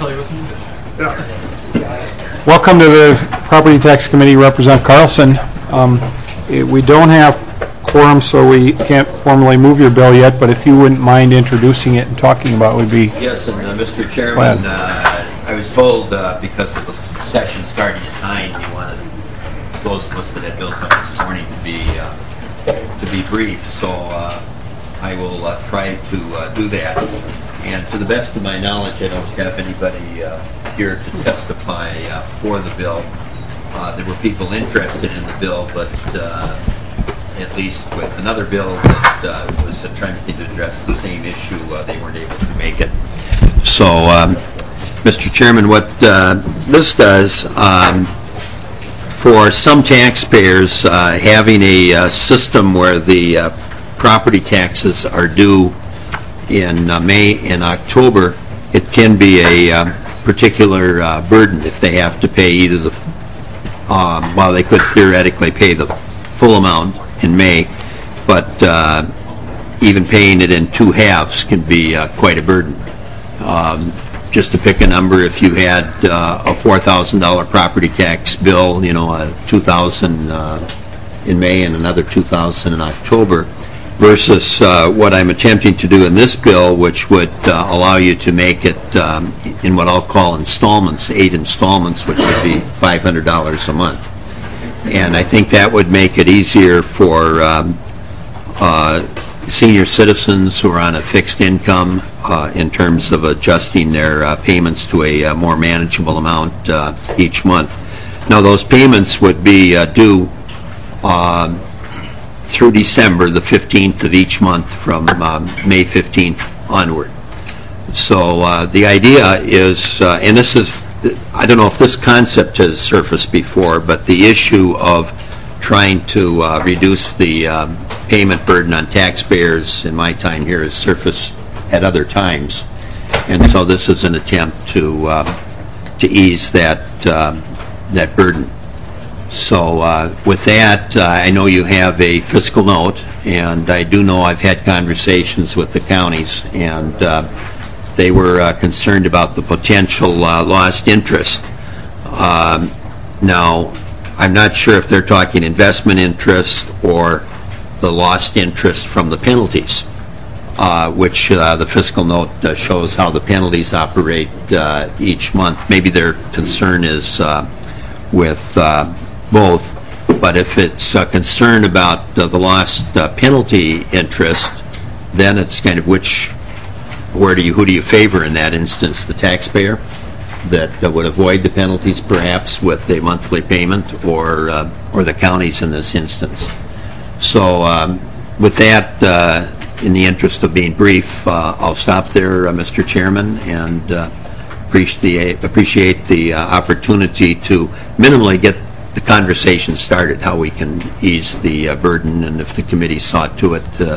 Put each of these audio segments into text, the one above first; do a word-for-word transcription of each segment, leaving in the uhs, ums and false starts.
tell you what's in the bill. Yeah. Welcome to the Property Tax Committee, Representative Carlson. Um, it, we don't have quorum, so we can't formally move your bill yet, but if you wouldn't mind introducing it and talking about it would be... Yes, and uh, Mister Chairman, uh, I was told uh, because of the session starting at nine, you wanted those of us that had bills up this morning to be uh, to be brief, so uh, I will uh, try to uh, do that. And to the best of my knowledge, I don't have anybody uh, here to testify uh, for the bill. Uh, there were people interested in the bill, but uh, at least with another bill that uh, was attempting to address the same issue, uh, they weren't able to make it. So, um, Mister Chairman, what uh, this does, um, for some taxpayers, uh, having a uh, system where the uh, property taxes are due in uh, May and October, it can be a uh, particular uh, burden if they have to pay either the, um, well, they could theoretically pay the full amount in May, but uh, even paying it in two halves can be uh, quite a burden. Um, just to pick a number, if you had uh, a four thousand dollar property tax bill, you know, a two thousand dollars uh, in May and another two thousand dollars in October, versus uh, what I'm attempting to do in this bill, which would uh, allow you to make it um, in what I'll call installments, eight installments, which would be five hundred dollars a month. And I think that would make it easier for um, uh, senior citizens who are on a fixed income uh, in terms of adjusting their uh, payments to a uh, more manageable amount uh, each month. Now, those payments would be uh, due uh, through December, the fifteenth of each month, from um, May fifteenth onward. So uh, the idea is, uh, and this is, I don't know if this concept has surfaced before, but the issue of trying to uh, reduce the um, payment burden on taxpayers in my time here has surfaced at other times. And so this is an attempt to uh, to ease that, uh, that burden. So uh, with that, uh, I know you have a fiscal note, and I do know I've had conversations with the counties, and uh, they were uh, concerned about the potential uh, lost interest. Um, now, I'm not sure if they're talking investment interest or the lost interest from the penalties, uh, which uh, the fiscal note uh, shows how the penalties operate uh, each month. Maybe their concern is uh, with uh, both, but if it's a concern about uh, the lost uh, penalty interest, then it's kind of which Where do you, who do you favor in that instance? The taxpayer that uh, would avoid the penalties perhaps with a monthly payment, or uh, or the counties in this instance. So um, with that, uh, in the interest of being brief, uh, I'll stop there, uh, Mister Chairman, and uh, appreciate the, appreciate the uh, opportunity to minimally get the conversation started, how we can ease the uh, burden, and if the committee saw to it uh,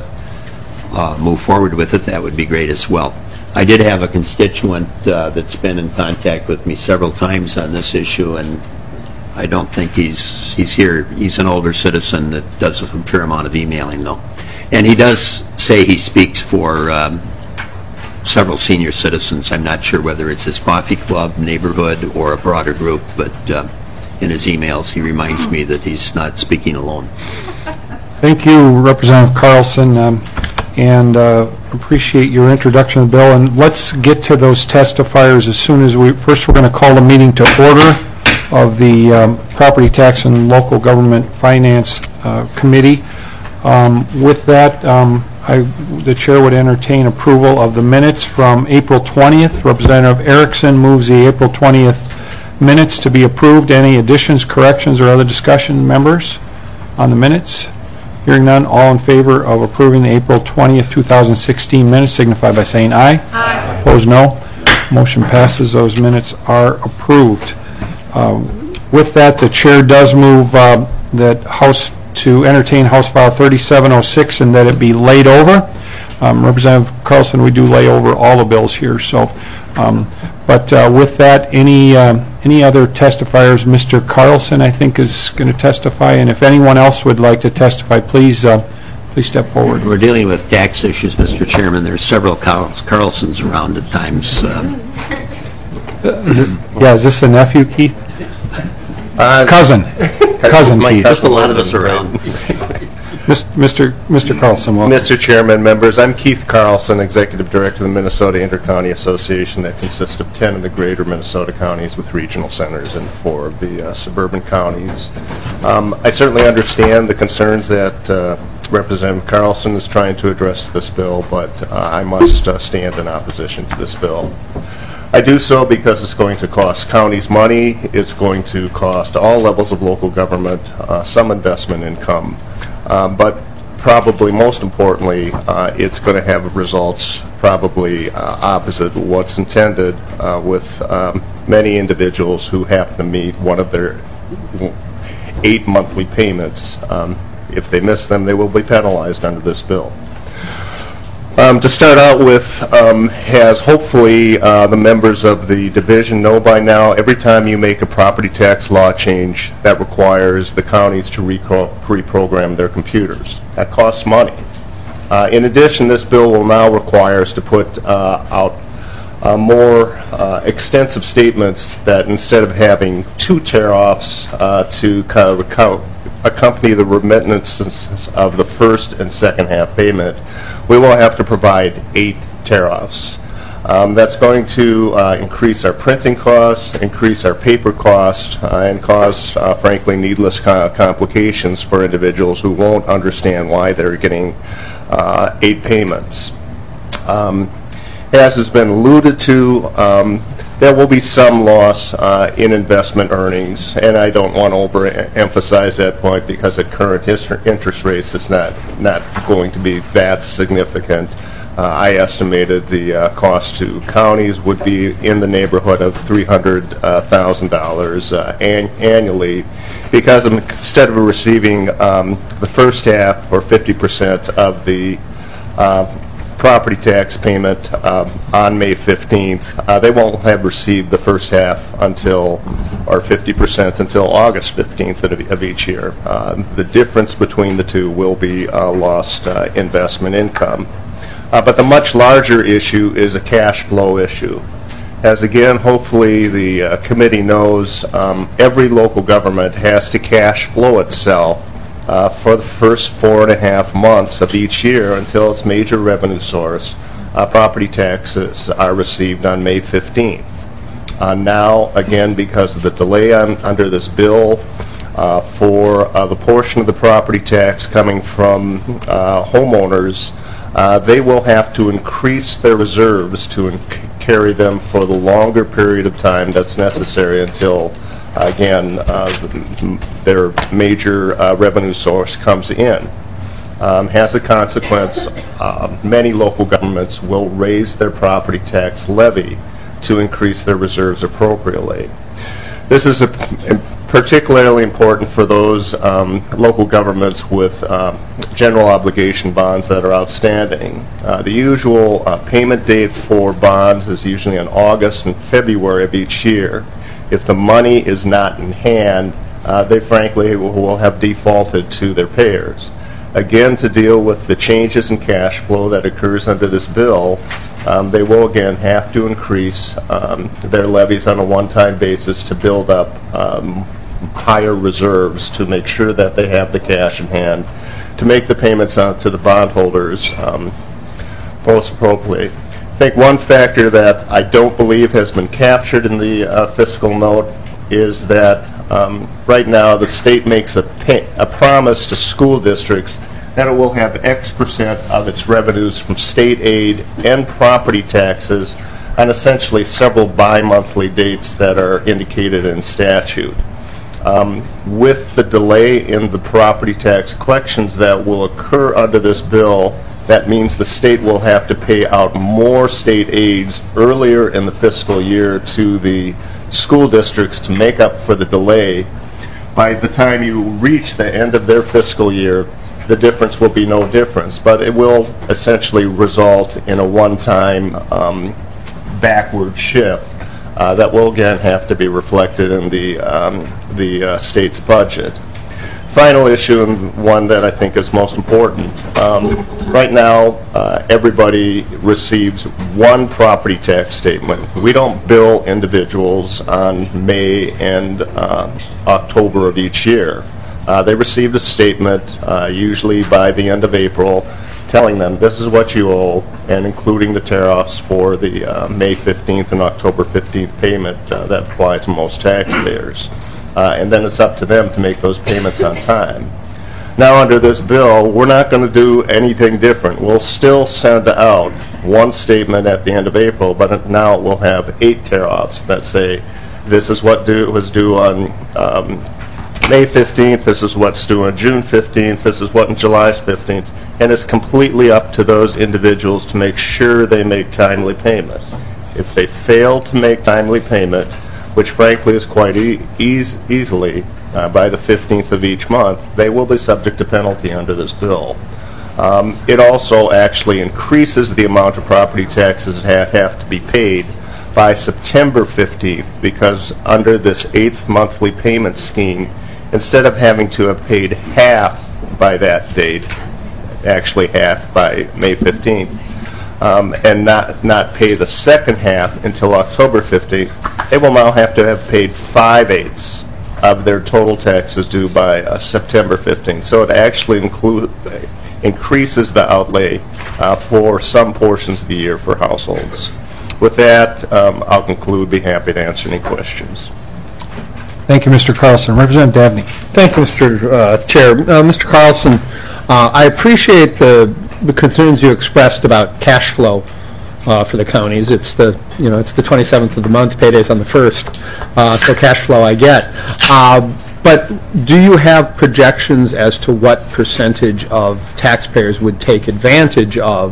Uh, move forward with it, that would be great as well. I did have a constituent uh, that's been in contact with me several times on this issue, and I don't think he's he's here. He's an older citizen that does a fair amount of emailing, though. And he does say he speaks for um, several senior citizens. I'm not sure whether it's his coffee club, neighborhood, or a broader group, but uh, in his emails he reminds me that he's not speaking alone. Thank you, Representative Carlson. Um, and uh, appreciate your introduction of the bill. And let's get to those testifiers as soon as we, first we're going to call the meeting to order of the um, Property Tax and Local Government Finance uh, Committee. Um, with that, um, I, the chair would entertain approval of the minutes from April twentieth. Representative Erickson moves the April twentieth minutes to be approved. Any additions, corrections, or other discussion, members, on the minutes? Hearing none, all in favor of approving the April twentieth, two thousand sixteen minutes signify by saying aye. Aye. Opposed, no. Motion passes. Those minutes are approved. Uh, with that, the chair does move uh, that House to entertain House File thirty-seven oh six and that it be laid over. Um, Representative Carlson, we do lay over all the bills here. So, um, but uh, with that, any uh, any other testifiers? Mister Carlson, I think, is going to testify, and if anyone else would like to testify, please uh, please step forward. We're dealing with tax issues, Mister Chairman. There's several Carl Carlsons around at times. Um, Is this, yeah, is this a nephew, Keith? Uh, Cousin. Cousin my Keith. cousin There's a lot of lives us in around. Mister Mister Carlson, welcome. Mister Chairman, members, I'm Keith Carlson, Executive Director of the Minnesota Intercounty Association that consists of ten of the greater Minnesota counties with regional centers and four of the uh, suburban counties. Um, I certainly understand the concerns that uh, Representative Carlson is trying to address this bill, but uh, I must uh, stand in opposition to this bill. I do so because it's going to cost counties money, it's going to cost all levels of local government uh, some investment income. Um, but probably most importantly, uh, it's going to have results probably uh, opposite what's intended uh, with um, many individuals who happen to meet one of their eight monthly payments. Um, if they miss them, they will be penalized under this bill. Um, to start out with, um, as hopefully uh, the members of the division know by now, every time you make a property tax law change, that requires the counties to repro reprogram their computers. That costs money. Uh, in addition, this bill will now require us to put uh, out uh, more uh, extensive statements that instead of having two tear-offs uh, to kind of account, accompany the remittances of the first and second half payment, we will have to provide eight tear-offs. Um, that's going to uh, increase our printing costs, increase our paper costs, uh, and cause, uh, frankly, needless co complications for individuals who won't understand why they're getting uh, eight payments. Um, as has been alluded to, um, there will be some loss uh, in investment earnings, and I don't want to overemphasize that point because at current interest rates it's not, not going to be that significant. Uh, I estimated the uh, cost to counties would be in the neighborhood of three hundred thousand dollars uh, an annually, because instead of receiving um, the first half or fifty percent of the uh, property tax payment um, on May fifteenth, uh, they won't have received the first half until, or fifty percent until August fifteenth of, of each year. Uh, the difference between the two will be uh, lost uh, investment income. Uh, but the much larger issue is a cash flow issue. As again, hopefully the uh, committee knows, um, every local government has to cash flow itself Uh, for the first four and a half months of each year until its major revenue source, uh, property taxes, are received on May fifteenth. Uh, now, again, because of the delay on, under this bill, uh, for uh, the portion of the property tax coming from uh, homeowners, uh, they will have to increase their reserves to carry them for the longer period of time that's necessary until again, uh, their major uh, revenue source comes in. Um, as a consequence, uh, many local governments will raise their property tax levy to increase their reserves appropriately. This is a, particularly important for those um, local governments with uh, general obligation bonds that are outstanding. Uh, the usual uh, payment date for bonds is usually in August and February of each year. If the money is not in hand, uh, they frankly will, will have defaulted to their payers. Again, to deal with the changes in cash flow that occurs under this bill, um, they will again have to increase um, their levies on a one-time basis to build up um, higher reserves to make sure that they have the cash in hand to make the payments out to the bondholders um, most appropriately. I think one factor that I don't believe has been captured in the uh, fiscal note is that um, right now the state makes a, pay, a promise to school districts that it will have X percent of its revenues from state aid and property taxes on essentially several bi-monthly dates that are indicated in statute. Um, with the delay in the property tax collections that will occur under this bill, that means the state will have to pay out more state aids earlier in the fiscal year to the school districts to make up for the delay. By the time you reach the end of their fiscal year, the difference will be no difference, but it will essentially result in a one-time um, backward shift uh, that will again have to be reflected in the, um, the uh, state's budget. final issue, and one that I think is most important. Um, right now, uh, everybody receives one property tax statement. We don't bill individuals on May and uh, October of each year. Uh, they receive a statement, uh, usually by the end of April, telling them this is what you owe, and including the tear-offs for the uh, May fifteenth and October fifteenth payment uh, that apply to most taxpayers. Uh, and then it's up to them to make those payments on time. Now, under this bill, we're not going to do anything different. We'll still send out one statement at the end of April, but now it will have eight tear-offs that say this is what due, was due on um, May fifteenth, this is what's due on June fifteenth, this is what on July fifteenth, and it's completely up to those individuals to make sure they make timely payment. If they fail to make timely payment, which frankly is quite e eas easily uh, by the fifteenth of each month, they will be subject to penalty under this bill. Um, it also actually increases the amount of property taxes that have to be paid by September fifteenth, because under this eighth monthly payment scheme, instead of having to have paid half by that date, actually half by May fifteenth, um, and not, not pay the second half until October fifteenth, they will now have to have paid five-eighths of their total taxes due by uh, September fifteenth. So it actually include, increases the outlay uh, for some portions of the year for households. With that, um, I'll conclude. Be happy to answer any questions. Thank you, Mister Carlson. Representative Dabney. Thank you, Mister Uh, Chair. Uh, Mister Carlson, uh, I appreciate the, the concerns you expressed about cash flow uh, for the counties. It's the, you know, it's the twenty-seventh of the month, payday's on the first, uh, so cash flow I get. Uh, but do you have projections as to what percentage of taxpayers would take advantage of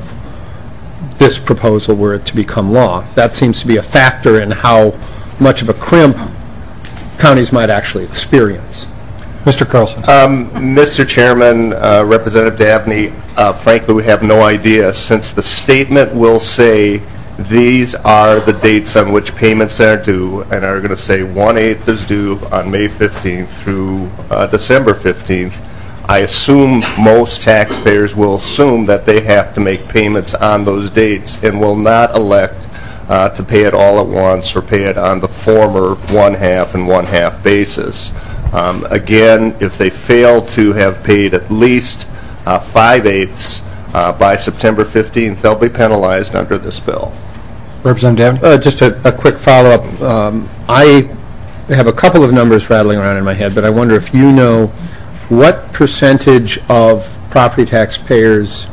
this proposal were it to become law? That seems to be a factor in how much of a crimp counties might actually experience. Mister Carlson. Um, Mister Chairman, uh, Representative Dabney, uh, frankly, we have no idea, since the statement will say these are the dates on which payments are due, and are going to say one-eighth is due on May fifteenth through uh, December fifteenth. I assume most taxpayers will assume that they have to make payments on those dates and will not elect uh, to pay it all at once or pay it on the former one-half and one-half basis. Um, again, if they fail to have paid at least uh, five-eighths uh, by September fifteenth, they'll be penalized under this bill. Representative Dabney. Uh, just a, a quick follow-up. Um, I have a couple of numbers rattling around in my head, but I wonder if you know what percentage of property taxpayers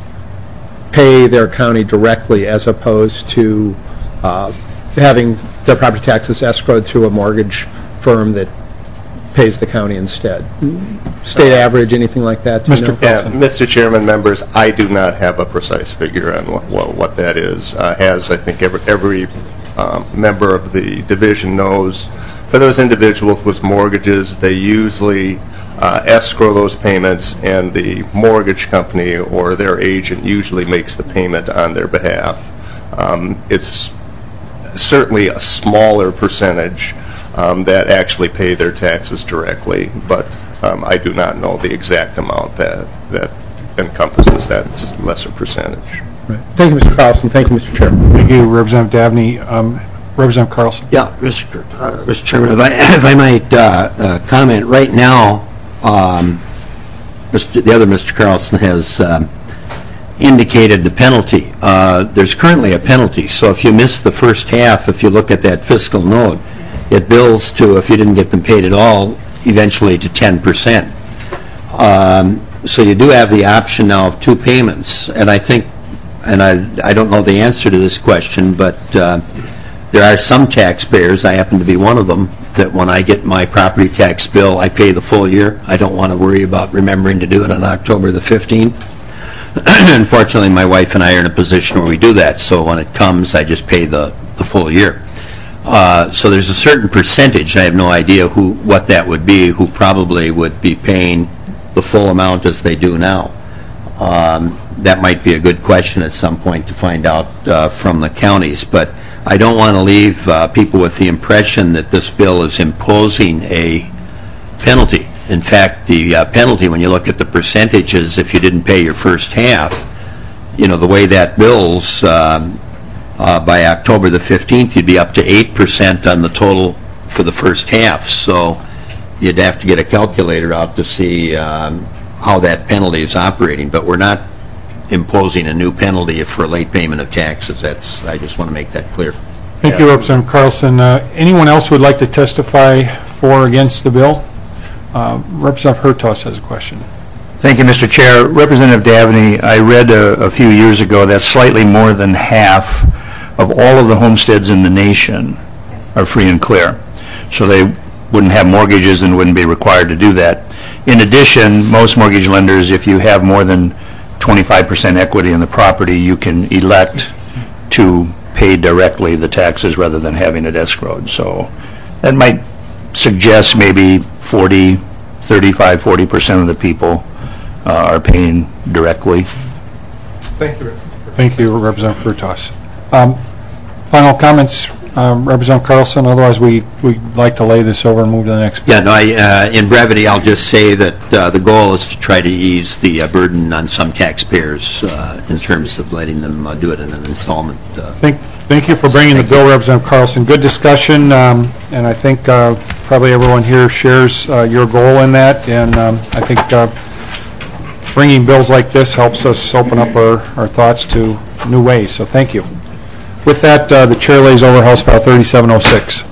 pay their county directly as opposed to uh, having their property taxes escrowed through a mortgage firm that pays the county instead? State average, anything like that? Mister Yeah, Mister Chairman, members, I do not have a precise figure on what, what, what that is. Uh, as I think every, every um, member of the division knows, for those individuals with mortgages, they usually uh, escrow those payments, and the mortgage company or their agent usually makes the payment on their behalf. Um, it's certainly a smaller percentage Um, that actually pay their taxes directly, but um, I do not know the exact amount that that encompasses that lesser percentage. Right. Thank you, Mister Carlson. Thank you, Mister Chairman. Thank you, Representative Dabney. Um, Representative Carlson. Yeah, Mister Uh, Mister Chairman, if I, if I might uh, uh, comment, right now, um, Mister the other Mister Carlson has um, indicated the penalty. Uh, there's currently a penalty, so if you miss the first half, if you look at that fiscal note, it bills to, if you didn't get them paid at all, eventually to ten percent. Um, so you do have the option now of two payments, and I think, and I, I don't know the answer to this question, but uh, there are some taxpayers, I happen to be one of them, that when I get my property tax bill, I pay the full year. I don't want to worry about remembering to do it on October the fifteenth. Unfortunately, my wife and I are in a position where we do that, so when it comes, I just pay the, the full year. Uh, so there's a certain percentage, I have no idea who, what that would be, who probably would be paying the full amount as they do now. Um, that might be a good question at some point to find out uh, from the counties, but I don't want to leave uh, people with the impression that this bill is imposing a penalty. in fact, the uh, penalty, when you look at the percentages, if you didn't pay your first half, you know, the way that bills, um, uh, by October the fifteenth, you'd be up to eight percent on the total for the first half. So you'd have to get a calculator out to see um, how that penalty is operating. But we're not imposing a new penalty for late payment of taxes. That's, I just want to make that clear. Thank you, Representative Carlson. Uh, Anyone else who would like to testify for or against the bill? Uh, Representative Hertaus has a question. Thank you, Mister Chair. Representative Davney, I read a, a few years ago that slightly more than half of all of the homesteads in the nation are free and clear. So they wouldn't have mortgages and wouldn't be required to do that. In addition, most mortgage lenders, if you have more than twenty-five percent equity in the property, you can elect to pay directly the taxes rather than having it escrowed. So that might suggest maybe forty, thirty-five, forty percent of the people uh, are paying directly. Thank you. Thank you, Representative Hertaus. Um, final comments, um, Representative Carlson. Otherwise, we we'd like to lay this over and move to the next. Yeah, no, I, uh, in brevity, I'll just say that uh, the goal is to try to ease the uh, burden on some taxpayers uh, in terms of letting them uh, do it in an installment. Uh, Thank, thank you for bringing the bill, Representative Carlson. Good discussion, um, and I think uh, probably everyone here shares uh, your goal in that, and um, I think uh, bringing bills like this helps us open up our, our thoughts to new ways, so thank you. With that, uh, the chair lays over House File thirty-seven oh six.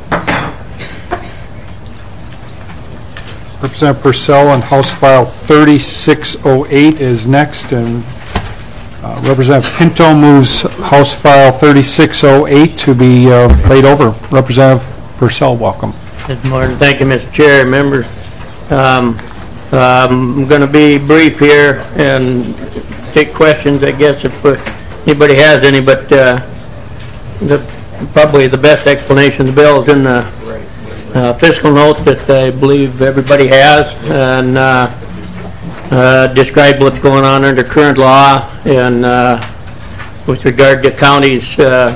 Representative Purcell on House File thirty-six oh eight is next, and uh, Representative Pinto moves House File thirty-six oh eight to be uh, laid over. Representative Purcell, welcome. Good morning. Thank you, Mister Chair, members. Um, I'm going to be brief here and take questions, I guess, if uh, anybody has any, but uh, the, probably the best explanation of the bill is in the uh, fiscal note that I believe everybody has, and uh, uh, describe what's going on under current law and uh, with regard to counties uh,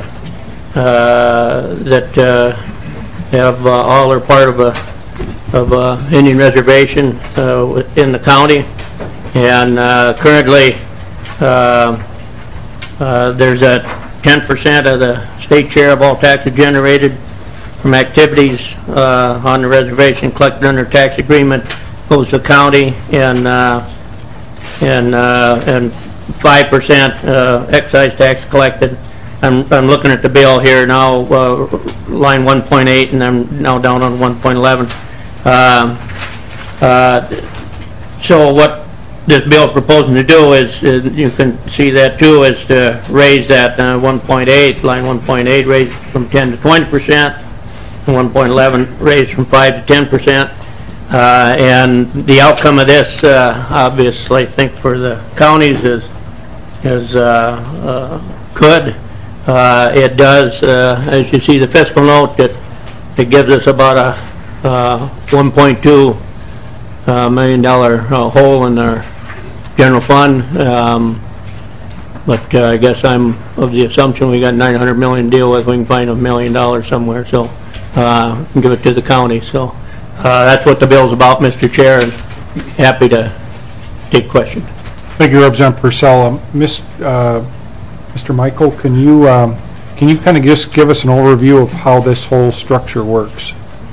uh, that uh, have uh, all or part of a of a Indian reservation uh, within the county, and uh, currently uh, uh, there's a ten percent of the state share of all taxes generated from activities uh, on the reservation collected under tax agreement goes to the county, and uh, and uh, and five percent uh, excise tax collected. I'm, I'm looking at the bill here now, uh, line one point eight, and I'm now down on one point eleven. Um, uh, so what this bill is proposing to do is, is, you can see that too, is to raise that uh, one point eight, line one point eight, raised from ten to twenty percent, and one point eleven raised from five to ten percent. Uh, and the outcome of this, uh, obviously, I think for the counties is is uh, uh, good. Uh, it does, uh, as you see the fiscal note, it, it gives us about a uh, one point two uh, million dollar uh, hole in our general fund. Um, but uh, I guess I'm of the assumption we got nine hundred million to deal with. We can find a million dollars somewhere, so uh, we can give it to the county. So uh, that's what the bill's about, Mister Chair, and happy to take questions. Thank you, Representative Purcell. Um, Miss, uh, Mister Michael, can you um, can you kind of just give us an overview of how this whole structure works?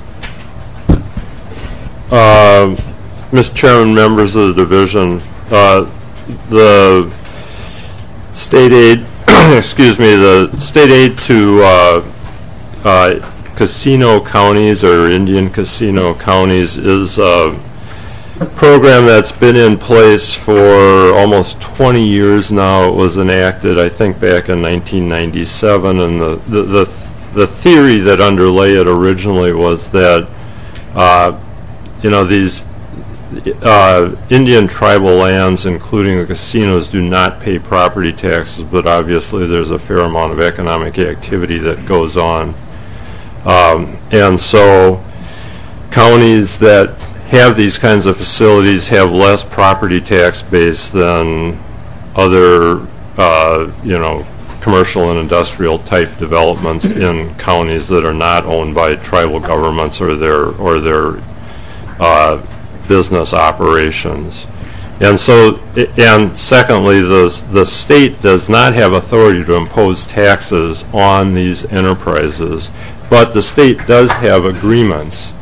Uh, Mister Chairman, members of the division, uh, the state aid, excuse me, the state aid to uh, uh, casino counties or Indian casino counties is a program that's been in place for almost twenty years now. It was enacted, I think, back in nineteen ninety-seven, and the the the, the theory that underlay it originally was that uh, you know, these uh, Indian tribal lands, including the casinos, do not pay property taxes, but obviously there's a fair amount of economic activity that goes on. Um, and so counties that have these kinds of facilities have less property tax base than other, uh, you know, commercial and industrial type developments in counties that are not owned by tribal governments or their or their Uh, business operations. And so, and secondly, the, the state does not have authority to impose taxes on these enterprises, but the state does have agreements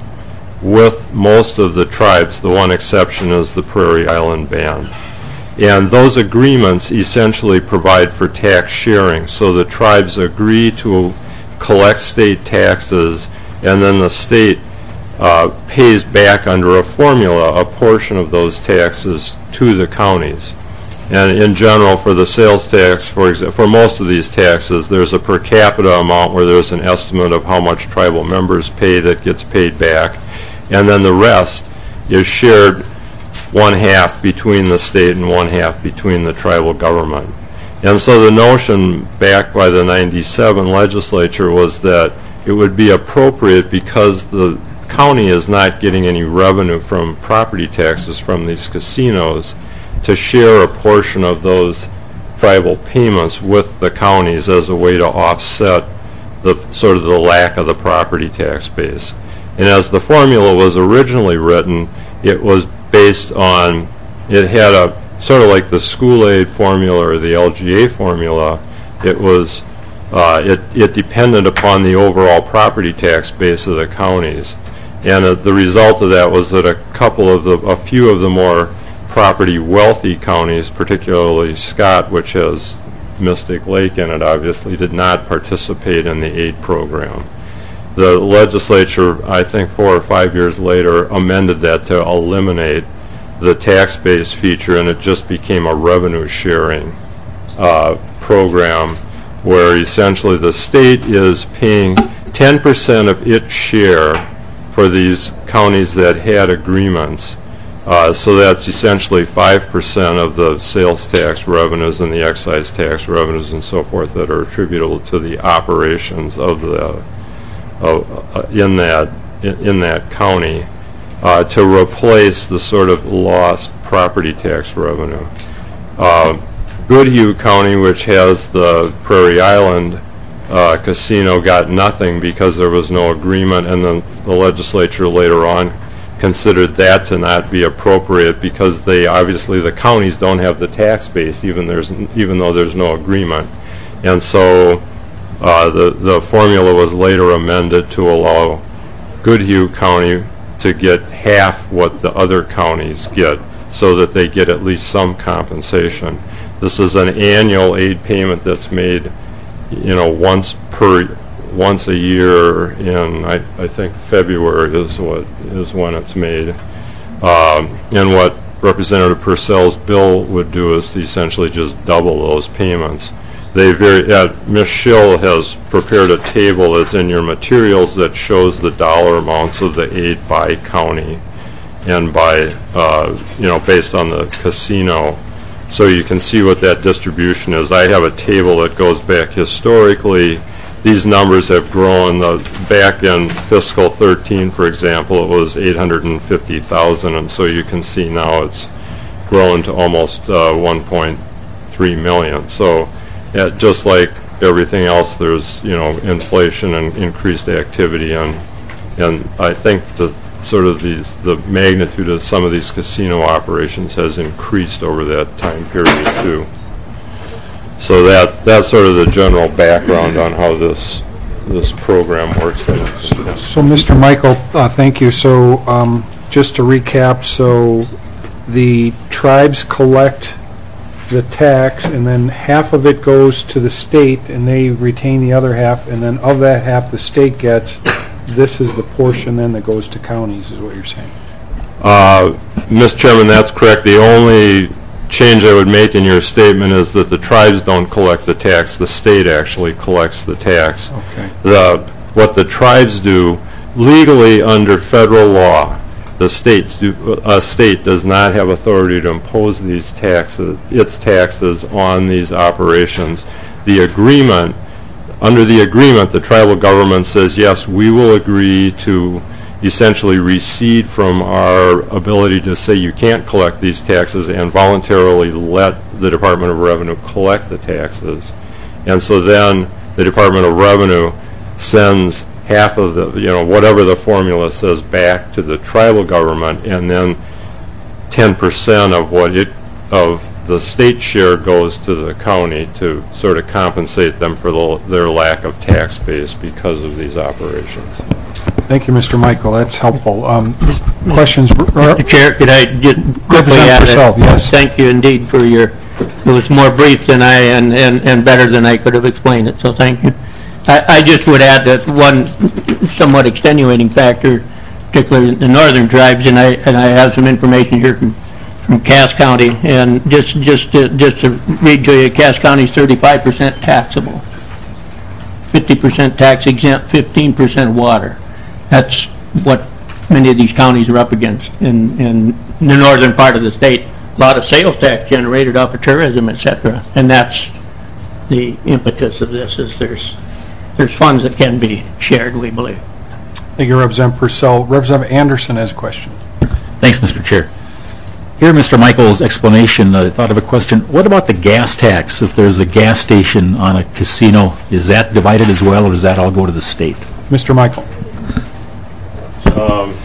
with most of the tribes. The one exception is the Prairie Island Band. And those agreements essentially provide for tax sharing. So the tribes agree to collect state taxes, and then the state uh, pays back under a formula a portion of those taxes to the counties. And in general, for the sales tax, for example, for most of these taxes, there's a per capita amount where there's an estimate of how much tribal members pay that gets paid back, and then the rest is shared one half between the state and one half between the tribal government. And so the notion back by the ninety-seven legislature was that it would be appropriate, because the county is not getting any revenue from property taxes from these casinos, to share a portion of those tribal payments with the counties as a way to offset the sort of the lack of the property tax base. And as the formula was originally written, it was based on, it had a sort of like the school aid formula or the L G A formula. It was, uh, it, it depended upon the overall property tax base of the counties. And uh, the result of that was that a couple of the, a few of the more property wealthy counties, particularly Scott, which has Mystic Lake in it, obviously did not participate in the aid program. The legislature, I think four or five years later, amended that to eliminate the tax base feature, and it just became a revenue sharing uh, program where essentially the state is paying ten percent of its share for these counties that had agreements. Uh, so that's essentially five percent of the sales tax revenues and the excise tax revenues and so forth that are attributable to the operations of the uh, uh, in that in, in that county, uh, to replace the sort of lost property tax revenue. Uh, Goodhue County, which has the Prairie Island uh, casino, got nothing because there was no agreement, and then the legislature later on considered that to not be appropriate because they obviously, the counties don't have the tax base even there's even though there's no agreement. And so uh, the the formula was later amended to allow Goodhue County to get half what the other counties get, so that they get at least some compensation. This is an annual aid payment that's made, you know, once per once a year in, I, I think February is what is when it's made. Um, and what Representative Purcell's bill would do is to essentially just double those payments. They very, uh, Miz Schill has prepared a table that's in your materials that shows the dollar amounts of the aid by county and by, uh, you know, based on the casino. So you can see what that distribution is. I have a table that goes back historically. These numbers have grown. The, back in fiscal thirteen, for example, it was eight hundred fifty thousand, and so you can see now it's grown to almost uh, one point three million. So uh, just like everything else, there's, you know, inflation and increased activity, and and I think the sort of these the magnitude of some of these casino operations has increased over that time period too. So that that's sort of the general background on how this this program works. So, Mister Michael, uh, thank you. So, um, just to recap, so the tribes collect the tax, and then half of it goes to the state, and they retain the other half, and then of that half the state gets, this is the portion then that goes to counties, is what you're saying? Uh, Mister Chairman, that's correct. The only change I would make in your statement is that the tribes don't collect the tax. The state actually collects the tax. Okay. The, what the tribes do, legally under federal law, the states do, a state does not have authority to impose these taxes, its taxes on these operations. The agreement, under the agreement, the tribal government says, yes, we will agree to essentially recede from our ability to say you can't collect these taxes and voluntarily let the Department of Revenue collect the taxes. And so then the Department of Revenue sends half of the, you know, whatever the formula says back to the tribal government, and then ten percent of what it, of the state share goes to the county to sort of compensate them for the, their lack of tax base because of these operations. Thank you, Mister Michael. That's helpful. Um, questions? Mister Chair, could I just quickly add Purcell, yes. Thank you indeed for your, it was more brief than I, and, and, and better than I could have explained it, so thank you. I, I just would add that one somewhat extenuating factor, particularly the northern tribes, and I, and I have some information here from, from Cass County, and just, just, to, just to read to you, Cass County is thirty-five percent taxable, fifty percent tax exempt, fifteen percent water. That's what many of these counties are up against in, in the northern part of the state. A lot of sales tax generated off of tourism, et cetera. And that's the impetus of this, is there's, there's funds that can be shared, we believe. Thank you, Representative Purcell. Representative Anderson has a question. Thanks, Mister Chair. Here, Mister Michael's explanation, I thought of a question. What about the gas tax? If there's a gas station on a casino, is that divided as well, or does that all go to the state? Mister Michael. Um,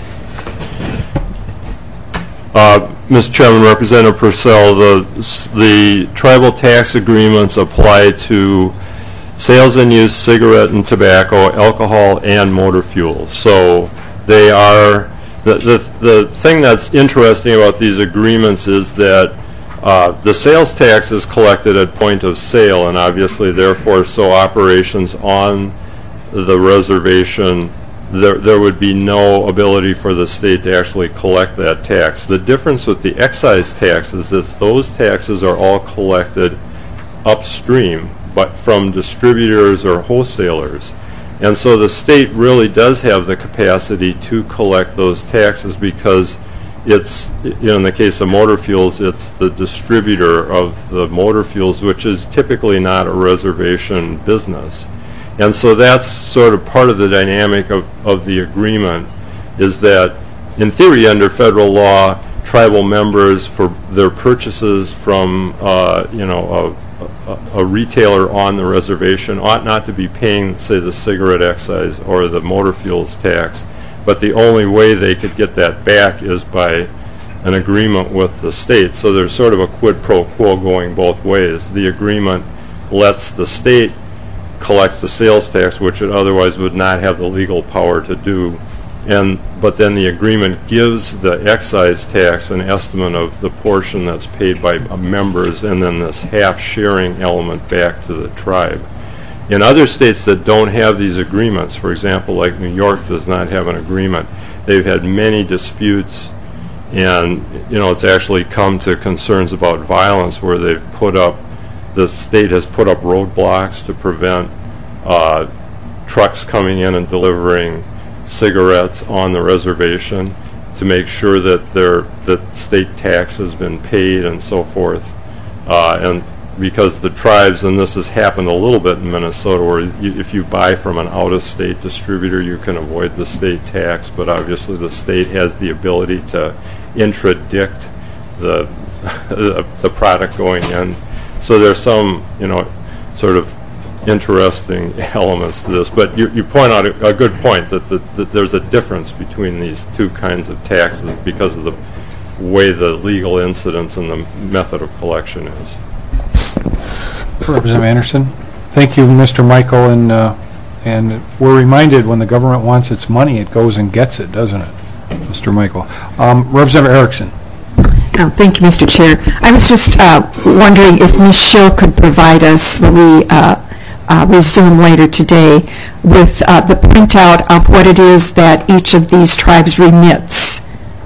uh, Mister Chairman, Representative Purcell, the, the tribal tax agreements apply to sales and use, cigarette and tobacco, alcohol, and motor fuels. So they are, the, the, the thing that's interesting about these agreements is that uh, the sales tax is collected at point of sale, and obviously therefore so operations on the reservation, There, there would be no ability for the state to actually collect that tax. The difference with the excise tax is that those taxes are all collected upstream, but from distributors or wholesalers. And so the state really does have the capacity to collect those taxes because it's, you know, in the case of motor fuels, it's the distributor of the motor fuels, which is typically not a reservation business. And so that's sort of part of the dynamic of, of the agreement, is that in theory under federal law, tribal members for their purchases from uh, you know a, a, a retailer on the reservation ought not to be paying, say, the cigarette excise or the motor fuels tax, but the only way they could get that back is by an agreement with the state. So there's sort of a quid pro quo going both ways. The agreement lets the state collect the sales tax, which it otherwise would not have the legal power to do, and but then the agreement gives the excise tax an estimate of the portion that's paid by members, and then this half sharing element back to the tribe. In other states that don't have these agreements, for example, like New York does not have an agreement, they've had many disputes, and you know it's actually come to concerns about violence where they've put up the state has put up roadblocks to prevent uh, trucks coming in and delivering cigarettes on the reservation to make sure that their that state tax has been paid and so forth. Uh, and because the tribes, and this has happened a little bit in Minnesota, where you, if you buy from an out-of-state distributor, you can avoid the state tax, but obviously the state has the ability to intradict the the, the product going in. So there's some, you know, sort of interesting elements to this. But you, you point out a, a good point that, the, that there's a difference between these two kinds of taxes because of the way the legal incidence and the method of collection is. Representative Anderson. Thank you, Mister Michael. And, uh, and we're reminded when the government wants its money, it goes and gets it, doesn't it, Mister Michael? Um, Representative Erickson. Oh, thank you, Mister Chair. I was just uh, wondering if Miz Schill could provide us, when we uh, uh, resume later today, with uh, the printout of what it is that each of these tribes remits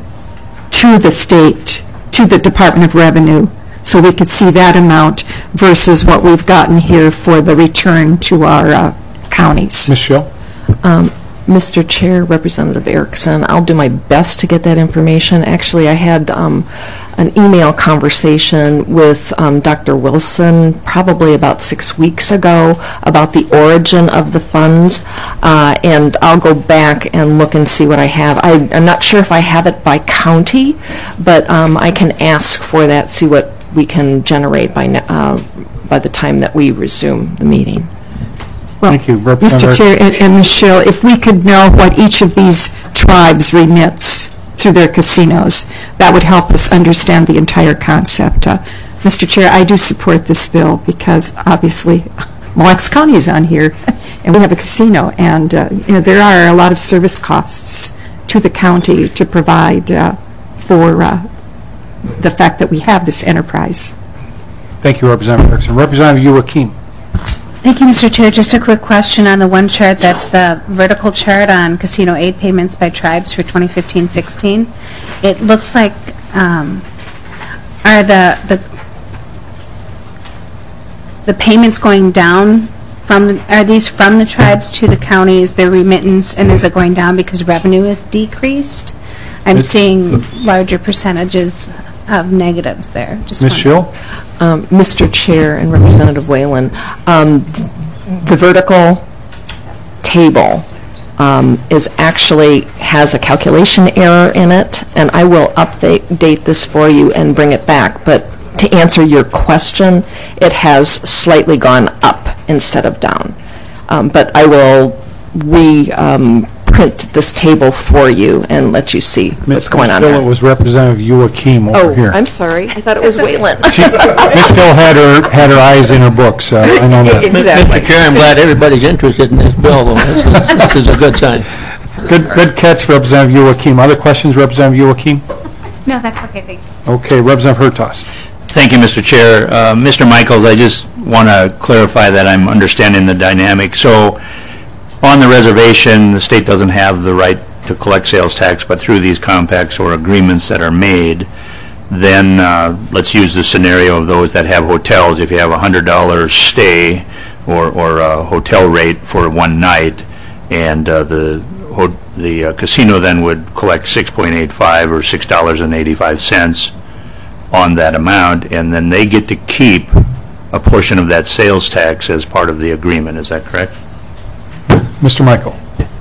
to the state, to the Department of Revenue, so we could see that amount versus what we've gotten here for the return to our uh, counties. Miz Schill. Um, Mister Chair, Representative Erickson, I'll do my best to get that information. Actually, I had um, an email conversation with um, Doctor Wilson probably about six weeks ago about the origin of the funds, uh, and I'll go back and look and see what I have. I, I'm not sure if I have it by county, but um, I can ask for that, see what we can generate by, uh, by the time that we resume the meeting. Well, Thank you, Mister Chair and, and Miz Schill, if we could know what each of these tribes remits through their casinos. That would help us understand the entire concept. Uh, Mister Chair, I do support this bill because obviously Mille Lacs County is on here and we have a casino, and uh, you know, there are a lot of service costs to the county to provide uh, for uh, the fact that we have this enterprise. Thank you, Representative Erickson. Representative Youakim. Thank you, Mister Chair. Just a quick question on the one chart, that's the vertical chart on casino aid payments by tribes for twenty fifteen sixteen. It looks like, um, are the, the the payments going down from, the, are these from the tribes to the counties, their remittance, and is it going down because revenue is decreased? I'm seeing larger percentages of negatives there. Just Miz Schill? Um, Mister Chair and Representative Whalen, um, the vertical table um, is actually has a calculation error in it, and I will update date this for you and bring it back. But to answer your question, it has slightly gone up instead of down. Um, but I will re um, print this table for you and let you see what's going on Miz Schill, there. it was Representative Youakim over Oh, here. I'm sorry. I thought it was Whalen. Miz Schill had her, had her eyes in her books. Uh, I know that. Exactly. Mister Chair, I'm glad everybody's interested in this bill, though. This is, this is a good sign. Good, good catch, Representative Youakim. Other questions, Representative Youakim? No, that's okay, thank you. Okay, Representative Hertaus. Thank you, Mister Chair. Uh, Mister Michaels, I just want to clarify that I'm understanding the dynamic. So, on the reservation, the state doesn't have the right to collect sales tax, but through these compacts or agreements that are made, then uh, let's use the scenario of those that have hotels. If you have a one hundred dollar stay or, or a hotel rate for one night, and uh, the ho- the uh, casino then would collect six point eight five or six dollars and eighty-five cents on that amount, and then they get to keep a portion of that sales tax as part of the agreement. Is that correct? Mister Michael.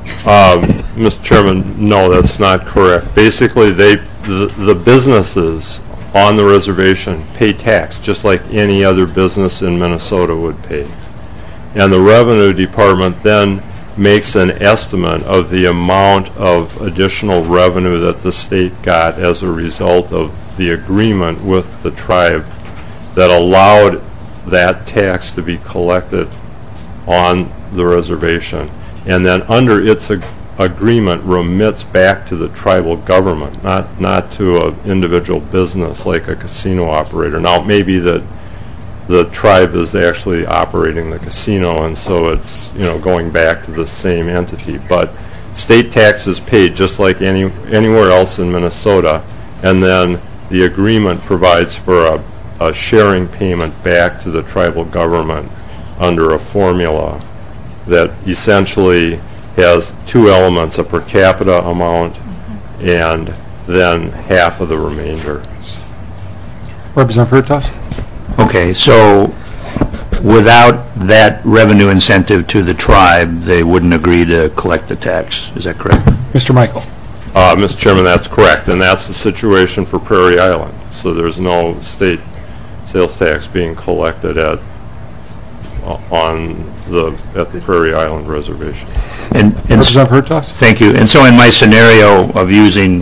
Um, Mister Chairman, no, that's not correct. Basically, they, the, the businesses on the reservation pay tax just like any other business in Minnesota would pay. And the Revenue Department then makes an estimate of the amount of additional revenue that the state got as a result of the agreement with the tribe that allowed that tax to be collected on the reservation, and then under its ag- agreement remits back to the tribal government, not not to an individual business like a casino operator. Now, it may be that the tribe is actually operating the casino, and so it's, you know, going back to the same entity, but state tax is paid just like any anywhere else in Minnesota, and then the agreement provides for a, a sharing payment back to the tribal government under a formula that essentially has two elements, a per capita amount and then half of the remainder. Representative Hertaus. Okay, so without that revenue incentive to the tribe, they wouldn't agree to collect the tax. Is that correct? Mister Michael. Uh, Mister Chairman, that's correct, and that's the situation for Prairie Island. So there's no state sales tax being collected at uh, on the at the Prairie Island reservation. And, and Representative Hertaus. Thank you. And so in my scenario of using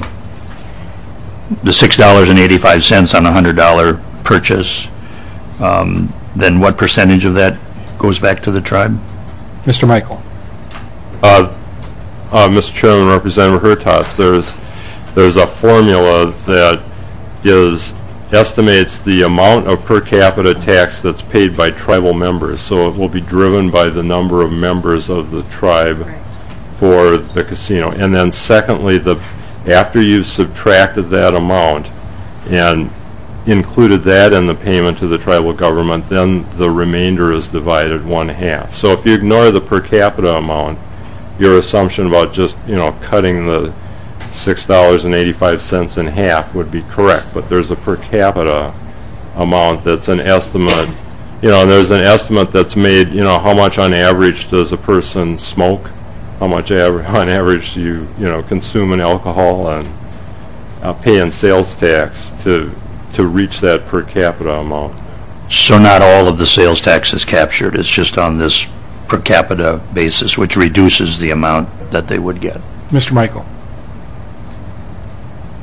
the six dollars and eighty-five cents on a one hundred dollar purchase, um, then what percentage of that goes back to the tribe? Mister Michael. Uh, uh, Mister Chairman, Representative Hertaus, there's there's a formula that is estimates the amount of per capita tax that's paid by tribal members. So it will be driven by the number of members of the tribe for the casino. And then secondly, the after you've subtracted that amount and included that in the payment to the tribal government, then the remainder is divided one half. So if you ignore the per capita amount, your assumption about just, you know, cutting the six dollars and eighty-five cents in half would be correct, but there's a per capita amount that's an estimate, you know, and there's an estimate that's made, you know, how much on average does a person smoke, how much aver- on average do you, you know, consume in alcohol and uh, pay in sales tax to to reach that per capita amount. So not all of the sales tax is captured, it's just on this per capita basis, which reduces the amount that they would get. Mister Michael.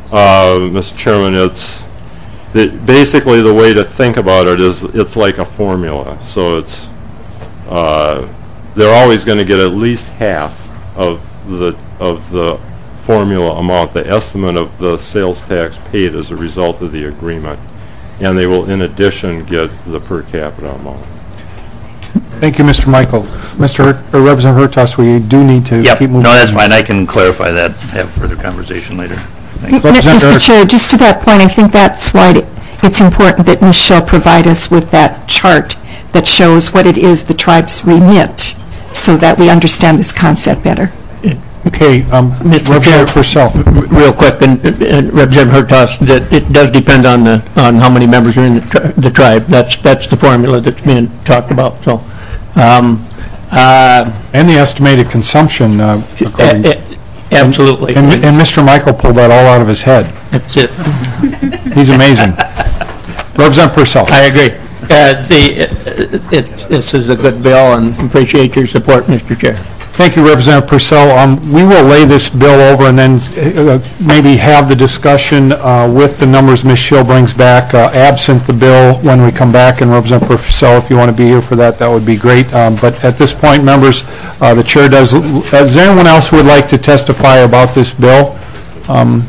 uh, Mister Chairman, it's, the- basically the way to think about it is it's like a formula. So it's, uh, they're always going to get at least half of the, of the formula amount, the estimate of the sales tax paid as a result of the agreement. And they will, in addition, get the per capita amount. Thank you, Mister Michael. Mister Hurt- or Representative Hertaus, we do need to Yep, keep moving. no, that's fine, I can clarify that, have further conversation later. Thank you. M- Mister Representative- Chair, just to that point, I think that's why it's important that Michelle provide us with that chart that shows what it is the tribes remit, so that we understand this concept better. Okay, um, Mister Chair, Representative Purcell. real quick, and and Representative Hertaus, that it does depend on the, on how many members are in the tri- the tribe. That's, that's the formula that's being talked about, so. um, uh, And the estimated consumption, uh, according- a- a- Absolutely. and and Mister Michael pulled that all out of his head. That's it. He's amazing. Representative Purcell. I agree. Uh, The, uh, it- this is a good bill, and appreciate your support, Mister Chair. Thank you, Representative Purcell. Um, We will lay this bill over and then uh, maybe have the discussion uh, with the numbers Miz Schill brings back, uh, absent the bill when we come back. And Representative Purcell, if you want to be here for that, that would be great. Um, But at this point, members, uh, the chair does, is there anyone else who would like to testify about this bill? Um,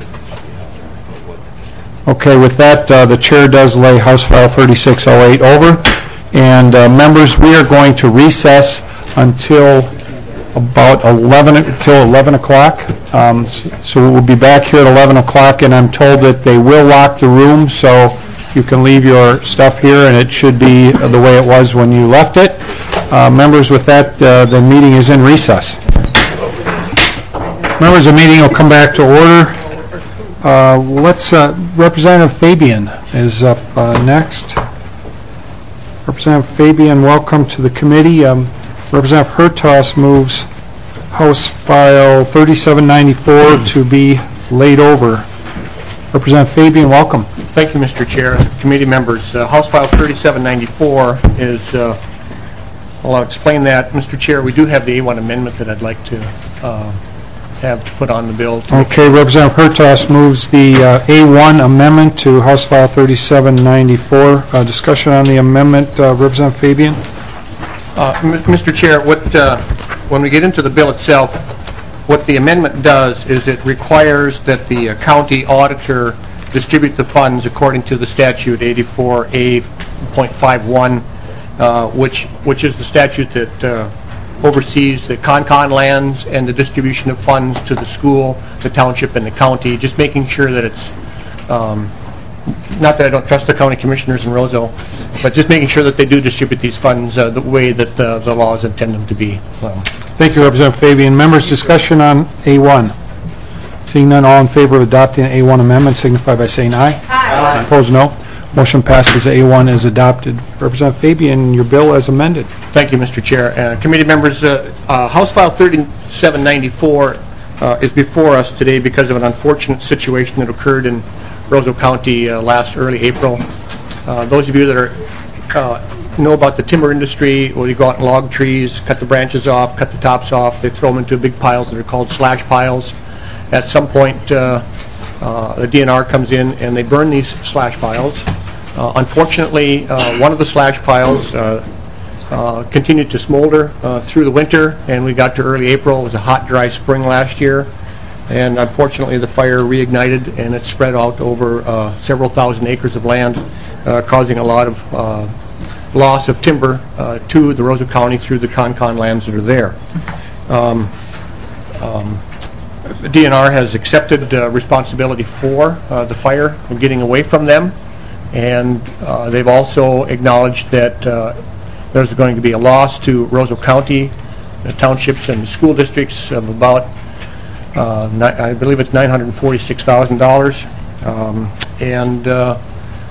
Okay, with that, uh, the chair does lay House File thirty-six oh eight over. And uh, members, we are going to recess until about eleven, until eleven o'clock. Um, s- So we'll be back here at eleven o'clock, and I'm told that they will lock the room, so you can leave your stuff here, and it should be the way it was when you left it. Uh, Members, with that, uh, the meeting is in recess. Members, the meeting will come back to order. Uh, Let's, uh, Representative Fabian is up uh, next. Representative Fabian, welcome to the committee. Um, Representative Hertaus moves House File thirty-seven ninety-four to be laid over. Representative Fabian, welcome. Thank you, Mister Chair, committee members. Uh, House File thirty-seven ninety-four is, uh, well, I'll explain that. Mister Chair, we do have the A one amendment that I'd like to uh, have to put on the bill. Okay, Representative Hertaus moves the uh, A one amendment to House File thirty-seven ninety-four. Uh, Discussion on the amendment, uh, Representative Fabian? Uh, M- Mister Chair, what, uh, when we get into the bill itself, what the amendment does is it requires that the uh, county auditor distribute the funds according to the statute eighty-four A point five one, uh, which which is the statute that uh, oversees the con-con lands and the distribution of funds to the school, the township, and the county, just making sure that it's, um, not that I don't trust the county commissioners in Roseau, but just making sure that they do distribute these funds uh, the way that uh, the laws intend them to be. Um, Thank you, Representative Fabian. Members, discussion on A one. Seeing none, all in favor of adopting the A one amendment signify by saying aye. Aye. Opposed, no. Motion passes. A one is adopted. Representative Fabian, your bill as amended. Thank you, Mister Chair. Uh, Committee members, uh, uh, House File thirty-seven ninety-four uh, is before us today because of an unfortunate situation that occurred in Roseau County uh, last early April. Uh, Those of you that are uh, know about the timber industry, where you go out and log trees, cut the branches off, cut the tops off, they throw them into big piles that are called slash piles. At some point, uh, uh, the D N R comes in and they burn these slash piles. Uh, Unfortunately, uh, one of the slash piles uh, uh, continued to smolder uh, through the winter, and we got to early April. It was a hot, dry spring last year, and unfortunately the fire reignited and it spread out over uh, several thousand acres of land, uh, causing a lot of uh, loss of timber uh, to the Roseau County through the con-con lands that are there. Um, um, the D N R has accepted uh, responsibility for uh, the fire and getting away from them, and uh, they've also acknowledged that uh, there's going to be a loss to Roseau County, the townships and the school districts of about, uh, ni- I believe it's nine hundred forty-six thousand dollars. Um, and uh,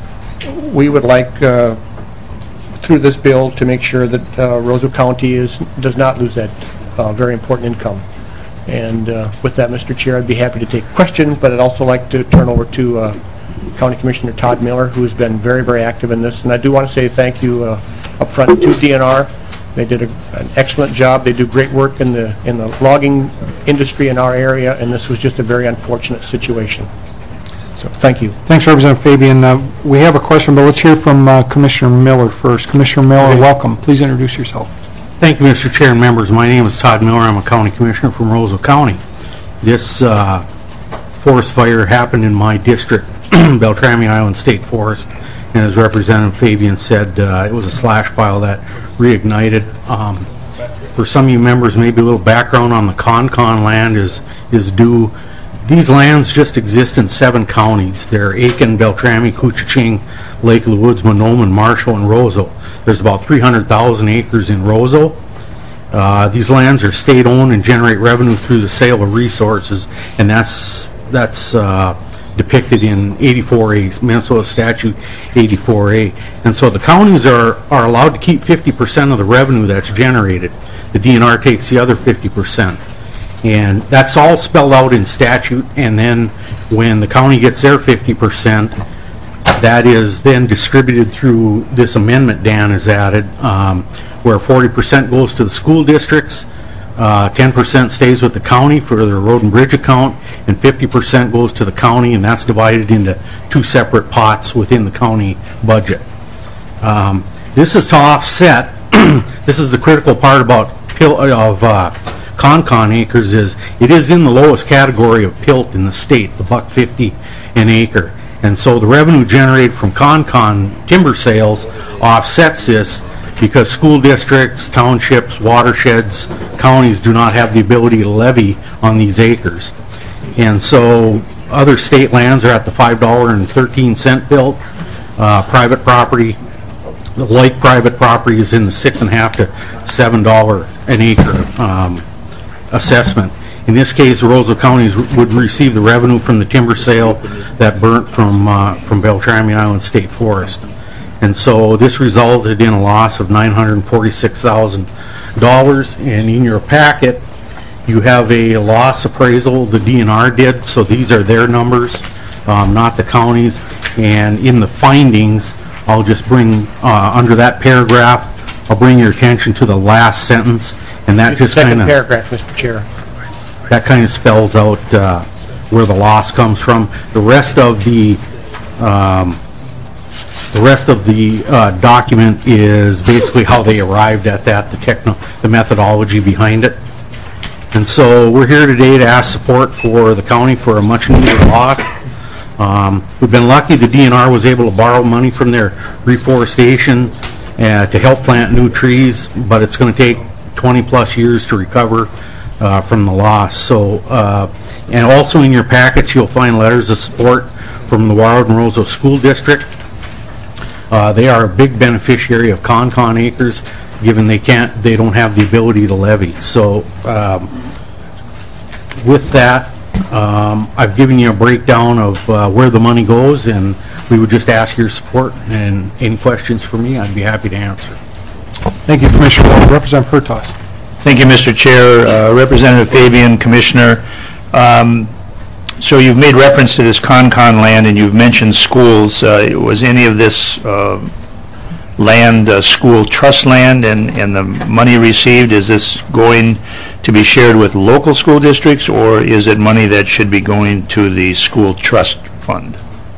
we would like, uh, through this bill, to make sure that uh, Roseau County is, does not lose that uh, very important income. And uh, with that, Mister Chair, I'd be happy to take questions, but I'd also like to turn over to uh, County Commissioner Todd Miller, who's been very, very active in this. And I do want to say thank you uh, up front to D N R. They did a, an excellent job. They do great work in the in the logging industry in our area, and this was just a very unfortunate situation. So, thank you. Thanks, Representative Fabian. Uh, We have a question, but let's hear from uh, Commissioner Miller first. Commissioner Miller, welcome. Please introduce yourself. Thank you, Mister Chair and members. My name is Todd Miller. I'm a county commissioner from Roseau County. This uh, forest fire happened in my district, Beltrami Island State Forest, and as Representative Fabian said, uh, it was a slash pile that reignited. Um, for some of you members, maybe a little background on the Con-Con land is, is due. These lands just exist in seven counties. They're Aiken, Beltrami, Couchiching, Lake of the Woods, Monoman, Marshall, and Roseau. There's about three hundred thousand acres in Roseau. Uh, these lands are state-owned and generate revenue through the sale of resources, and that's that's uh, depicted in eighty-four A, Minnesota Statute eighty-four A. And so the counties are, are allowed to keep fifty percent of the revenue that's generated. The D N R takes the other fifty percent. And that's all spelled out in statute, and then when the county gets their fifty percent, that is then distributed through this amendment Dan has added, um, where forty percent goes to the school districts, uh, ten percent stays with the county for their road and bridge account, and fifty percent goes to the county, and that's divided into two separate pots within the county budget. Um, this is to offset, this is the critical part about pil- of uh, Con-Con acres, is it is in the lowest category of P I L T in the state, the buck fifty an acre. And so the revenue generated from Con-Con timber sales offsets this because school districts, townships, watersheds, counties do not have the ability to levy on these acres. And so other state lands are at the five dollars and thirteen cents bill. Uh, private property, like private property, is in the six and a half to seven dollars an acre um, assessment. In this case, Roseau counties would receive the revenue from the timber sale that burnt from uh, from Beltrami Island State Forest. And so this resulted in a loss of nine hundred forty-six thousand dollars. And in your packet, you have a loss appraisal the D N R did. So these are their numbers, um, not the county's. And in the findings, I'll just bring, uh, under that paragraph, I'll bring your attention to the last sentence. And that just kind Second of... paragraph, Mister Chair. That kind of spells out uh, where the loss comes from. The rest of the um, the rest of the uh, document is basically how they arrived at that, the techno, the methodology behind it. And so we're here today to ask support for the county for a much needed loss. Um, we've been lucky the D N R was able to borrow money from their reforestation uh, to help plant new trees, but it's going to take twenty plus years to recover Uh, from the loss. So, uh, and also in your packets, you'll find letters of support from the Wildwood and Roseau School District. Uh, they are a big beneficiary of Con-Con acres, given they can't, they don't have the ability to levy. So, um, with that, um, I've given you a breakdown of uh, where the money goes, and we would just ask your support. And any questions for me, I'd be happy to answer. Thank you, Commissioner. Representative Hertaus. Thank you, Mister Chair. Uh, Representative Fabian, Commissioner. Um, so you've made reference to this Con-Con land, and you've mentioned schools. Uh, was any of this uh, land uh, school trust land, and, and the money received, is this going to be shared with local school districts, or is it money that should be going to the school trust fund?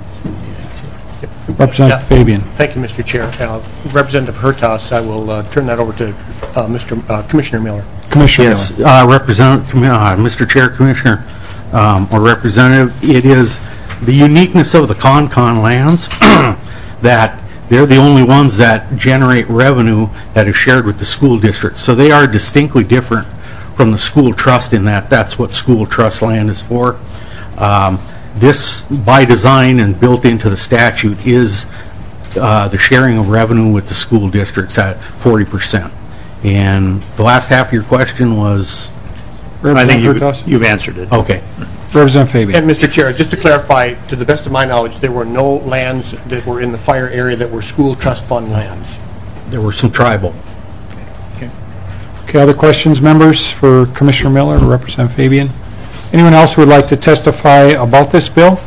Representative Yeah. Fabian. Thank you, Mister Chair. Uh, Representative Hertaus, I will uh, turn that over to uh, Mister Uh, Commissioner Miller. Commissioner Yes, Miller. uh, Representative, uh, Mister Chair, Commissioner, um, or Representative, it is the uniqueness of the Con-Con lands that they're the only ones that generate revenue that is shared with the school district. So they are distinctly different from the school trust in that that's what school trust land is for. Um, this, by design and built into the statute, is uh, the sharing of revenue with the school districts at forty percent. And the last half of your question was? I think Representative you've, Hertaus. you've answered it. Okay. Representative Fabian. And Mister Chair, just to clarify, to the best of my knowledge, there were no lands that were in the fire area that were school trust fund lands. There were some tribal. Okay, other questions, members, for Commissioner Miller or Representative Fabian? Anyone else who would like to testify about this bill?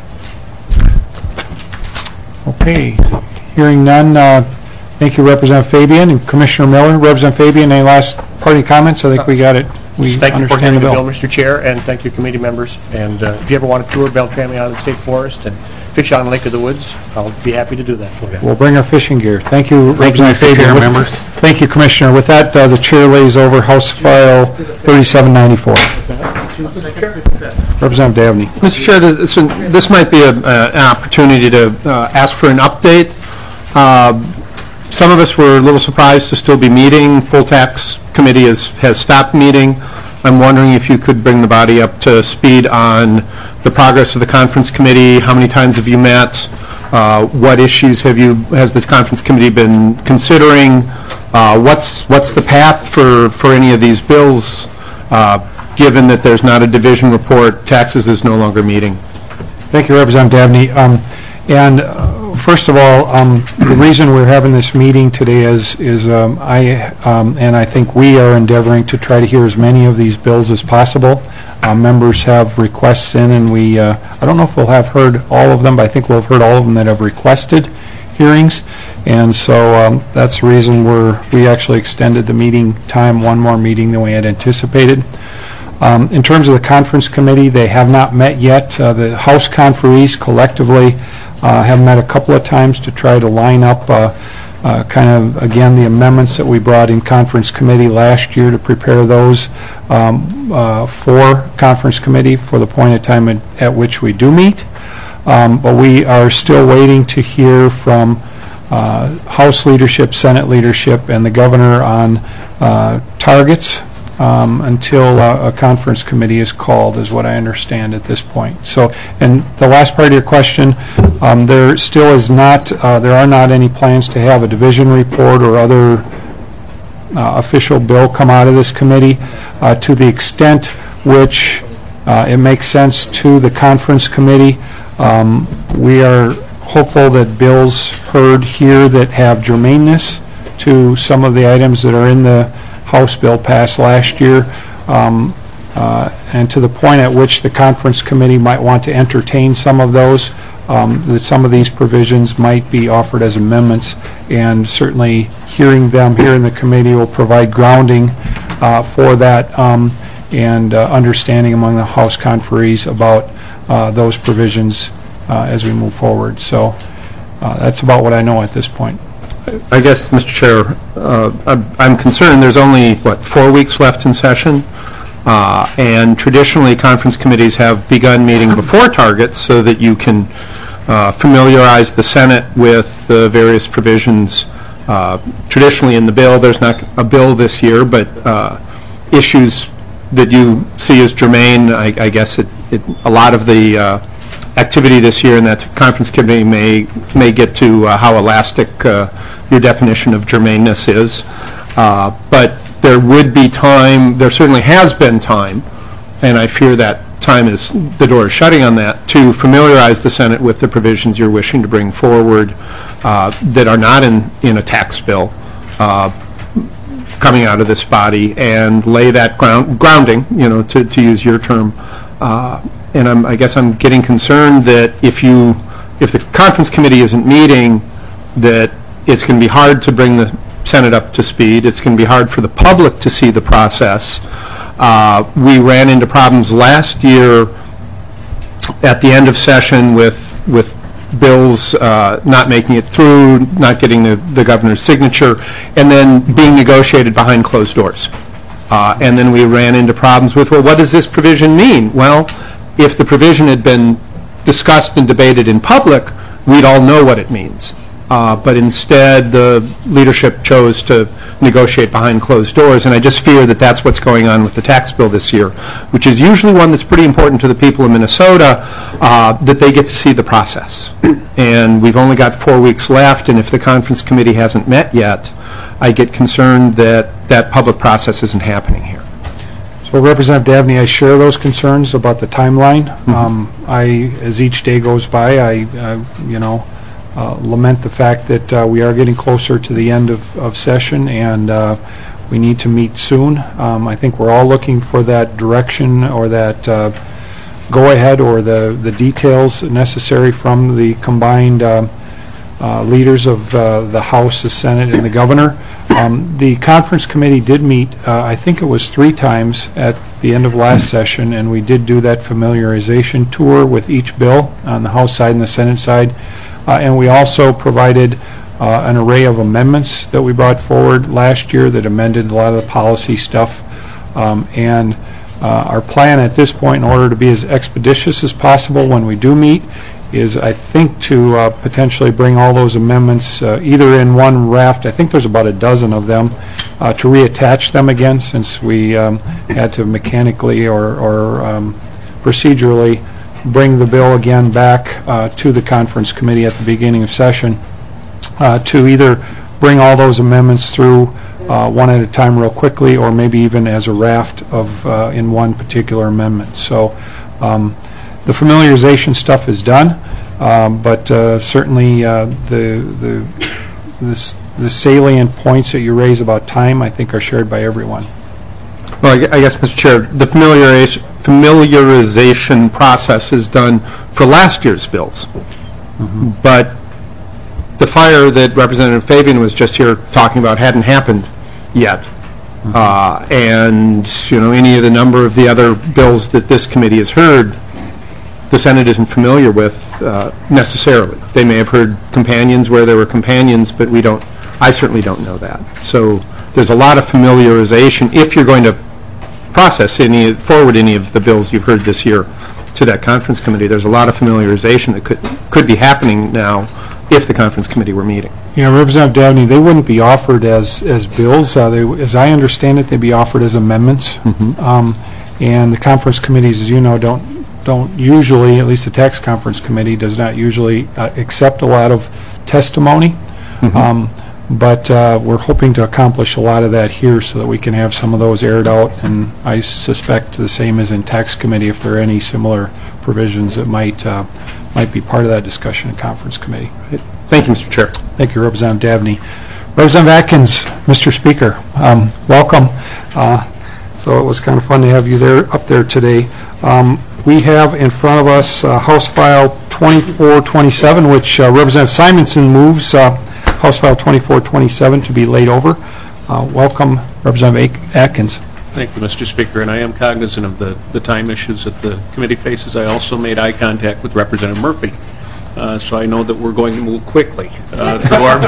Okay, hearing none, uh, thank you, Representative Fabian and Commissioner Miller. Representative Fabian, any last parting comments? I think we got it. we Just thank you for understand hearing the the bill, bill. Mister Chair, and thank you, committee members. And uh, if you ever want to tour Beltrami Island State Forest and fish on Lake of the Woods, I'll be happy to do that for you. We'll bring our fishing gear. Thank you, Thank you, Representative Mister Chair, Fabian. With- members. Thank you, Commissioner. With that, uh, the chair lays over House File thirty-seven ninety-four. Representative Dabney. Mister Chair, this, this might be a, uh, an opportunity to uh, ask for an update. Uh, Some of us were a little surprised to still be meeting. Full Tax Committee has, has stopped meeting. I'm wondering if you could bring the body up to speed on the progress of the Conference Committee. How many times have you met? Uh, what issues have you, has the Conference Committee been considering? Uh, what's, what's the path for, for any of these bills, uh, given that there's not a division report, taxes is no longer meeting? Thank you, Representative Dabney. Um, and uh, first of all, um, the reason we're having this meeting today is, is um, I um, and I think we are endeavoring to try to hear as many of these bills as possible. Uh, members have requests in, and we, uh, I don't know if we'll have heard all of them, but I think we'll have heard all of them that have requested hearings. And so um, that's the reason we're, we actually extended the meeting time, one more meeting than we had anticipated. Um, in terms of the Conference Committee, they have not met yet. Uh, the House conferees collectively uh, have met a couple of times to try to line up uh, uh, kind of, again, the amendments that we brought in Conference Committee last year to prepare those um, uh, for Conference Committee for the point of time at, at which we do meet. Um, but we are still waiting to hear from uh, House leadership, Senate leadership, and the governor on uh, targets um, until uh, a conference committee is called, is what I understand at this point. So, and the last part of your question, um, there still is not, uh, there are not any plans to have a division report or other uh, official bill come out of this committee. Uh, to the extent which uh, it makes sense to the conference committee, um, we are hopeful that bills heard here that have germaneness to some of the items that are in the House bill passed last year, um, uh, and to the point at which the conference committee might want to entertain some of those, um, that some of these provisions might be offered as amendments, and certainly hearing them here in the committee will provide grounding uh, for that um, and uh, understanding among the House conferees about uh, those provisions uh, as we move forward. So uh, that's about what I know at this point. I guess, Mister Chair, uh, I'm, I'm concerned there's only, what, four weeks left in session, uh, and traditionally conference committees have begun meeting before targets so that you can uh, familiarize the Senate with the various provisions. Uh, traditionally in the bill, there's not a bill this year, but uh, issues that you see as germane, I, I guess it, it, a lot of the uh, activity this year in that conference committee may may get to uh, how elastic uh, your definition of germaneness is. Uh, but there would be time, there certainly has been time, and I fear that time is, the door is shutting on that, to familiarize the Senate with the provisions you're wishing to bring forward uh, that are not in, in a tax bill uh, coming out of this body, and lay that ground, grounding, you know, to, to use your term. Uh, and I'm, I guess I'm getting concerned that if you, if the conference committee isn't meeting, that it's going to be hard to bring the Senate up to speed. It's going to be hard for the public to see the process. Uh, we ran into problems last year at the end of session with with bills uh, not making it through, not getting the, the governor's signature, and then being negotiated behind closed doors. Uh, and then we ran into problems with, well, what does this provision mean? Well, if the provision had been discussed and debated in public, we'd all know what it means. Uh, but instead, the leadership chose to negotiate behind closed doors, and I just fear that that's what's going on with the tax bill this year, which is usually one that's pretty important to the people of Minnesota, uh, that they get to see the process. And we've only got four weeks left, and if the conference committee hasn't met yet, I get concerned that that public process isn't happening here. So Representative Dabney, I share those concerns about the timeline. Mm-hmm. um, I, as each day goes by, I, uh, you know, uh, lament the fact that uh, we are getting closer to the end of, of session, and uh, we need to meet soon. Um, I think we're all looking for that direction or that uh, go-ahead or the, the details necessary from the combined uh, uh, leaders of uh, the House, the Senate, and the Governor. Um, The conference committee did meet, uh, I think it was three times at the end of last session, and we did do that familiarization tour with each bill on the House side and the Senate side. Uh, And we also provided uh, an array of amendments that we brought forward last year that amended a lot of the policy stuff. Um, And uh, our plan at this point, in order to be as expeditious as possible when we do meet, is, I think, to uh, potentially bring all those amendments uh, either in one raft, I think there's about a dozen of them, uh, to reattach them again, since we um, had to mechanically or, or um, procedurally bring the bill again back uh, to the conference committee at the beginning of session, uh, to either bring all those amendments through uh, one at a time real quickly, or maybe even as a raft of uh, in one particular amendment. So um, the familiarization stuff is done, um, but uh, certainly uh, the, the, the, s- the salient points that you raise about time, I think, are shared by everyone. Well, I gue- I guess, Mister Chair, the familiarization, familiarization process is done for last year's bills. But the fire that Representative Fabian was just here talking about hadn't happened yet. Uh, And, you know, any of the number of the other bills that this committee has heard, the Senate isn't familiar with uh, necessarily. They may have heard companions where there were companions, but we don't, I certainly don't know that. So there's a lot of familiarization if you're going to process any, forward any of the bills you've heard this year to that conference committee. There's a lot of familiarization that could, could be happening now if the conference committee were meeting. You know, Representative Dabney, they wouldn't be offered as, as bills. Uh, they, as I understand it, they'd be offered as amendments. Um, And the conference committees, as you know, don't don't usually, at least the tax conference committee does not usually uh, accept a lot of testimony. Um, But uh, we're hoping to accomplish a lot of that here so that we can have some of those aired out. And I suspect the same as in tax committee, if there are any similar provisions that might, uh, might be part of that discussion in conference committee. Thank you, Mister Chair. Thank you, Representative Dabney. Representative Atkins, Mister Speaker, um, welcome. Uh, So it was kind of fun to have you there, up there today. Um, We have in front of us uh, House File twenty-four twenty-seven, which uh, Representative Simonson moves uh, House File twenty-four twenty-seven to be laid over. Uh, Welcome, Representative Atkins. Thank you, Mister Speaker, and I am cognizant of the, the time issues that the committee faces. I also made eye contact with Representative Murphy, uh, so I know that we're going to move quickly uh, through our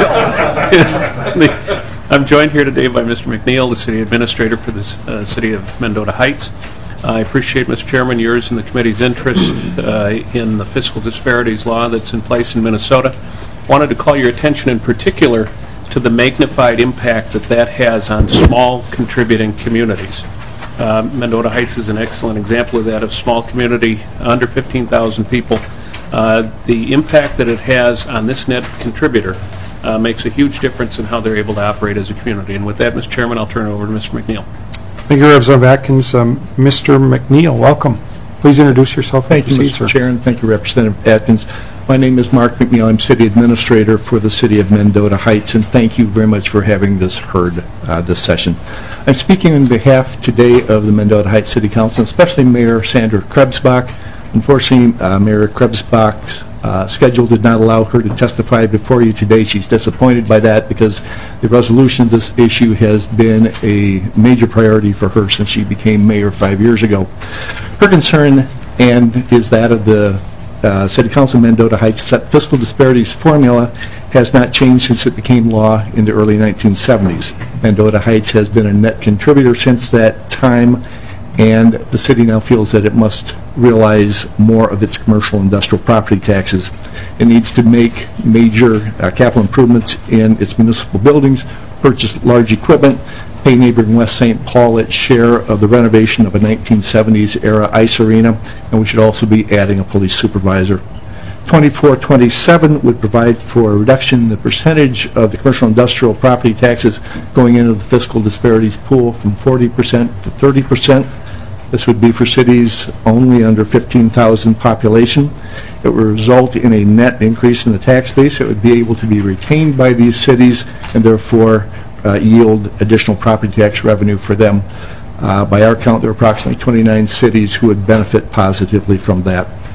bill. I'm joined here today by Mister McNeil, the City Administrator for the uh, City of Mendota Heights. I appreciate, Mister Chairman, yours and the committee's interest uh, in the fiscal disparities law that's in place in Minnesota. Wanted to call your attention in particular to the magnified impact that that has on small contributing communities. Uh, Mendota Heights is an excellent example of that, of small community, under fifteen thousand people. Uh, the impact that it has on this net contributor uh, makes a huge difference in how they're able to operate as a community. And with that, Mister Chairman, I'll turn it over to Mister McNeil. Thank you, Representative Atkins. Um, Mister McNeil, welcome. Please introduce yourself. Thank you, Mister Chair, and thank you, Representative Atkins. My name is Mark McNeil. I'm City Administrator for the City of Mendota Heights, and thank you very much for having this heard uh, this session. I'm speaking on behalf today of the Mendota Heights City Council, especially Mayor Sandra Krebsbach. Unfortunately, uh, Mayor Krebsbach's uh, schedule did not allow her to testify before you today. She's disappointed by that because the resolution of this issue has been a major priority for her since she became mayor five years ago. Her concern and is that of the uh, City Council of Mendota Heights set fiscal disparities formula has not changed since it became law in the early nineteen seventies. Mendota Heights has been a net contributor since that time, and the city now feels that it must realize more of its commercial industrial property taxes. It needs to make major uh, capital improvements in its municipal buildings, purchase large equipment, pay neighboring West Saint Paul its share of the renovation of a nineteen seventies era ice arena, and we should also be adding a police supervisor. twenty-four twenty-seven would provide for a reduction in the percentage of the commercial industrial property taxes going into the fiscal disparities pool from forty percent to thirty percent. This would be for cities only under fifteen thousand population. It would result in a net increase in the tax base. It would be able to be retained by these cities and therefore uh, yield additional property tax revenue for them. Uh, by our count, there are approximately twenty-nine cities who would benefit positively from that.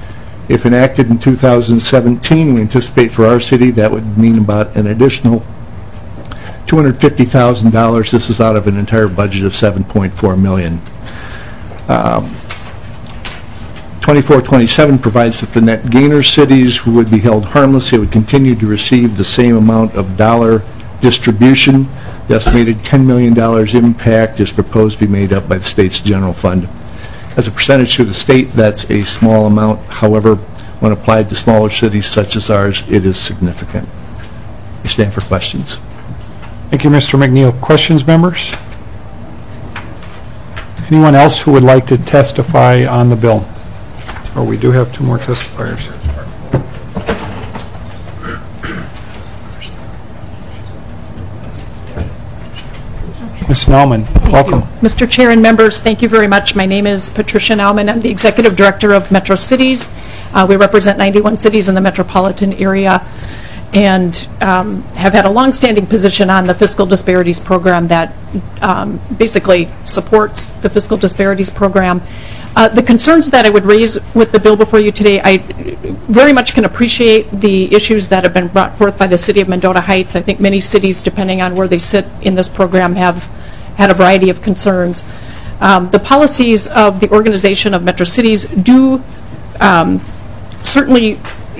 If enacted in two thousand seventeen, we anticipate for our city that would mean about an additional two hundred fifty thousand dollars. This is out of an entire budget of seven point four million dollars. Um, twenty-four twenty-seven provides that the net gainer cities would be held harmless. They would continue to receive the same amount of dollar distribution. The estimated ten million dollars impact is proposed to be made up by the state's general fund. As a percentage to the state, that's a small amount. However, when applied to smaller cities such as ours, it is significant. I stand for questions. Thank you, Mister McNeil. Questions, members? Anyone else who would like to testify on the bill? Or we do have two more testifiers. Miz Nauman, welcome. Mister Chair and members, thank you very much. My name is Patricia Nauman. I'm the Executive Director of Metro Cities. Uh, we represent ninety-one cities in the metropolitan area and um, have had a long-standing position on the fiscal disparities program that um, basically supports the fiscal disparities program. Uh, the concerns that I would raise with the bill before you today, I very much can appreciate the issues that have been brought forth by the City of Mendota Heights. I think many cities, depending on where they sit in this program, have had a variety of concerns. Um, the policies of the organization of Metro Cities do um, certainly,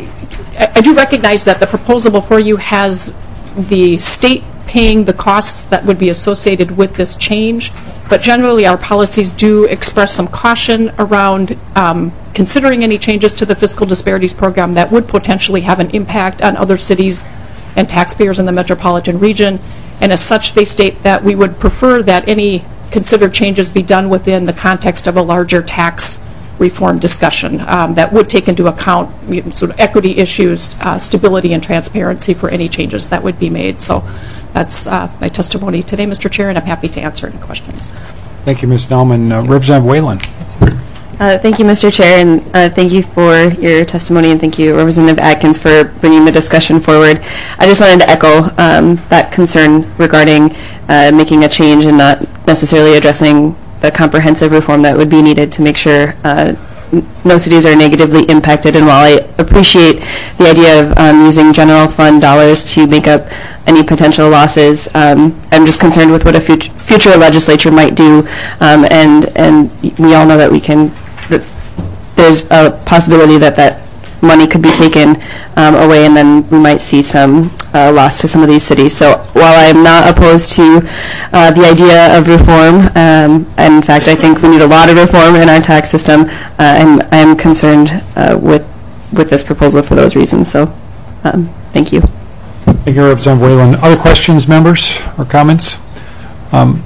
I, I do recognize that the proposal before you has the state paying the costs that would be associated with this change, but generally our policies do express some caution around um, considering any changes to the fiscal disparities program that would potentially have an impact on other cities and taxpayers in the metropolitan region. And as such, they state that we would prefer that any considered changes be done within the context of a larger tax reform discussion um, that would take into account you know, sort of equity issues, uh, stability and transparency for any changes that would be made. So that's uh, my testimony today, Mister Chair, and I'm happy to answer any questions. Thank you, Miz Nauman. Uh, Representative Whalen. Uh, thank you, Mister Chair, and uh, thank you for your testimony, and thank you, Representative Atkins, for bringing the discussion forward. I just wanted to echo um, that concern regarding uh, making a change and not necessarily addressing the comprehensive reform that would be needed to make sure uh, no cities are negatively impacted. And while I appreciate the idea of um, using general fund dollars to make up any potential losses, um, I'm just concerned with what a fut future legislature might do, um, and and we all know that we can. There's a possibility that that money could be taken um, away, and then we might see some uh, loss to some of these cities. So while I'm not opposed to uh, the idea of reform, um, and in fact I think we need a lot of reform in our tax system, uh, I'm, I'm concerned uh, with, with this proposal for those reasons. So um, thank you. Thank you, Representative Whalen. Other questions, members, or comments? Um,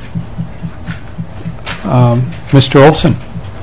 um, Mister Olson.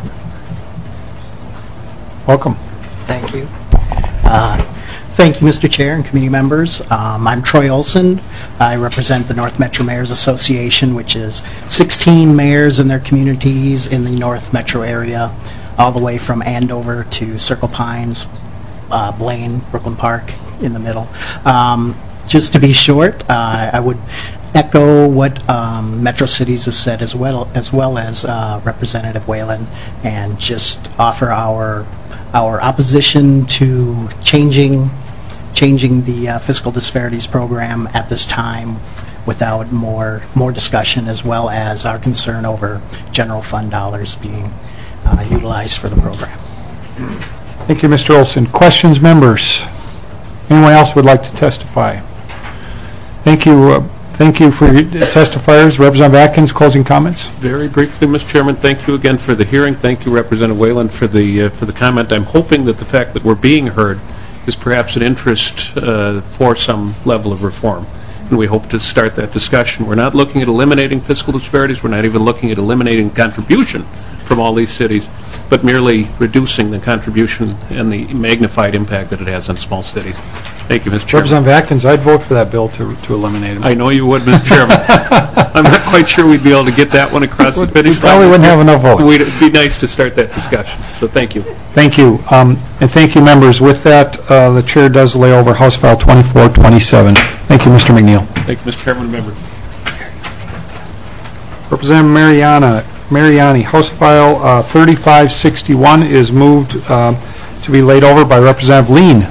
Welcome. Thank you. Uh, thank you, Mister Chair and committee members. Um, I'm Troy Olson. I represent the North Metro Mayors Association, which is sixteen mayors and their communities in the North Metro area, all the way from Andover to Circle Pines, uh, Blaine, Brooklyn Park in the middle. Um, just to be short, uh, I would echo what um, Metro Cities has said, as well as well as uh, Representative Whalen, and just offer our our opposition to changing changing the uh, fiscal disparities program at this time without more more discussion, as well as our concern over general fund dollars being uh, utilized for the program. Thank you, Mister Olson. Questions, members? Anyone else would like to testify? Thank you. Uh, Thank you for your testifiers. Representative Atkins, closing comments. Very briefly, Mister Chairman, thank you again for the hearing. Thank you, Representative Whalen, for the uh, for the comment. I'm hoping that the fact that we're being heard is perhaps an interest uh, for some level of reform, and we hope to start that discussion. We're not looking at eliminating fiscal disparities. We're not even looking at eliminating contribution from all these cities, but merely reducing the contribution and the magnified impact that it has on small cities. Thank you, Mister Chairman. Representative Atkins, I'd vote for that bill to, to eliminate them. I know you would, Mister Chairman. I'm not quite sure we'd be able to get that one across the finish line. We probably wouldn't have enough votes. It'd be nice to start that discussion, so thank you. Thank you. Um, and thank you, members. With that, uh, the chair does lay over House File twenty-four twenty-seven. Thank you, Mister McNeil. Thank you, Mister Chairman and members. Representative Mariana, Mariani, House File uh, thirty-five sixty-one is moved uh, to to be laid over by Representative Lean.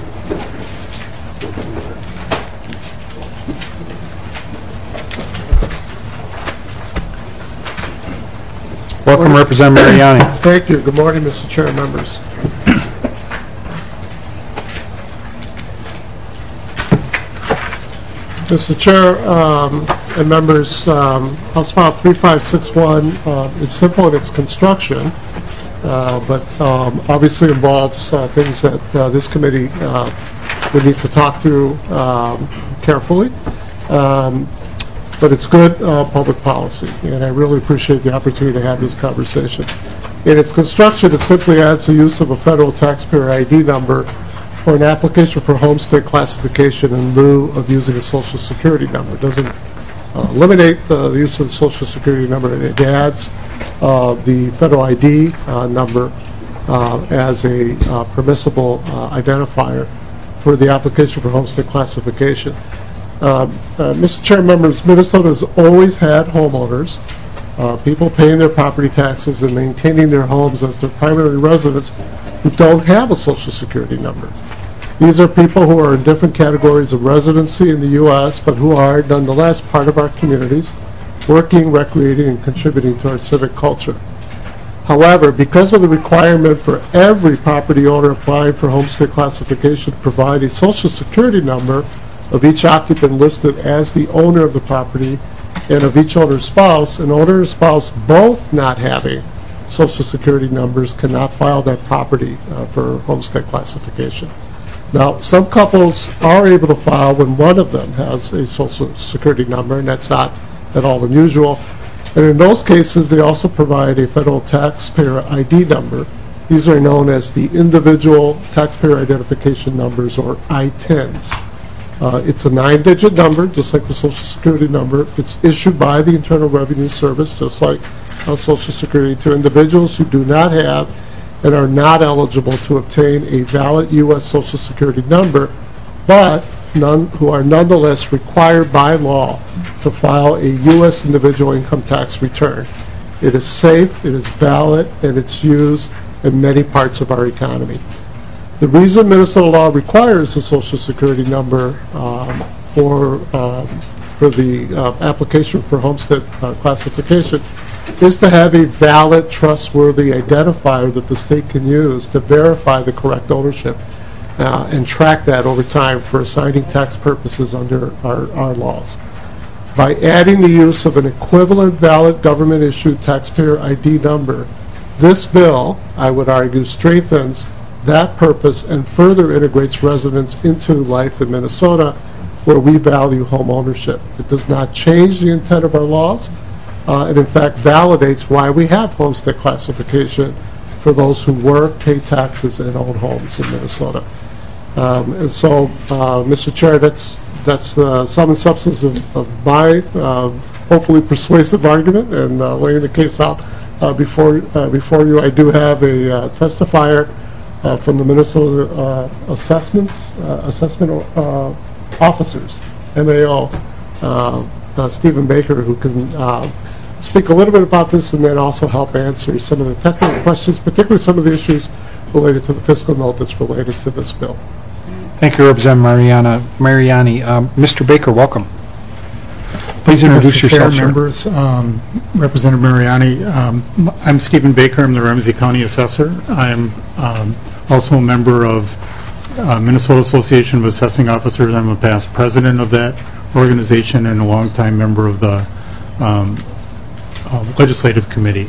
Welcome, Representative Mariani. Thank you. Good morning, Mister Chair and members. Mister Chair um, and members, um, House File three five six one uh, is simple in its construction, uh, but um, obviously involves uh, things that uh, this committee uh, would need to talk through um, carefully. Um, but it's good uh, public policy, and I really appreciate the opportunity to have this conversation. In its construction, it simply adds the use of a federal taxpayer I D number for an application for homestead classification in lieu of using a Social Security number. It doesn't uh, eliminate the, the use of the Social Security number. It adds uh, the federal I D uh, number uh, as a uh, permissible uh, identifier for the application for homestead classification. Uh, uh, Mister Chair, members, Minnesota has always had homeowners, uh, people paying their property taxes and maintaining their homes as their primary residence who don't have a Social Security number. These are people who are in different categories of residency in the U S, but who are nonetheless part of our communities, working, recreating, and contributing to our civic culture. However, because of the requirement for every property owner applying for homestead classification to provide a Social Security number of each occupant listed as the owner of the property and of each owner's spouse, an owner and spouse both not having Social Security numbers cannot file that property uh, for homestead classification. Now, some couples are able to file when one of them has a Social Security number, and that's not at all unusual. And in those cases, they also provide a federal taxpayer I D number. These are known as the Individual Taxpayer Identification Numbers, or I T I Ns. Uh, it's a nine-digit number, just like the Social Security number. It's issued by the Internal Revenue Service, just like uh, Social Security, to individuals who do not have and are not eligible to obtain a valid U S Social Security number, but none, who are nonetheless required by law to file a U S individual income tax return. It is safe, it is valid, and it's used in many parts of our economy. The reason Minnesota law requires a Social Security number um, for, um, for the uh, application for homestead uh, classification is to have a valid, trustworthy identifier that the state can use to verify the correct ownership uh, and track that over time for assigning tax purposes under our, our laws. By adding the use of an equivalent valid government-issued taxpayer I D number, this bill, I would argue, strengthens that purpose and further integrates residents into life in Minnesota, where we value home ownership. It does not change the intent of our laws. Uh, it in fact validates why we have homestead classification for those who work, pay taxes, and own homes in Minnesota. Um, and so, uh, Mister Chair, that's that's the sum and substance of, of my uh, hopefully persuasive argument and uh, laying the case out uh, before uh, before you. I do have a uh, testifier uh, from the Minnesota uh, Assessments uh, Assessment uh, Officers, M A O, uh, uh, Stephen Baker, who can uh, speak a little bit about this and then also help answer some of the technical questions, particularly some of the issues related to the fiscal note that's related to this bill. Thank you, Representative Mariana, Mariani. Um, Mister Baker, welcome. Please introduce Mister yourself, Chair, sir. members, um, Representative Mariani. Um, I'm Stephen Baker. I'm the Ramsey County Assessor. I'm um, also a member of uh, Minnesota Association of Assessing Officers. I'm a past president of that organization and a longtime member of the um, uh, Legislative Committee.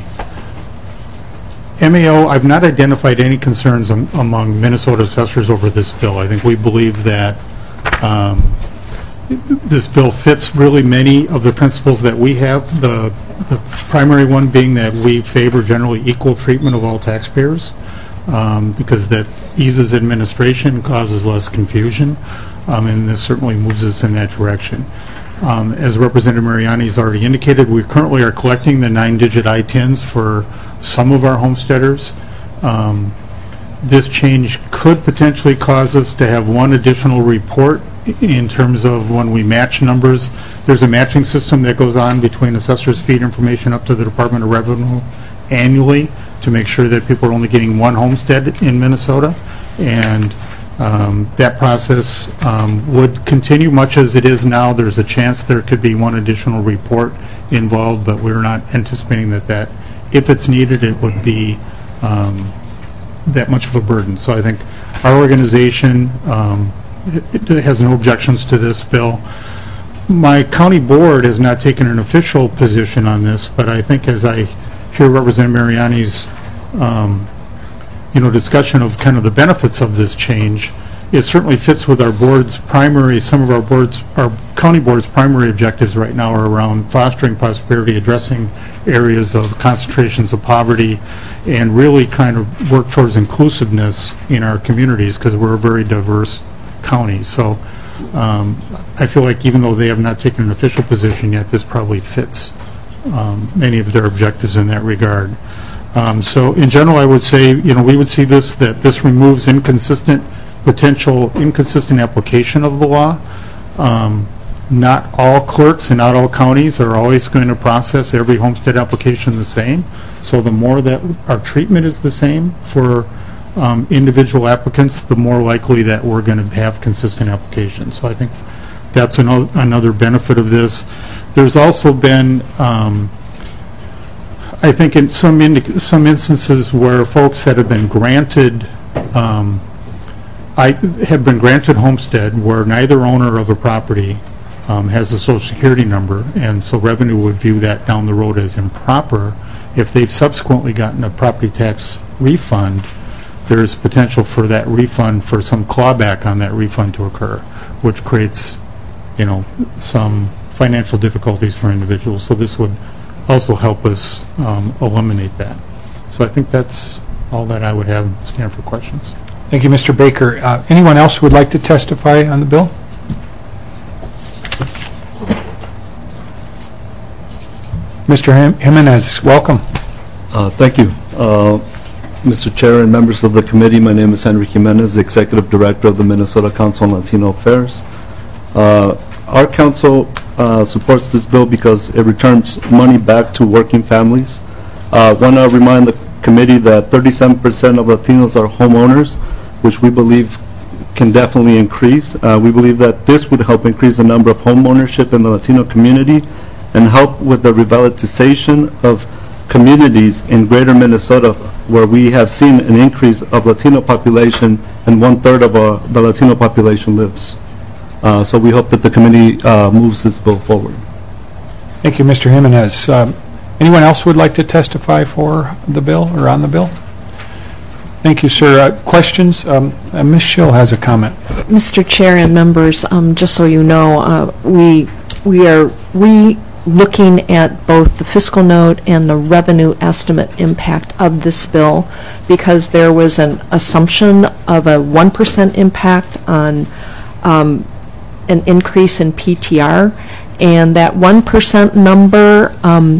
M A O, I've not identified any concerns am, among Minnesota assessors over this bill. I think we believe that um, this bill fits really many of the principles that we have, the, the primary one being that we favor generally equal treatment of all taxpayers um, because that eases administration, causes less confusion, um, and this certainly moves us in that direction. Um, as Representative Mariani has already indicated, we currently are collecting the nine-digit I T I Ns for some of our homesteaders. Um, this change could potentially cause us to have one additional report in terms of when we match numbers. There's a matching system that goes on between assessors' feed information up to the Department of Revenue annually to make sure that people are only getting one homestead in Minnesota, and um, that process um, would continue much as it is now. There's a chance there could be one additional report involved, but we're not anticipating that that, if it's needed, it would be um, that much of a burden. So I think our organization um, it, it has no objections to this bill. My county board has not taken an official position on this, but I think as I hear Representative Mariani's um, you know, discussion of kind of the benefits of this change, it certainly fits with our board's primary, some of our boards, our county board's primary objectives right now are around fostering prosperity, addressing areas of concentrations of poverty, and really kind of work towards inclusiveness in our communities, because we're a very diverse county. So um, I feel like even though they have not taken an official position yet, this probably fits um, many of their objectives in that regard. Um, so in general, I would say, you know, we would see this, that this removes inconsistent, potential inconsistent application of the law. Um, not all clerks and not all counties are always going to process every homestead application the same. So the more that our treatment is the same for um, individual applicants, the more likely that we're going to have consistent applications. So I think that's another, another benefit of this. There's also been um, I think in some in some instances where folks that have been granted um, I have been granted homestead where neither owner of a property um, has a social security number, and so revenue would view that down the road as improper. If they've subsequently gotten a property tax refund, there's potential for that refund, for some clawback on that refund to occur, which creates, you know, some financial difficulties for individuals. So this would also help us um, eliminate that. So I think that's all that I would have. Stand for questions. Thank you, Mister Baker. Uh, anyone else who would like to testify on the bill? Mister Jimenez, welcome. Uh, thank you. Uh, Mister Chair and members of the committee, my name is Henry Jimenez, Executive Director of the Minnesota Council on Latino Affairs. Uh, our council uh, supports this bill because it returns money back to working families. I uh, want to remind the committee that thirty-seven percent of Latinos are homeowners, which we believe can definitely increase. Uh, we believe that this would help increase the number of home ownership in the Latino community and help with the revitalization of communities in greater Minnesota, where we have seen an increase of Latino population and one-third of uh, the Latino population lives. Uh, so we hope that the committee uh, moves this bill forward. Thank you, Mister Jimenez. Um, anyone else who would like to testify for the bill or on the bill? Thank you, sir. Uh, questions? Um, uh, Miz Schill has a comment. Mister Chair and members, um, just so you know, uh, we we are we looking at both the fiscal note and the revenue estimate impact of this bill, because there was an assumption of a one percent impact on um, an increase in P T R, and that one percent number um,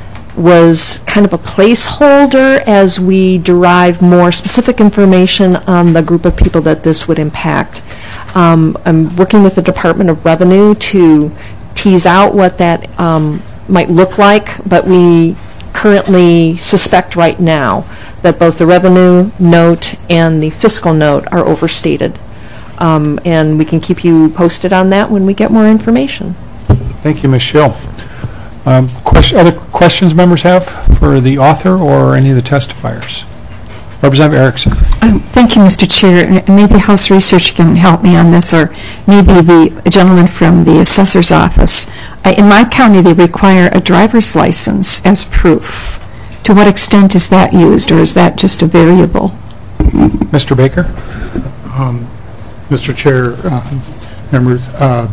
was kind of a placeholder as we derive more specific information on the group of people that this would impact. Um, I'm working with the Department of Revenue to tease out what that um, might look like, but we currently suspect right now that both the revenue note and the fiscal note are overstated. Um, and we can keep you posted on that when we get more information. Thank you, Miz Schill. Um, question, other questions members have for the author or any of the testifiers? Representative Erickson. Um, thank you, Mister Chair. And maybe House Research can help me on this, or maybe the gentleman from the assessor's office. Uh, in my county, they require a driver's license as proof. To what extent is that used, or is that just a variable? Mister Baker. Um, Mister Chair, uh, members, uh,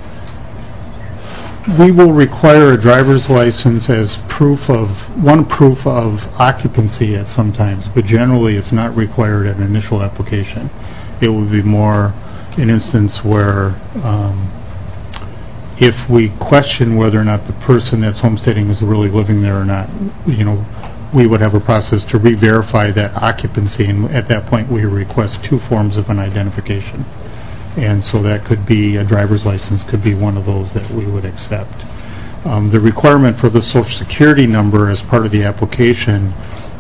we will require a driver's license as proof of, one proof of occupancy at some times, but generally it's not required at an initial application. It would be more an instance where um, if we question whether or not the person that's homesteading is really living there or not, you know, we would have a process to re-verify that occupancy, and at that point we request two forms of an identification. And so that could be a driver's license, could be one of those that we would accept. Um, the requirement for the Social Security number as part of the application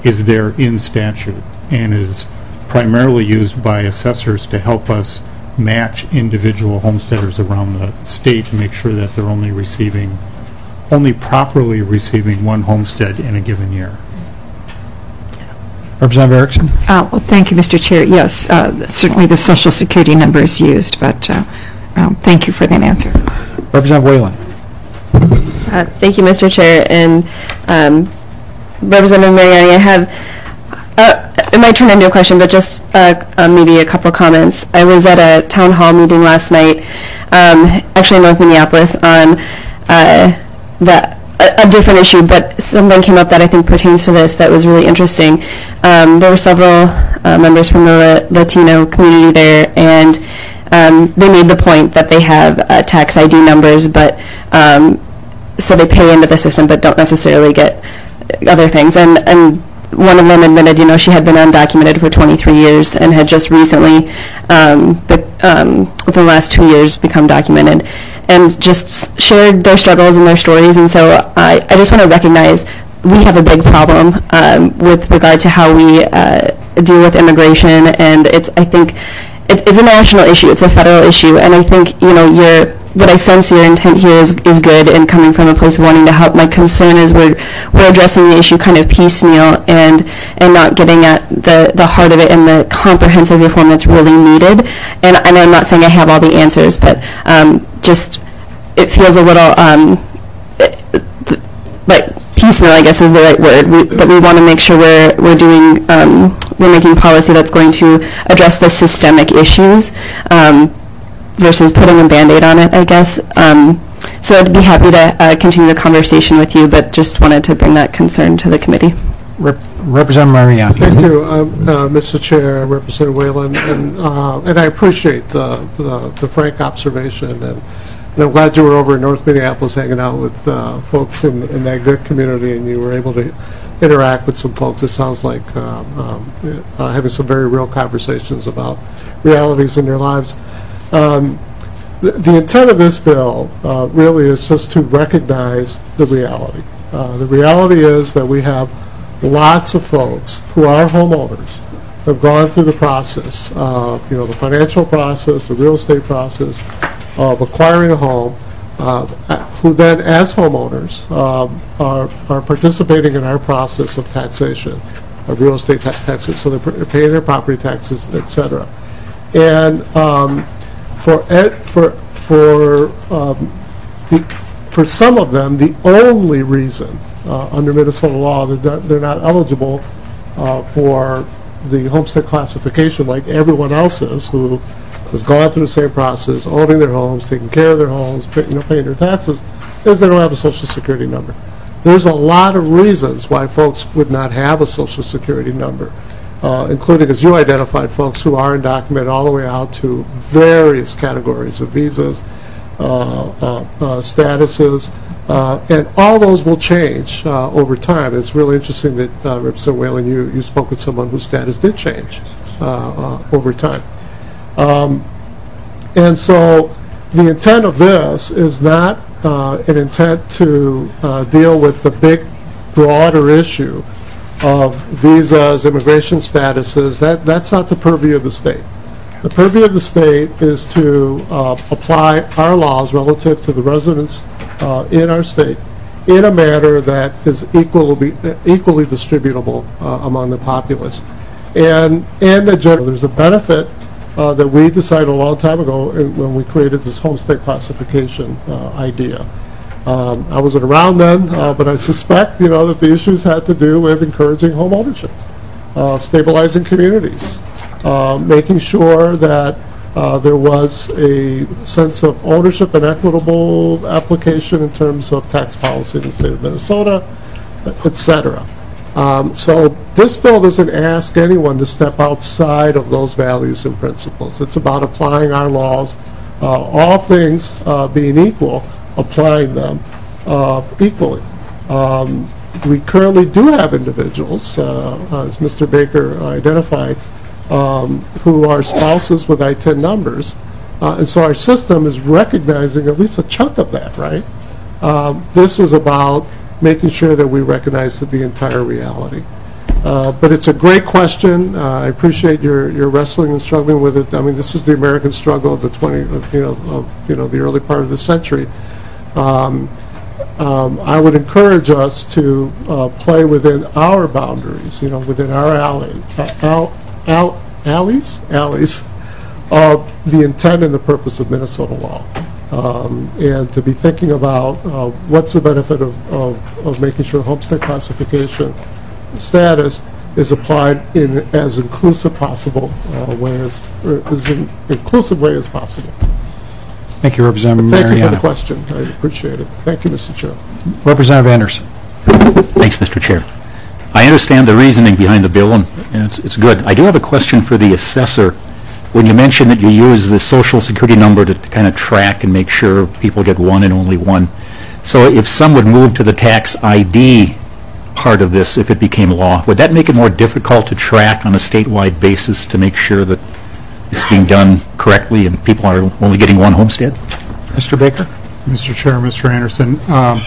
is there in statute and is primarily used by assessors to help us match individual homesteaders around the state to make sure that they're only receiving, only properly receiving one homestead in a given year. Representative Erickson? Uh, Well, thank you, Mister Chair. Yes, uh, certainly the Social Security number is used, but uh, um, thank you for that answer. Representative Whalen? Uh, Thank you, Mister Chair, and um, Representative Mariani, I have, uh, it might turn into a question, but just uh, uh, maybe a couple comments. I was at a town hall meeting last night, um, actually in North Minneapolis, on uh, the, a, a different issue, but something came up that I think pertains to this that was really interesting. Um, there were several uh, members from the Latino community there, and um, they made the point that they have uh, tax I D numbers, but um, so they pay into the system but don't necessarily get other things. And, and one of them admitted, you know, she had been undocumented for twenty-three years and had just recently, um, but, um, within the last two years, become documented, and just shared their struggles and their stories. And so I, I just want to recognize we have a big problem um, with regard to how we uh, deal with immigration, and it's, I think, it, it's a national issue, it's a federal issue, and I think, you know, you're what I sense your intent here is, is good and coming from a place of wanting to help. My concern is we're we're addressing the issue kind of piecemeal and and not getting at the, the heart of it and the comprehensive reform that's really needed. And, and I'm not saying I have all the answers, but um, just it feels a little um, like piecemeal, I guess is the right word. We, but we want to make sure we're we're doing um, we're making policy that's going to address the systemic issues. Um, versus putting a Band-Aid on it, I guess. Um, so I'd be happy to uh, continue the conversation with you, but just wanted to bring that concern to the committee. Rep Representative Mariani. Thank you, um, uh, Mister Chair, Representative Whalen, and uh, and I appreciate the, the, the frank observation, and, and I'm glad you were over in North Minneapolis hanging out with uh, folks in, in that good community, and you were able to interact with some folks. It sounds like um, um, uh, having some very real conversations about realities in their lives. Um, the, the intent of this bill uh, really is just to recognize the reality. Uh, the reality is that we have lots of folks who are homeowners, who have gone through the process, uh, you know, the financial process, the real estate process of acquiring a home, uh, who then, as homeowners, um, are, are participating in our process of taxation, of real estate ta taxes, so they're paying their property taxes, et cetera. And um, For ed, for for um, the, for some of them, the only reason uh, under Minnesota law they're not, they're not eligible uh, for the homestead classification like everyone else is, who has gone through the same process, owning their homes, taking care of their homes, pay, you know, paying their taxes, is they don't have a Social Security number. There's a lot of reasons why folks would not have a Social Security number. Uh, including, as you identified, folks who are undocumented all the way out to various categories of visas, uh, uh, uh, statuses, uh, and all those will change uh, over time. It's really interesting that, uh, Representative Whalen, you, you spoke with someone whose status did change uh, uh, over time. Um, and so the intent of this is not uh, an intent to uh, deal with the big, broader issue of visas, immigration statuses. That, that's not the purview of the state. The purview of the state is to uh, apply our laws relative to the residents uh, in our state in a manner that is equally, equally distributable uh, among the populace. And, and the general, there's a benefit uh, that we decided a long time ago when we created this homestead classification uh, idea. Um, I wasn't around then, uh, but I suspect, you know, that the issues had to do with encouraging home ownership, uh, stabilizing communities, uh, making sure that uh, there was a sense of ownership and equitable application in terms of tax policy in the state of Minnesota, et cetera. Um, so this bill doesn't ask anyone to step outside of those values and principles. It's about applying our laws, uh, all things uh, being equal, applying them uh, equally. Um, we currently do have individuals, uh, as Mister Baker identified, um, who are spouses with I ten numbers, uh, and so our system is recognizing at least a chunk of that, right? Um, this is about making sure that we recognize that the entire reality. Uh, But it's a great question. Uh, I appreciate your your wrestling and struggling with it. I mean, this is the American struggle of the twenty, of, you know, of you know the early part of the century. Um, um, I would encourage us to uh, play within our boundaries, you know, within our alley, uh, al, al, alleys, alleys, of the intent and the purpose of Minnesota law. Um, and to be thinking about uh, what's the benefit of, of, of making sure homestead classification status is applied in as inclusive possible uh, way as, or as in inclusive way as possible. Thank you, Representative Mariano. Thank you for the question. I appreciate it. Thank you, Mister Chair. Representative Anderson. Thanks, Mister Chair. I understand the reasoning behind the bill, and and it's, it's good. I do have a question for the assessor. When you mentioned that you use the social security number to, to kind of track and make sure people get one and only one. So if some would move to the tax I D part of this, if it became law, would that make it more difficult to track on a statewide basis to make sure that it's being done correctly and people are only getting one homestead? Mister Baker? Mister Chair, Mister Anderson, um,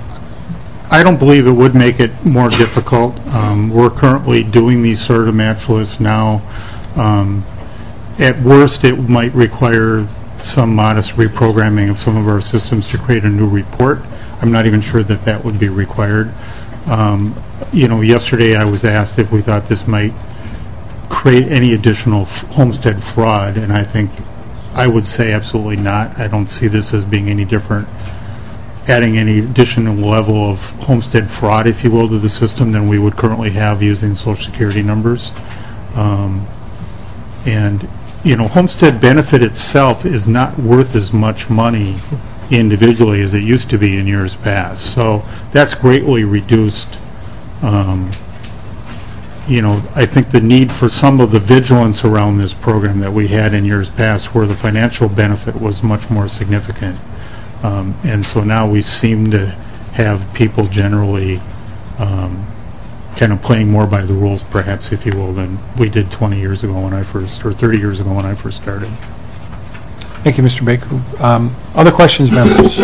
I don't believe it would make it more difficult. Um, we're currently doing these sort of match lists now. Um, at worst, it might require some modest reprogramming of some of our systems to create a new report. I'm not even sure that that would be required. Um, you know, yesterday I was asked if we thought this might create any additional f- homestead fraud, and I think I would say absolutely not. I don't see this as being any different, adding any additional level of homestead fraud, if you will, to the system than we would currently have using Social Security numbers. Um, and, you know, homestead benefit itself is not worth as much money individually as it used to be in years past. So that's greatly reduced. Um, you know, I think the need for some of the vigilance around this program that we had in years past, where the financial benefit was much more significant. Um, and so now we seem to have people generally um, kind of playing more by the rules, perhaps, if you will, than we did twenty years ago when I first, or thirty years ago when I first started. Thank you, Mister Baker. Um, other questions, members?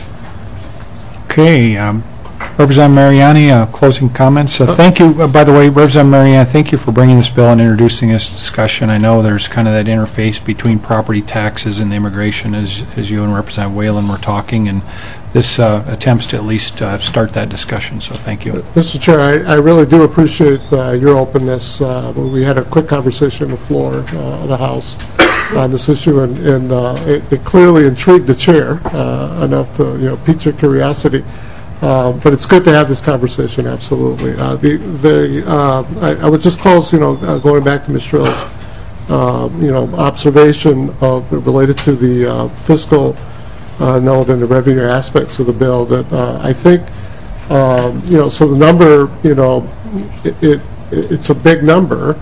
Okay. Um, Representative Mariani, uh, closing comments. Uh, thank you, uh, by the way, Representative Mariani, thank you for bringing this bill and introducing this discussion. I know there's kind of that interface between property taxes and the immigration, as, as you and Representative Whalen were talking, and this uh, attempts to at least uh, start that discussion, so thank you. Mister Chair, I, I really do appreciate uh, your openness. Uh, we had a quick conversation on the floor uh, of the House on this issue, and, and uh, it, it clearly intrigued the chair uh, enough to, you know, pique your curiosity. Uh, but it's good to have this conversation, absolutely. Uh, the, the, uh, I, I would just close, you know, uh, going back to Miz Shrill's, uh, you know, observation of related to the uh, fiscal uh, note and the revenue aspects of the bill. That uh, I think, um, you know, so the number, you know, it, it it's a big number.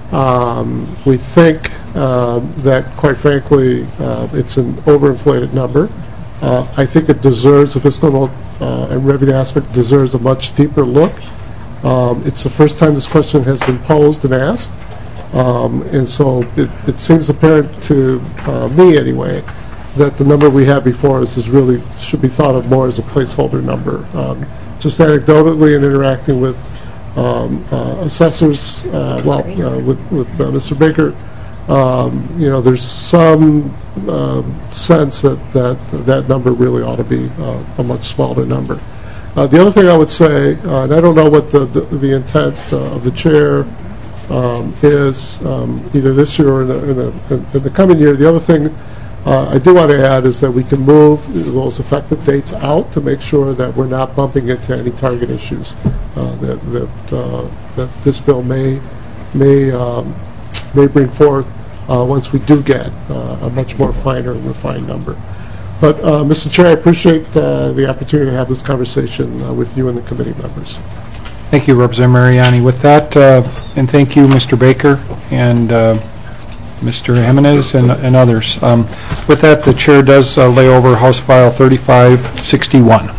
Um, we think uh, that, quite frankly, uh, it's an overinflated number. Uh, I think it deserves, the fiscal note uh, and revenue aspect deserves a much deeper look. Um, it's the first time this question has been posed and asked. Um, and so it, it seems apparent to uh, me, anyway, that the number we have before us is really, should be thought of more as a placeholder number. Um, just anecdotally and interacting with um, uh, assessors, uh, well, uh, with, with uh, Mister Baker, um, you know, there's some uh, sense that, that that number really ought to be uh, a much smaller number. Uh, the other thing I would say, uh, and I don't know what the, the, the intent uh, of the chair um, is, um, either this year or in the, in, the, in the coming year. The other thing uh, I do want to add is that we can move those effective dates out to make sure that we're not bumping into any target issues uh, that, that, uh, that this bill may, may, um, may bring forth Uh, once we do get uh, a much more finer and refined number. But, uh, Mister Chair, I appreciate uh, the opportunity to have this conversation uh, with you and the committee members. Thank you, Representative Mariani. With that, uh, and thank you, Mister Baker and uh, Mister Jimenez and, and others. Um, with that, the chair does uh, lay over House File thirty-five sixty-one.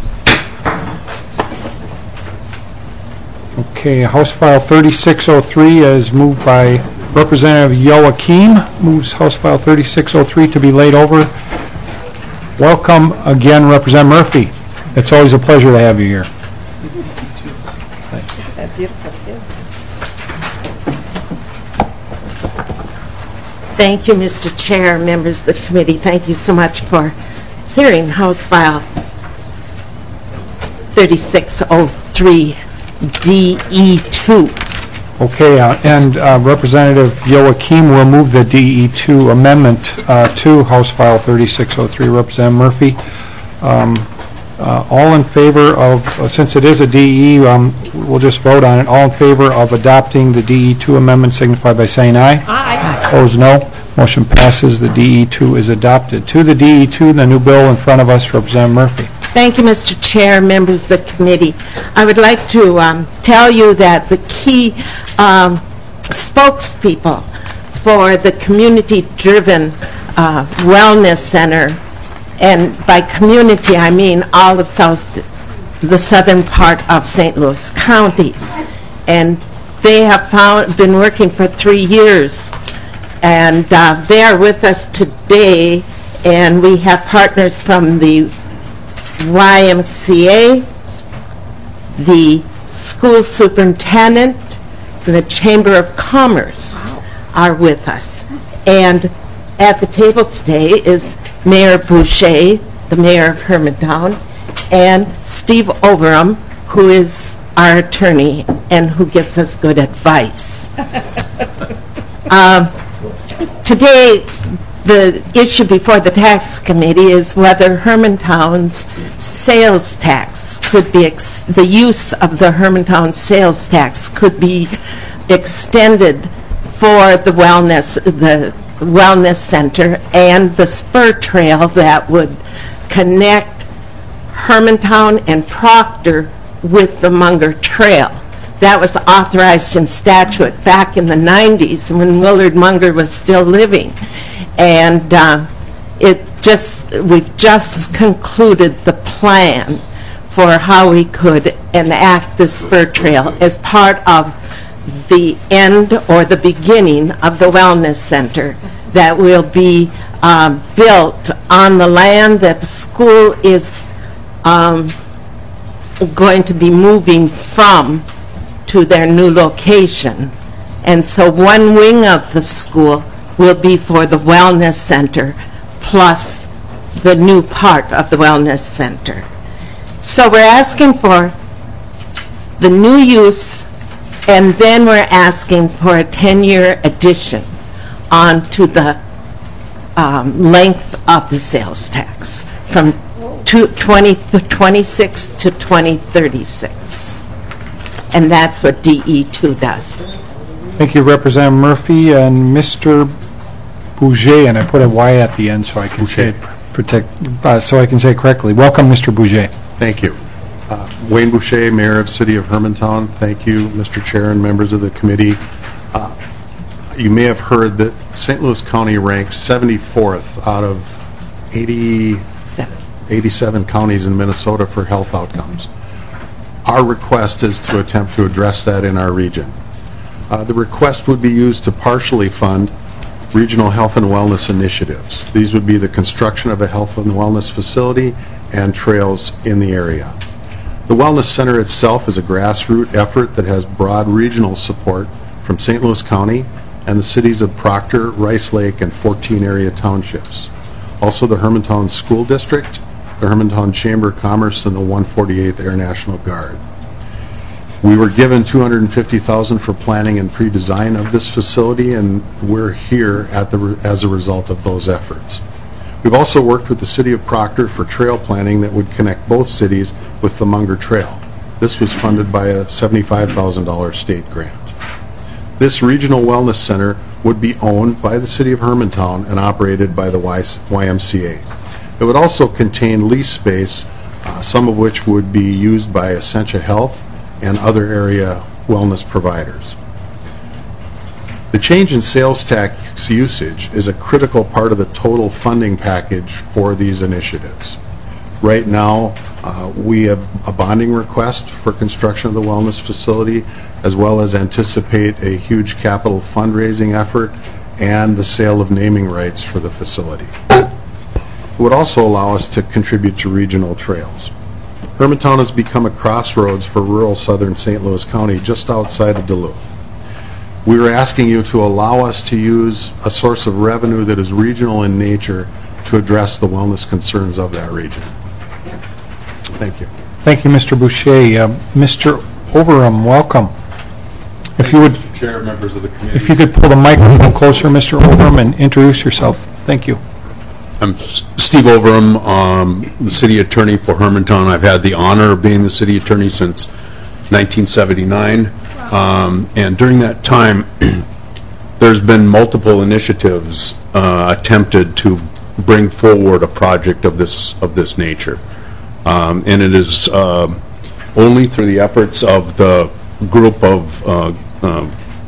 Okay, House File thirty-six oh three is moved by Representative Joachim, moves House File thirty-six oh three to be laid over. Welcome again, Representative Murphy. It's always a pleasure to have you here. Thanks. Thank you, Mister Chair, members of the committee. Thank you so much for hearing House File thirty-six oh three D E two. Okay, uh, and uh, Representative Joachim will move the D E two amendment uh, to House File thirty-six oh three. Representative Murphy, um, uh, all in favor of, uh, since it is a D E, um, we'll just vote on it. All in favor of adopting the D E two amendment signify by saying aye. Aye. Opposed, no. Motion passes. The D E two is adopted. To the D E two, the new bill in front of us, Representative Murphy. Thank you, Mister Chair, members of the committee. I would like to um, tell you that the key um, spokespeople for the community-driven uh, wellness center, and by community I mean all of South, the southern part of Saint Louis County, and they have found, been working for three years, and uh, they are with us today, and we have partners from the Y M C A, the school superintendent, and the Chamber of Commerce are with us. And at the table today is Mayor Boucher, the mayor of Hermantown, and Steve Overham, who is our attorney and who gives us good advice. um, today, the issue before the tax committee is whether Hermantown's sales tax could be, ex the use of the Hermantown sales tax could be extended for the wellness, the wellness center and the spur trail that would connect Hermantown and Proctor with the Munger Trail. That was authorized in statute back in the nineties when Willard Munger was still living. And uh, it just, we've just concluded the plan for how we could enact the spur trail as part of the end or the beginning of the wellness center that will be um, built on the land that the school is um, going to be moving from to their new location. And so one wing of the school will be for the wellness center plus the new part of the wellness center. So we're asking for the new use, and then we're asking for a ten-year addition onto the um, length of the sales tax from twenty twenty-six to twenty thirty-six. And that's what D E two does. Thank you, Representative Murphy. And Mister Bouger, and I put a Y at the end so I can say it protect, uh, so I can say it correctly. Welcome, Mister Bouger. Thank you. Uh, Wayne Boucher, Mayor of City of Hermantown. Thank you, Mister Chair and members of the committee. Uh, you may have heard that Saint Louis County ranks seventy-fourth out of eighty-seven, eighty-seven counties in Minnesota for health outcomes. Our request is to attempt to address that in our region. Uh, the request would be used to partially fund regional health and wellness initiatives. These would be the construction of a health and wellness facility and trails in the area. The Wellness Center itself is a grassroots effort that has broad regional support from Saint Louis County and the cities of Proctor, Rice Lake, and fourteen area townships. Also the Hermantown School District, the Hermantown Chamber of Commerce, and the one forty-eighth Air National Guard. We were given two hundred fifty thousand dollars for planning and pre-design of this facility, and we're here at the, as a result of those efforts. We've also worked with the City of Proctor for trail planning that would connect both cities with the Munger Trail. This was funded by a seventy-five thousand dollar state grant. This regional wellness center would be owned by the City of Hermantown and operated by the Y M C A. It would also contain lease space, uh, some of which would be used by Essentia Health and other area wellness providers. The change in sales tax usage is a critical part of the total funding package for these initiatives. Right now, uh, we have a bonding request for construction of the wellness facility, as well as anticipate a huge capital fundraising effort and the sale of naming rights for the facility. It would also allow us to contribute to regional trails. Hermantown has become a crossroads for rural southern Saint Louis County just outside of Duluth. We are asking you to allow us to use a source of revenue that is regional in nature to address the wellness concerns of that region. Thank you. Thank you, Mister Boucher. Uh, Mister Overham, welcome. If you would, Chair, members of the committee. If you could pull the microphone closer, Mister Overham, and introduce yourself. Thank you. I'm S- Steve Overham, um, the city attorney for Hermantown. I've had the honor of being the city attorney since nineteen seventy-nine. Um, and during that time, there's been multiple initiatives uh, attempted to bring forward a project of this of this nature. Um, and it is uh, only through the efforts of the group of uh, uh,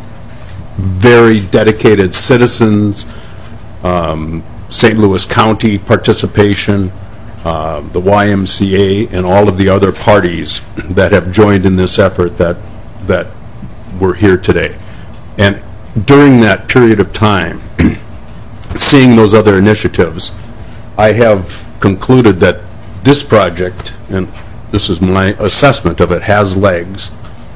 very dedicated citizens, um, Saint Louis County participation, uh, the Y M C A, and all of the other parties that have joined in this effort that that we're here today. And during that period of time, seeing those other initiatives, I have concluded that this project, and this is my assessment of it, has legs.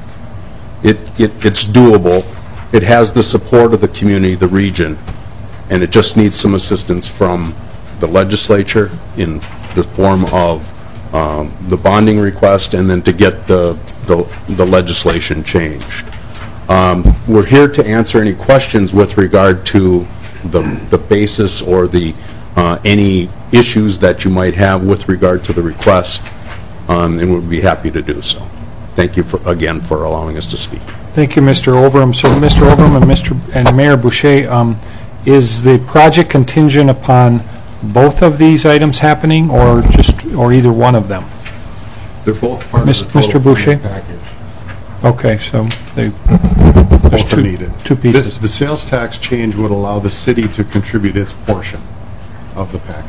It, it it's doable. It has the support of the community, the region, and it just needs some assistance from the legislature in the form of um, the bonding request, and then to get the the, the legislation changed. Um, we're here to answer any questions with regard to the the basis or the uh, any issues that you might have with regard to the request, um, and we'd be happy to do so. Thank you for, again, for allowing us to speak. Thank you, Mister Overham. So, Mister Overham and Mister and Mayor Boucher, um, is the project contingent upon both of these items happening, or just or either one of them? They're both part Mis- of the Mister total Boucher? package. Okay, so they Both there's are two, needed. two pieces. This- The sales tax change would allow the city to contribute its portion of the package.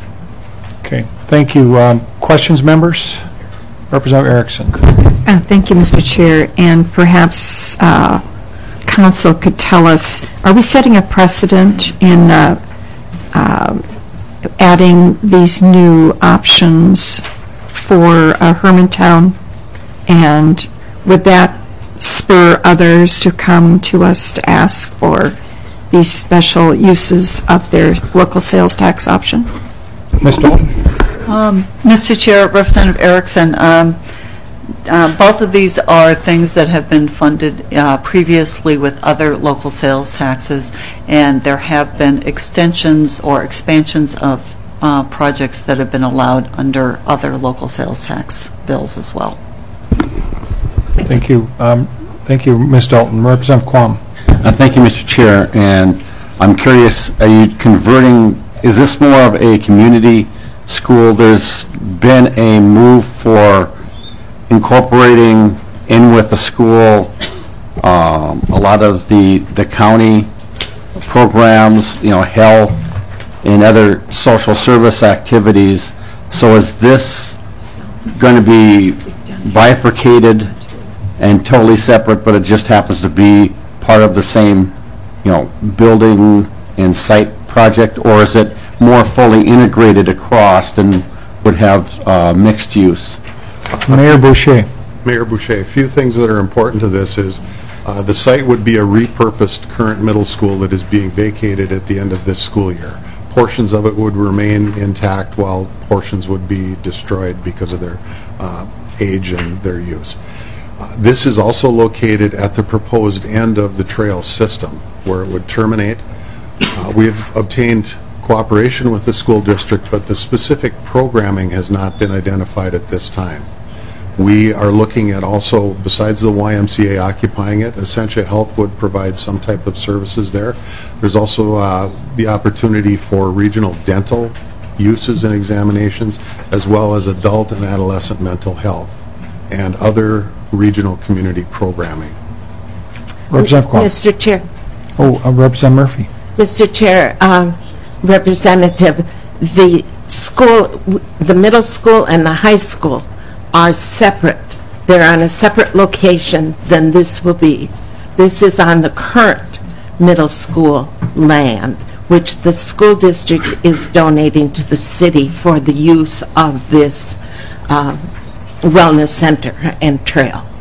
Okay, thank you. Um, questions, members? Representative Erickson. Uh, Thank you, Mister Chair, and perhaps uh, council could tell us, are we setting a precedent in uh, uh, adding these new options for uh, Hermantown? And would that spur others to come to us to ask for these special uses of their local sales tax option? Miz Dalton? Um, Mister Chair, Representative Erickson, um, uh, both of these are things that have been funded uh, previously with other local sales taxes, and there have been extensions or expansions of uh, projects that have been allowed under other local sales tax bills as well. Thank you. Um, thank you, Miz Dalton. Representative Quam. Uh, thank you, Mister Chair. And I'm curious, are you converting, is this more of a community school? There's been a move for incorporating in with the school um, a lot of the, the county programs, you know, health and other social service activities. So is this going to be bifurcated and totally separate, but it just happens to be part of the same, you know, building and site project, or is it more fully integrated across and would have uh, mixed use? Mayor Boucher. Mayor Boucher, a few things that are important to this is uh, the site would be a repurposed current middle school that is being vacated at the end of this school year. Portions of it would remain intact while portions would be destroyed because of their uh, age and their use. Uh, this is also located at the proposed end of the trail system where it would terminate. Uh, we have obtained cooperation with the school district, but the specific programming has not been identified at this time. We are looking at also, besides the Y M C A occupying it, Essentia Health would provide some type of services there. There's also uh, the opportunity for regional dental uses and examinations, as well as adult and adolescent mental health and other regional community programming. Representative Quam. Mister Chair. Oh, uh, Representative Murphy. Mister Chair, um, Representative, the school, the middle school and the high school are separate. They're on a separate location than this will be. This is on the current middle school land, which the school district is donating to the city for the use of this uh, wellness center and trail.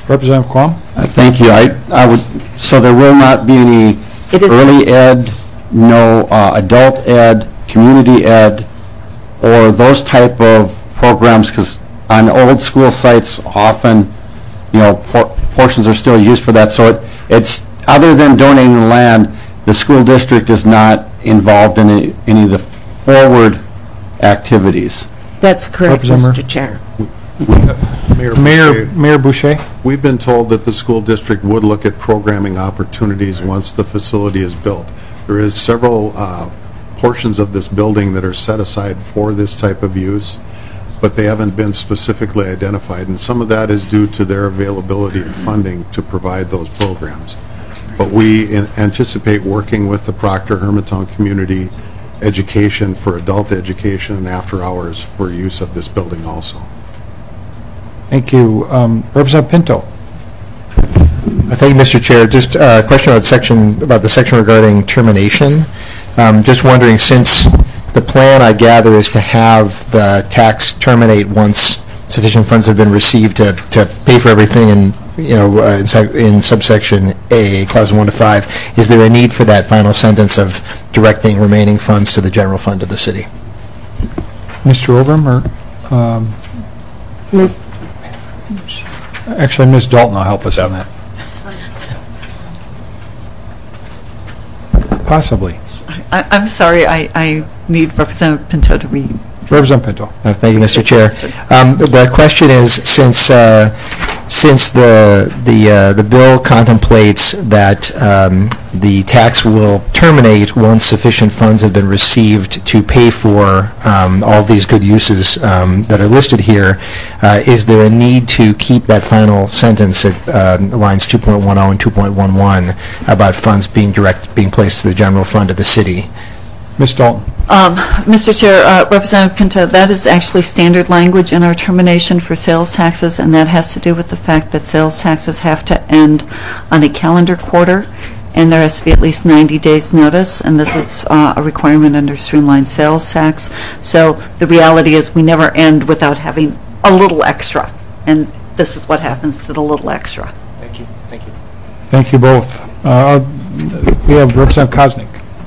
Representative Quam? Uh, Thank you. I, I would, so there will not be any early ed, no uh, adult ed, community ed, or those type of programs, because on old school sites, often, you know, por portions are still used for that. So it, it's, other than donating the land, the school district is not involved in any, any of the forward activities. That's correct, Mister Chair. Mayor Mayor, Boucher, Mayor Boucher? we've been told that the school district would look at programming opportunities once the facility is built. There is several uh, portions of this building that are set aside for this type of use, but they haven't been specifically identified, and some of that is due to their availability of funding to provide those programs. But we in- anticipate working with the Proctor Hermantown Community Education for adult education and after hours for use of this building also. Thank you. Um, Representative Pinto? Thank you, Mister Chair. Just a question about section, about the section regarding termination. Um, Just wondering, since the plan, I gather, is to have the tax terminate once sufficient funds have been received to, to pay for everything in, you know, uh, in sub- in subsection A, clause one to five, is there a need for that final sentence of directing remaining funds to the general fund of the city? Mister Overham, or, um, Miz actually, Miz Dalton will help us on that. Possibly. I- I'm sorry, I I need Representative Pinto to read. Representative Pinto. Uh, Thank you, Mister Chair. Um, The question is, since, uh, since the, the, uh, the bill contemplates that um, the tax will terminate once sufficient funds have been received to pay for um, all these good uses um, that are listed here, uh, is there a need to keep that final sentence at um, lines two point ten and two point eleven about funds being direct, being placed to the general fund of the city? Miz Dalton. Um, Mister Chair, uh, Representative Pinto, that is actually standard language in our termination for sales taxes, and that has to do with the fact that sales taxes have to end on a calendar quarter, and there has to be at least ninety days notice, and this is uh, a requirement under streamlined sales tax. So the reality is we never end without having a little extra, and this is what happens to the little extra. Thank you. Thank you. Thank you both. Uh, we have Representative Koznick.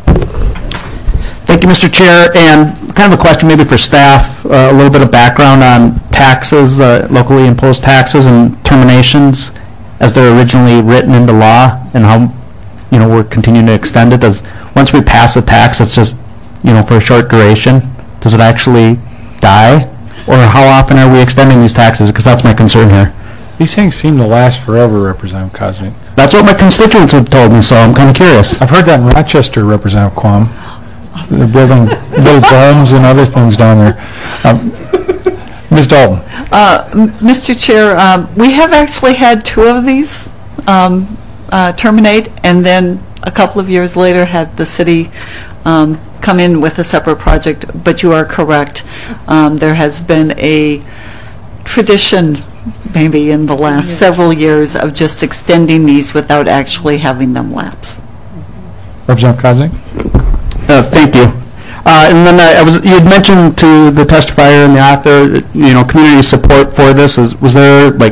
Thank you, Mister Chair, and kind of a question maybe for staff, uh, a little bit of background on taxes, uh, locally imposed taxes and terminations as they're originally written into law, and how, you know, we're continuing to extend it. Does, once we pass a tax, it's just, you know, for a short duration, does it actually die? Or how often are we extending these taxes? Because that's my concern here. These things seem to last forever, Representative Koznick. That's what my constituents have told me, so I'm kind of curious. I've heard that in Rochester, Representative Quam. They're building little domes and other things down there. Um, Miz Dalton. Uh, M- Mister Chair, um, we have actually had two of these um, uh, terminate, and then a couple of years later had the city um, come in with a separate project. But you are correct. Um, there has been a tradition, maybe in the last several years, of just extending these without actually having them lapse. Representative Koznick. Uh, thank you. Uh, and then uh, I was, you had mentioned to the testifier and the author, you know, community support for this. Is, was there like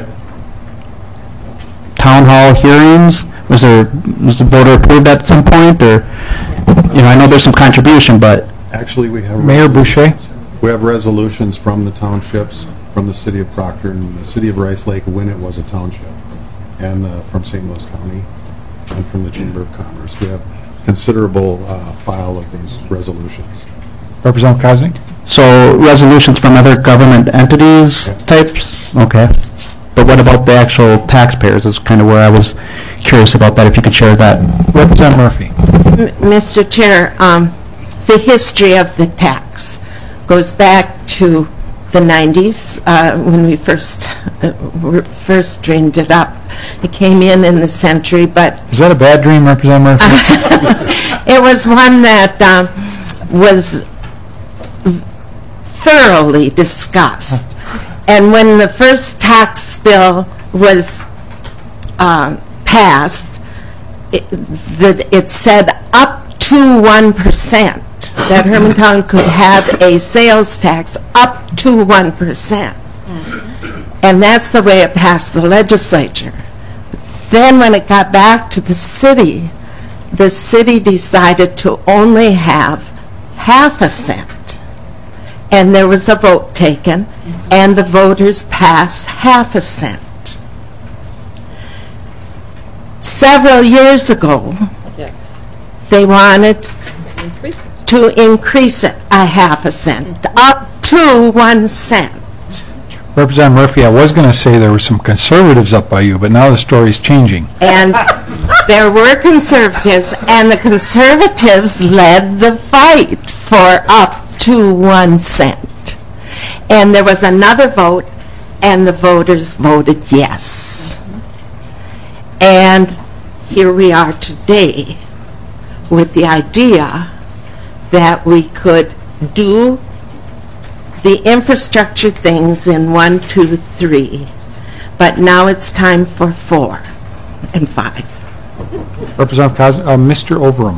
town hall hearings? Was there, was the voter approved at some point, or, you know, I know there's some contribution, but Actually, we have Mayor Boucher. We have resolutions from the townships, from the city of Proctor and the city of Rice Lake when it was a township, and uh, from Saint Louis County, and from the Chamber of Commerce. We have considerable uh, file of these resolutions. Representative Koznick. So resolutions from other government entities types? Okay. But what about the actual taxpayers is kind of where I was curious about that, if you could share that. Representative Murphy. M- Mister Chair, um, the history of the tax goes back to the nineties, uh, when we first uh, were- first dreamed it up. It came in in the century, but Is that a bad dream, Representative Murphy? it was one that um, was thoroughly discussed. And when the first tax bill was um, passed, it, the, it said up to one percent, that Hermantown could have a sales tax up to one percent. And that's the way it passed the legislature. Then when it got back to the city, the city decided to only have half a cent. And there was a vote taken, and the voters passed half a cent. Several years ago, they wanted to increase it a half a cent, up to one cent. Representative Murphy, I was going to say there were some conservatives up by you, but now the story's changing. And there were conservatives, and the conservatives led the fight for up to one cent. And there was another vote, and the voters voted yes. And here we are today with the idea that we could do the infrastructure things in one, two, three, but now it's time for four and five. Representative Cos- uh, Mister Overham.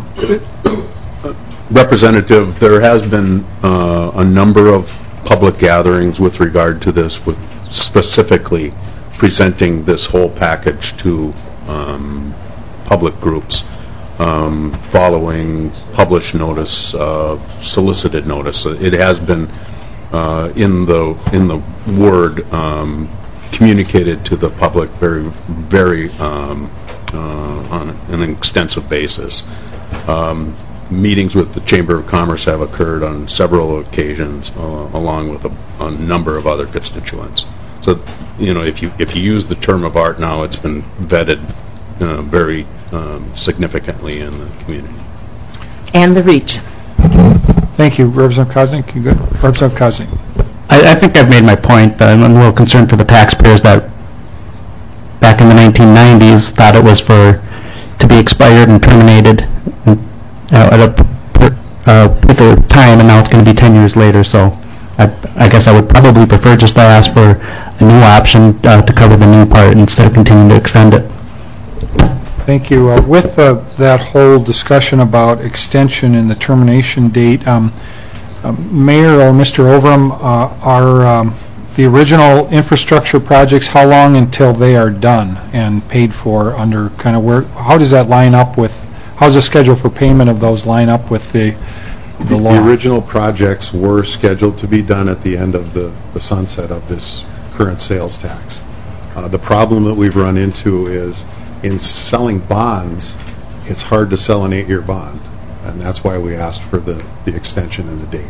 Representative, there has been uh, a number of public gatherings with regard to this, with specifically presenting this whole package to um, public groups, um, following published notice, uh, solicited notice. It has been uh, in the in the word um, communicated to the public very very um, uh, on an extensive basis. Um, meetings with the Chamber of Commerce have occurred on several occasions, uh, along with a, a number of other constituents. So, you know, if you if you use the term of art now, it's been vetted uh, very um, significantly in the community. And the region. Thank you. Representative Koznick, you good? Representative Koznick. I, I think I've made my point. I'm a little concerned for the taxpayers that back in the nineteen nineties thought it was for to be expired and terminated and, uh, at a uh, particular time, and now it's going to be ten years later. So I, I guess I would probably prefer just to ask for a new option uh, to cover the new part instead of continuing to extend it. Thank you. Uh, with uh, that whole discussion about extension and the termination date, um, uh, Mayor or Mister Overham, uh, are um, the original infrastructure projects, how long until they are done and paid for under kind of where, how does that line up with, how's the schedule for payment of those line up with the, the law? The original projects were scheduled to be done at the end of the, the sunset of this current sales tax. Uh, the problem that we've run into is in selling bonds, it's hard to sell an eight-year bond, and that's why we asked for the, the extension and the date.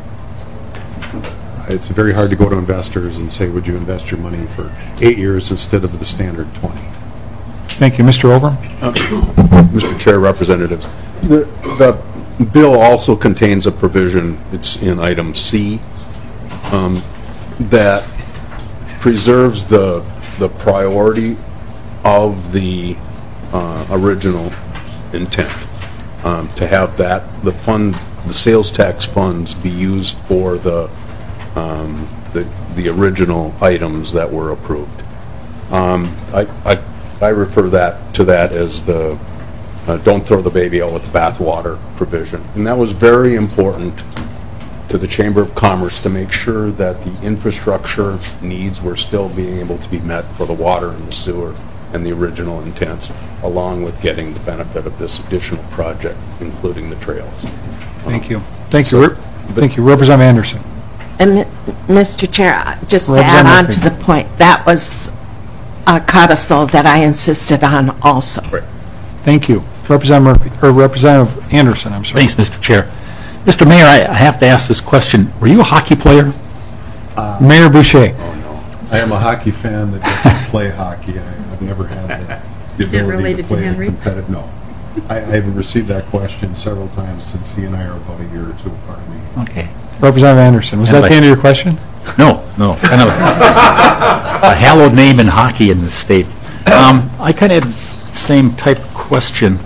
It's very hard to go to investors and say, would you invest your money for eight years instead of the standard twenty? Thank you. Mister Overham? Uh, Mister Chair, Representatives, the, the bill also contains a provision, it's in item C, um, that preserves the, the priority of the uh, original intent, um, to have that, the fund, the sales tax funds be used for the Um, the, the original items that were approved. Um, I, I, I refer that to that as the uh, don't throw the baby out with the bathwater provision. And that was very important to the Chamber of Commerce to make sure that the infrastructure needs were still being able to be met for the water and the sewer and the original intents, along with getting the benefit of this additional project, including the trails. Thank you. Thank you. Rep- Thank you. Representative Anderson. And Mister Chair, just to add on to the point, that was a codicil that I insisted on also. Right. Thank you. Representative Murphy, or Representative Anderson, I'm sorry. Thanks, Mister Chair. Mister Mayor, I, I have to ask this question. Were you a hockey player? Uh, Mayor Boucher. Oh, no. I am a hockey fan that doesn't play hockey. I, I've never had that, the ability to play competitive. No. I, I've received that question several times since he and I are about a year or two apart. Okay. Representative Anderson, was And that like- the end of your question? No, no. Kind of a hallowed name in hockey in this state. Um, I kind of had the same type of question.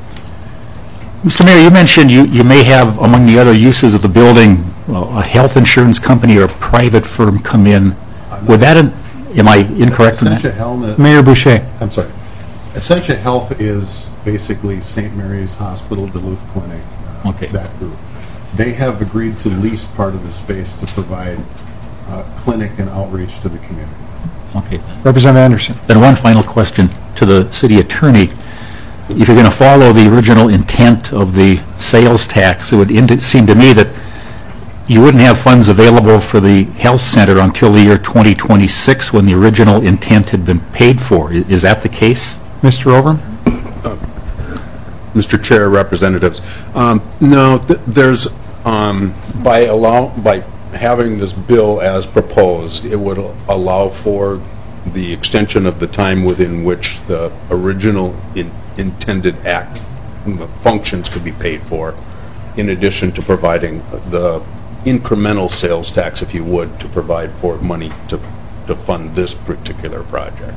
Mister Mayor, you mentioned you, you may have, among the other uses of the building, well, a health insurance company or a private firm come in. Would that, am I incorrect in that? Essentia Health, Mayor Boucher. I'm sorry. Essentia Health is basically Saint Mary's Hospital, Duluth Clinic, uh, Okay. that group. They have agreed to lease part of the space to provide uh, clinic and outreach to the community. Okay. Representative Anderson. Then one final question to the city attorney. If you're going to follow the original intent of the sales tax, it would indi- seem to me that you wouldn't have funds available for the health center until the year twenty twenty-six when the original intent had been paid for. I- Is that the case? Mister Overham? Mister Chair, representatives, um, no, th- there's, um, by allow, by having this bill as proposed, it would allow for the extension of the time within which the original in- intended act functions could be paid for, in addition to providing the incremental sales tax, if you would, to provide for money to, to fund this particular project.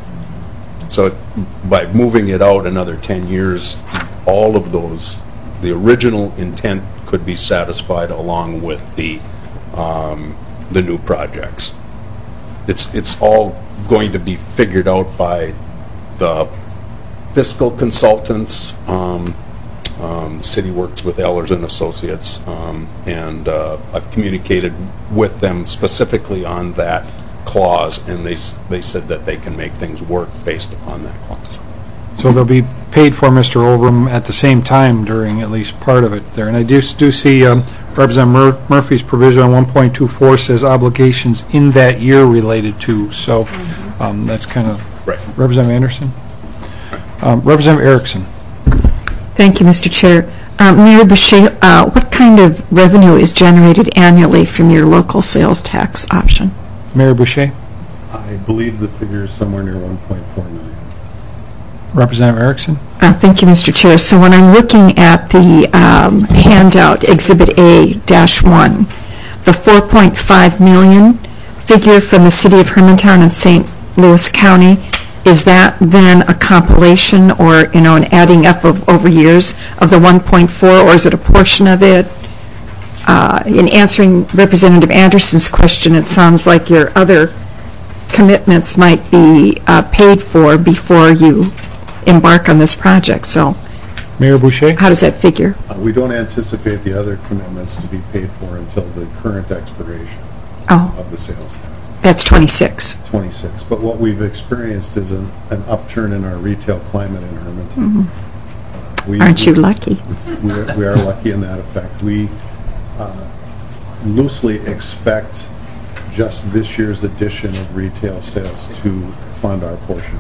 So by moving it out another ten years, all of those, the original intent could be satisfied along with the um, the new projects. It's it's all going to be figured out by the fiscal consultants. Um, um, the city works with Ehlers and Associates, um, and uh, I've communicated with them specifically on that clause, and they they said that they can make things work based upon that clause. So they'll be paid for, Mister Overham, at the same time during at least part of it there. And I do, do see um, Representative Mur- Murphy's provision on one point two four says obligations in that year related to, so um, that's kind of... Right. Representative Anderson? Um, Representative Erickson. Thank you, Mister Chair. Um, Mayor Boucher, uh, what kind of revenue is generated annually from your local sales tax option? Mayor Boucher? I believe the figure is somewhere near one point four million. Representative Erickson? Uh, Thank you, Mister Chair. So when I'm looking at the um, handout, Exhibit A one, the four point five million figure from the city of Hermantown and Saint Louis County, is that then a compilation or, you know, an adding up of over years of the one point four, or is it a portion of it? Uh, in answering Representative Anderson's question, it sounds like your other commitments might be uh, paid for before you embark on this project. So, Mayor Boucher? How does that figure? Uh, we don't anticipate the other commitments to be paid for until the current expiration Oh. of the sales tax. That's twenty-six. twenty-six. But what we've experienced is an, an upturn in our retail climate in Hermantown. Mhm. Uh, we- Aren't you we- lucky? We are, we are lucky in that effect. We uh, loosely expect just this year's addition of retail sales to fund our portion.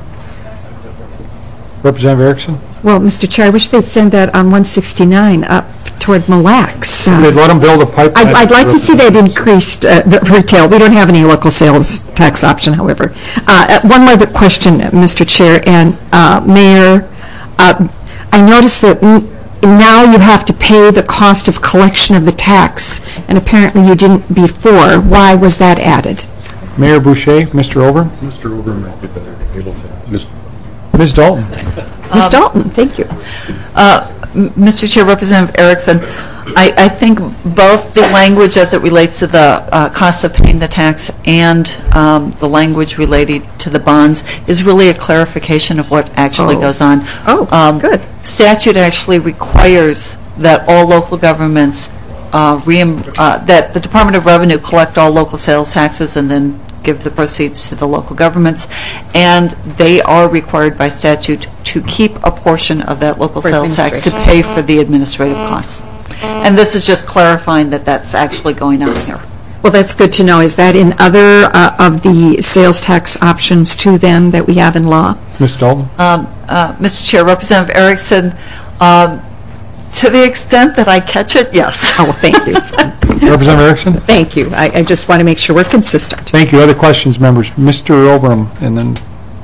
Representative Erickson? Well, Mister Chair, I wish they'd send that on one sixty-nine up toward Mille Lacs. Uh, They'd let them build a pipeline. I'd, I'd like to see that increased uh, the retail. We don't have any local sales tax option, however. Uh, uh, one more question, uh, Mister Chair and uh, Mayor. Uh, I noticed that n- now you have to pay the cost of collection of the tax, and apparently you didn't before. Why was that added? Mayor Boucher, Mister Overham? Mister Overham might be better able to. Miz Miz Dalton? Miz Dalton, thank you. Uh, M- Mister Chair, Representative Erickson, I, I think both the language as it relates to the uh, cost of paying the tax and um, the language related to the bonds is really a clarification of what actually Oh. goes on. Oh, good. Statute actually requires that all local governments, uh, reim- uh, that the Department of Revenue collect all local sales taxes and then give the proceeds to the local governments, and they are required by statute to keep a portion of that local For sales tax to administration. pay for the administrative costs. And this is just clarifying that that's actually going on here. Well, that's good to know. Is that in other uh, of the sales tax options too, then, that we have in law? Miz Dalton? Um, uh, Mister Chair, Representative Erickson, um, to the extent that I catch it, yes. Oh, thank you. Representative Erickson? Thank you. I, I just want to make sure we're consistent. Thank you. Other questions, members? Mister Overham, and then,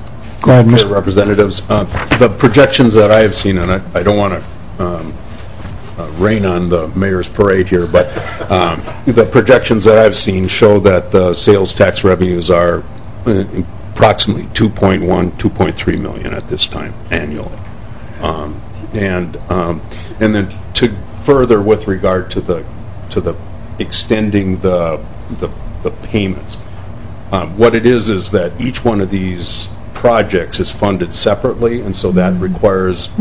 go ahead, Chair, Mister Representatives, uh, the projections that I have seen, and I I don't want to um, uh, rain on the mayor's parade here, but um, the projections that I've seen show that the sales tax revenues are uh, approximately two point one, two point three million at this time annually. Um, And um, and then to further with regard to the to the extending the the, the payments, um, what it is is that each one of these projects is funded separately, and so that requires,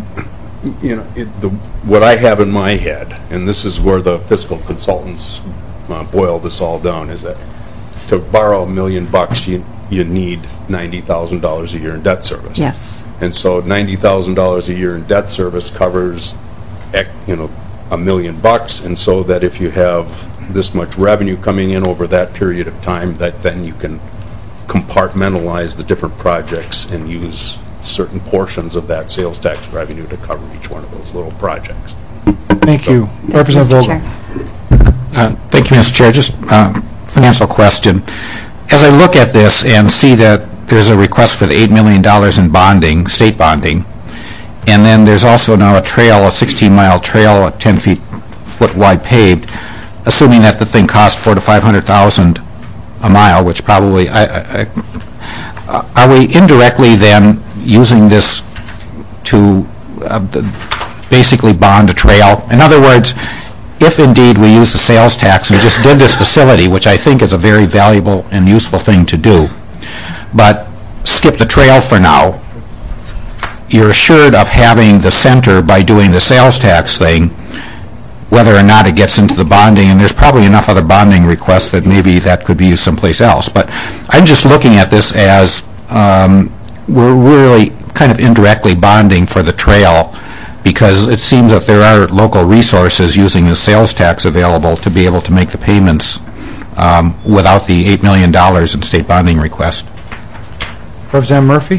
you know, it, the, what I have in my head, and this is where the fiscal consultants uh, boil this all down, is that to borrow a million bucks, you you need ninety thousand dollars a year in debt service. Yes. And so ninety thousand dollars a year in debt service covers, ec- you know, a million bucks, and so that if you have this much revenue coming in over that period of time, that then you can compartmentalize the different projects and use certain portions of that sales tax revenue to cover each one of those little projects. Thank you. Representative Vogel. Uh, Thank you, Mister Chair. Just uh, financial question. As I look at this and see that there's a request for the eight million dollars in bonding, state bonding, and then there's also now a trail, a sixteen-mile trail, ten feet foot wide paved, assuming that the thing costs four to five hundred thousand a mile, which probably, I, I, I, are we indirectly then using this to uh, basically bond a trail? In other words, if indeed we use the sales tax and just did this facility, which I think is a very valuable and useful thing to do, but skip the trail for now, you're assured of having the center by doing the sales tax thing, whether or not it gets into the bonding, and there's probably enough other bonding requests that maybe that could be used someplace else. But I'm just looking at this as um, we're really kind of indirectly bonding for the trail, because it seems that there are local resources using the sales tax available to be able to make the payments um, without the eight million dollars in state bonding request. Representative Murphy?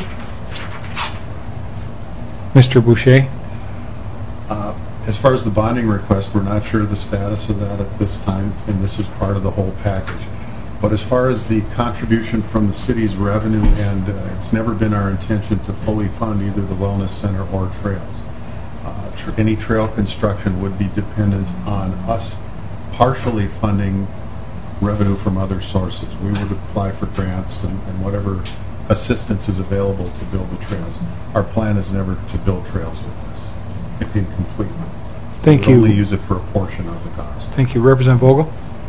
Mister Boucher? Uh, As far as the bonding request, we're not sure of the status of that at this time, and this is part of the whole package. But as far as the contribution from the city's revenue, and uh, it's never been our intention to fully fund either the wellness center or trails. Uh, tr- any trail construction would be dependent on us partially funding revenue from other sources. We would apply for grants and, and whatever assistance is available to build the trails. Our plan is never to build trails with this, incomplete. Thank We'll you. only use it for a portion of the cost. Thank you. Representative Vogel?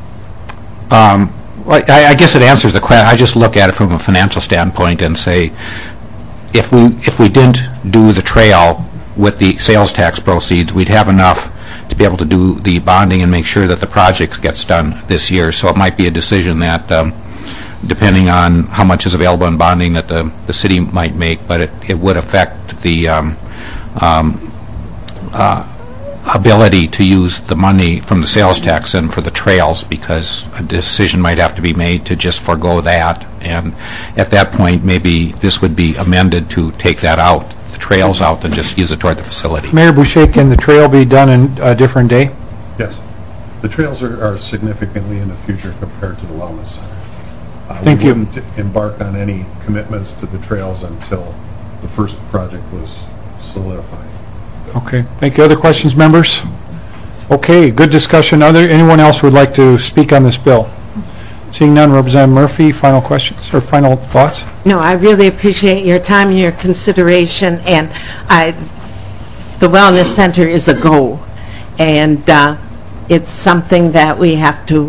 Um, well, I, I guess it answers the question. I just look at it from a financial standpoint and say, if we if we didn't do the trail with the sales tax proceeds, we'd have enough to be able to do the bonding and make sure that the project gets done this year. So it might be a decision that, um, depending on how much is available in bonding, that the, the city might make, but it, it would affect the um, um, uh, ability to use the money from the sales tax and for the trails, because a decision might have to be made to just forego that. And at that point, maybe this would be amended to take that out, the trails out, and just use it toward the facility. Mayor Boucher, can the trail be done in a different day? Yes. The trails are, are significantly in the future compared to the wellness center. Uh, Thank we you. wouldn't embark on any commitments to the trails until the first project was solidified. Okay. Thank you. Other questions, members? Okay, good discussion. Other, anyone else would like to speak on this bill? Seeing none, Representative Murphy, final questions or final thoughts? No, I really appreciate your time, your consideration, and I, the Wellness Center is a goal, and uh, it's something that we have to,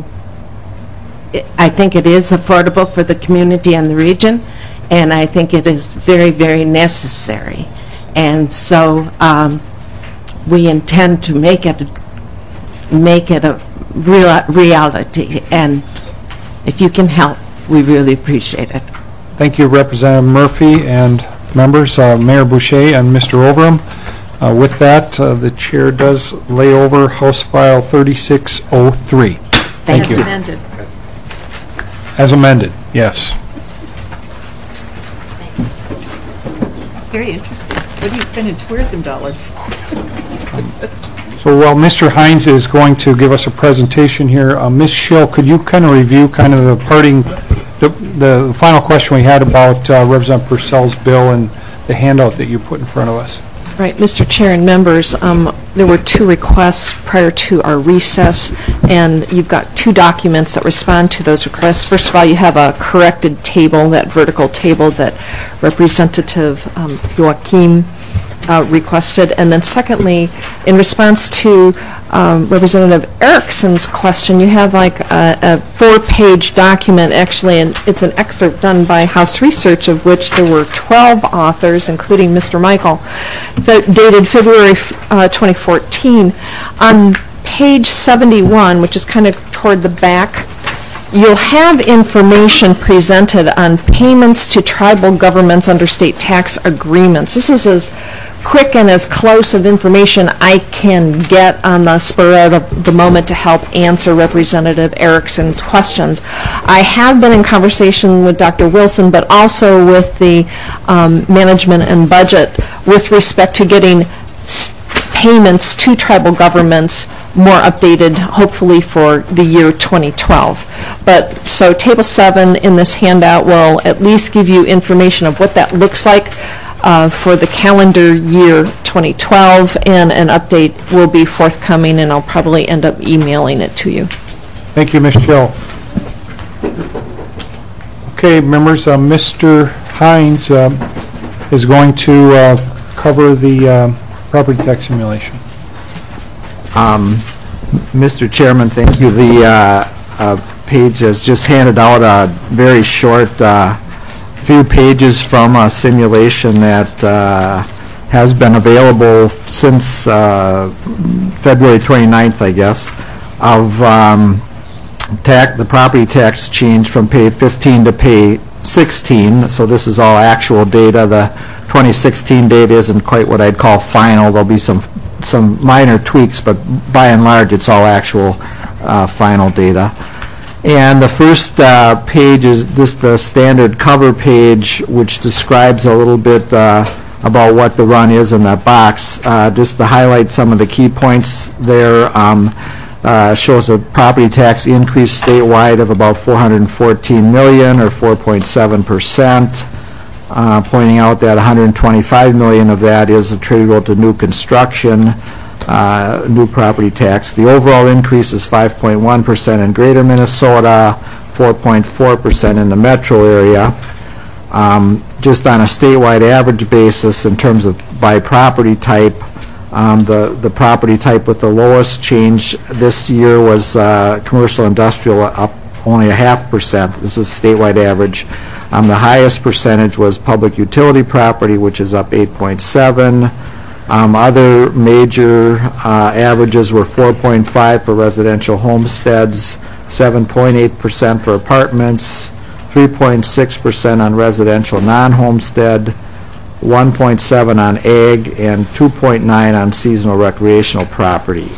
I think it is affordable for the community and the region, and I think it is very, very necessary. And so um, we intend to make it make it a real reality, and if you can help, we really appreciate it. Thank you, Representative Murphy and members, uh, Mayor Boucher and Mister Overham. Uh, with that, uh, the chair does lay over House File thirty-six oh three. Thank you. As amended. As amended, yes. Very interesting. What are you spending tourism dollars? So while Mister Hines is going to give us a presentation here, uh, Miz Schill, could you kind of review kind of the parting, the, the final question we had about uh, Representative Purcell's bill and the handout that you put in front of us? Right, Mister Chair and members, um, there were two requests prior to our recess, and you've got two documents that respond to those requests. First of all, you have a corrected table, that vertical table that Representative um, Joachim uh, requested. And then secondly, in response to um, Representative Erickson's question, you have like a, a four-page document, actually, and it's an excerpt done by House Research, of which there were twelve authors, including Mister Michael, that dated February uh, twenty fourteen. On page seventy-one, which is kind of toward the back, you'll have information presented on payments to tribal governments under state tax agreements. This is as quick and as close of information I can get on the spur of the moment to help answer Representative Erickson's questions. I have been in conversation with Doctor Wilson, but also with the um, management and budget with respect to getting payments to tribal governments more updated, hopefully for the year twenty twelve. But so Table seven in this handout will at least give you information of what that looks like uh, for the calendar year twenty twelve, and an update will be forthcoming, and I'll probably end up emailing it to you. Thank you, Miz Schill. Okay, members, uh, Mister Hines uh, is going to uh, cover the uh, property tax simulation. Um, Mister Chairman, thank you. The uh, uh, page has just handed out a very short uh, few pages from a simulation that uh, has been available since uh, February twenty-ninth, I guess, of um, tax, the property tax change from pay fifteen to pay sixteen. So this is all actual data. The twenty sixteen data isn't quite what I'd call final. There'll be some some minor tweaks, but by and large it's all actual uh, final data. And the first uh, page is just the standard cover page, which describes a little bit uh, about what the run is in that box. Uh, just to highlight some of the key points there, um, uh, shows a property tax increase statewide of about four hundred fourteen million dollars or four point seven percent. Uh, pointing out that one hundred twenty-five million dollars of that is attributable to new construction, uh, new property tax. The overall increase is five point one percent in Greater Minnesota, four point four percent in the metro area. Um, just on a statewide average basis, in terms of by property type, um, the, the property type with the lowest change this year was uh, commercial industrial, up only a half percent. This is statewide average. Um, the highest percentage was public utility property, which is up eight point seven. Um, other major uh, averages were four point five for residential homesteads, seven point eight percent for apartments, three point six percent on residential non-homestead, one point seven on ag, and two point nine on seasonal recreational property.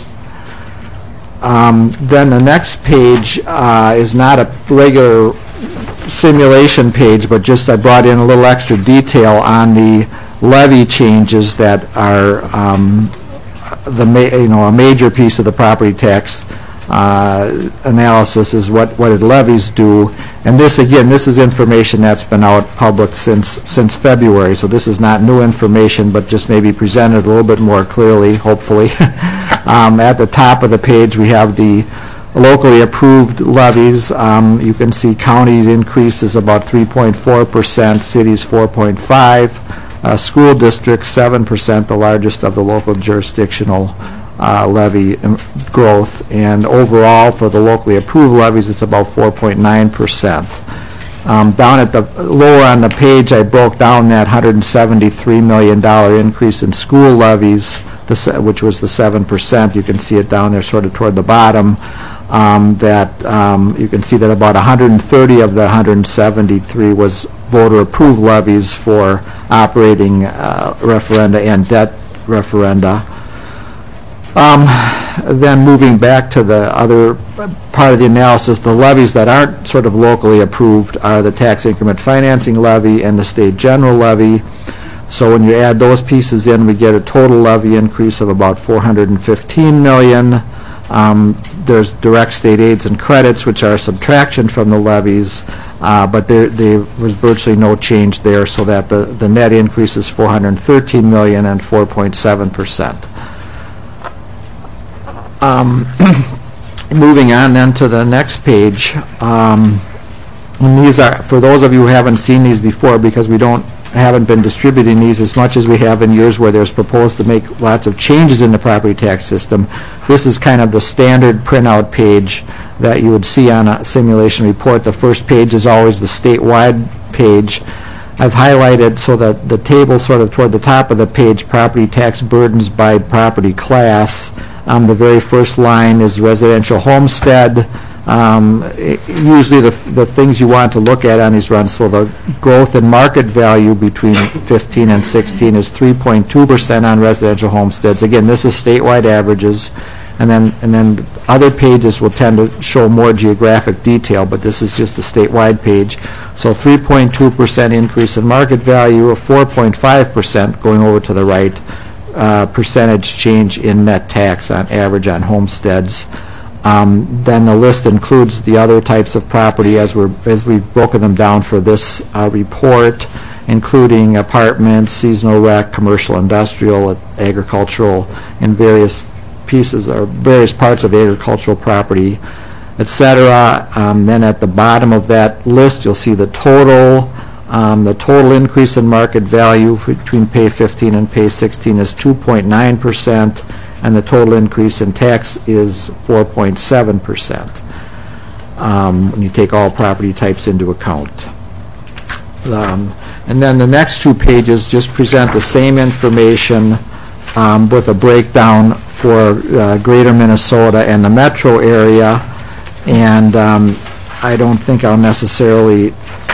Um, then the next page uh, is not a regular simulation page, but just I brought in a little extra detail on the levy changes that are um, the ma you know a major piece of the property tax uh, analysis is what what did levies do. And this again, this is information that's been out public since since February, so this is not new information, but just maybe presented a little bit more clearly, hopefully. um, at the top of the page we have the locally approved levies. Um, you can see county increase is about three point four percent, cities four point five, uh, school districts seven percent, the largest of the local jurisdictional uh, levy growth, and overall for the locally approved levies it's about four point nine percent. Um, down at the lower on the page I broke down that one hundred seventy-three million dollars increase in school levies, this, which was the seven percent. You can see it down there sort of toward the bottom. Um, that um, you can see that about one hundred thirty of the one hundred seventy-three was voter-approved levies for operating uh, referenda and debt referenda. Um, then moving back to the other part of the analysis, the levies that aren't sort of locally approved are the tax increment financing levy and the state general levy. So when you add those pieces in, we get a total levy increase of about four hundred fifteen million dollars. Um, there's direct state aids and credits, which are a subtraction from the levies, uh, but there, there was virtually no change there, so that the, the net increase is four hundred thirteen million dollars and four point seven percent. Um, moving on then to the next page, um, and these are, for those of you who haven't seen these before, because we don't haven't been distributing these as much as we have in years where there's proposed to make lots of changes in the property tax system. This is kind of the standard printout page that you would see on a simulation report. The first page is always the statewide page. I've highlighted so that the table sort of toward the top of the page, property tax burdens by property class. Um, the very first line is residential homestead. um, i- usually the the things you want to look at on these runs, so the growth in market value between fifteen and sixteen is three point two percent on residential homesteads. Again, this is statewide averages, and then, and then other pages will tend to show more geographic detail, but this is just a statewide page. So three point two percent increase in market value, a four point five percent going over to the right, uh, percentage change in net tax on average on homesteads. Um, Then the list includes the other types of property as we're, as we've broken them down for this uh, report, including apartments, seasonal rec, commercial, industrial, agricultural, and various pieces or various parts of agricultural property, et cetera. Um, Then at the bottom of that list, you'll see the total. Um, The total increase in market value between pay fifteen and pay sixteen is two point nine percent, and the total increase in tax is four point seven percent, um, when you take all property types into account. Um, And then the next two pages just present the same information um, with a breakdown for uh, greater Minnesota and the metro area. And um, I don't think I'll necessarily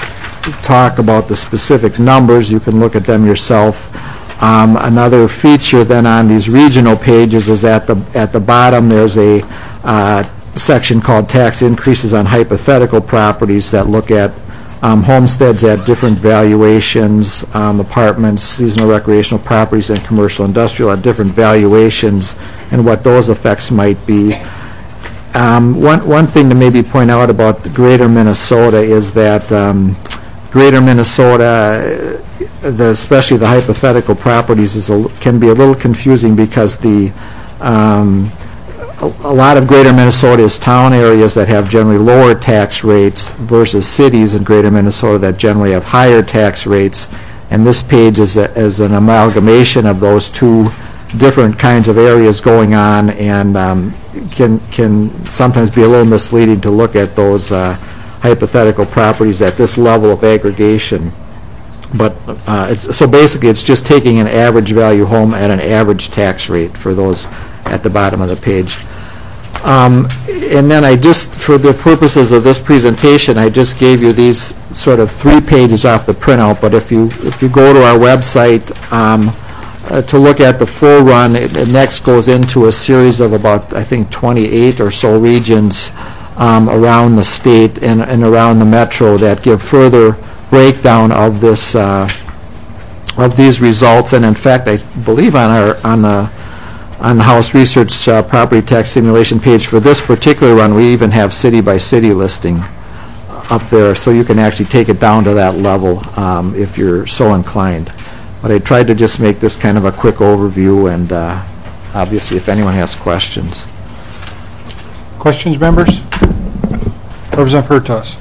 talk about the specific numbers. You can look at them yourself. Um, Another feature then on these regional pages is at the, at the bottom, there's a uh, section called tax increases on hypothetical properties that look at um, homesteads at different valuations, um, apartments, seasonal recreational properties, and commercial industrial at different valuations, and what those effects might be. Um, One, one thing to maybe point out about the greater Minnesota is that um, greater Minnesota, the, especially the hypothetical properties, is a, can be a little confusing because the um, a, a lot of greater Minnesota is town areas that have generally lower tax rates versus cities in greater Minnesota that generally have higher tax rates. And this page is, a, is an amalgamation of those two different kinds of areas going on, and um, can can sometimes be a little misleading to look at those uh, hypothetical properties at this level of aggregation. But uh, it's, so basically, it's just taking an average value home at an average tax rate for those at the bottom of the page. Um, and then I just, for the purposes of this presentation, I just gave you these sort of three pages off the printout. But if you if you go to our website um, uh, to look at the full run, it, it next goes into a series of about, I think, twenty-eight or so regions um, around the state and, and around the metro that give further breakdown of this uh, of these results. And in fact, I believe on our on the on the House Research uh, property tax simulation page for this particular run, we even have city by city listing up there, so you can actually take it down to that level um, if you're so inclined. But I tried to just make this kind of a quick overview, and uh, obviously if anyone has questions. Questions, members? Representative Hertaus.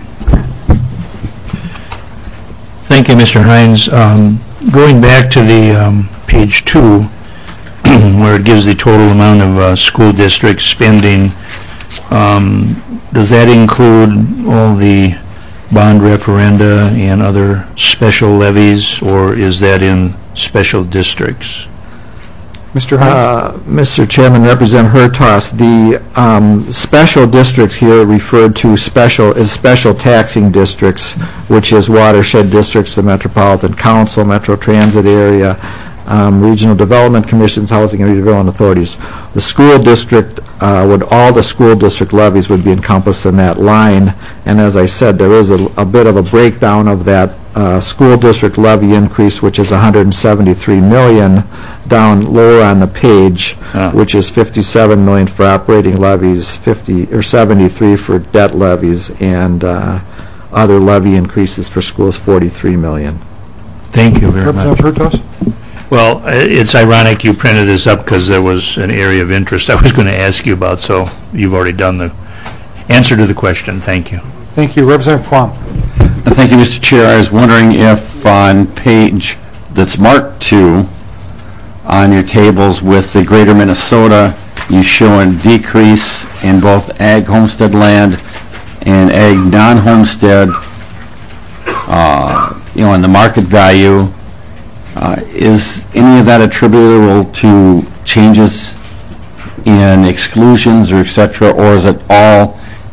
Thank you, Mister Hines. Um, going back to the um, page two, where it gives the total amount of uh, school district spending, um, does that include all the bond referenda and other special levies, or is that in special districts? Mister Hines? Uh, Mister Chairman, Representative Hertaus, the um, special districts here referred to special as special taxing districts, which is watershed districts, the Metropolitan Council, Metro Transit Area, um, Regional Development Commissions, Housing and Redevelopment Authorities. The school district uh, would, all the school district levies would be encompassed in that line. And as I said, there is a, a bit of a breakdown of that Uh, school district levy increase, which is one hundred seventy-three million dollars, down lower on the page, Ah. which is fifty-seven million dollars for operating levies, fifty or seventy-three for debt levies, and uh, other levy increases for schools, forty-three million dollars. Thank you very much. Representative Hertaus? Well, i- it's ironic you printed this up because there was an area of interest I was going to ask you about, so you've already done the answer to the question. Thank you. Thank you. Representative Quam. Thank you, Mister Chair. I was wondering if on page that's marked two on your tables with the greater Minnesota, you show a decrease in both ag homestead land and ag non-homestead, uh, you know, in the market value. Uh, is any of that attributable to changes in exclusions or et cetera, or is it all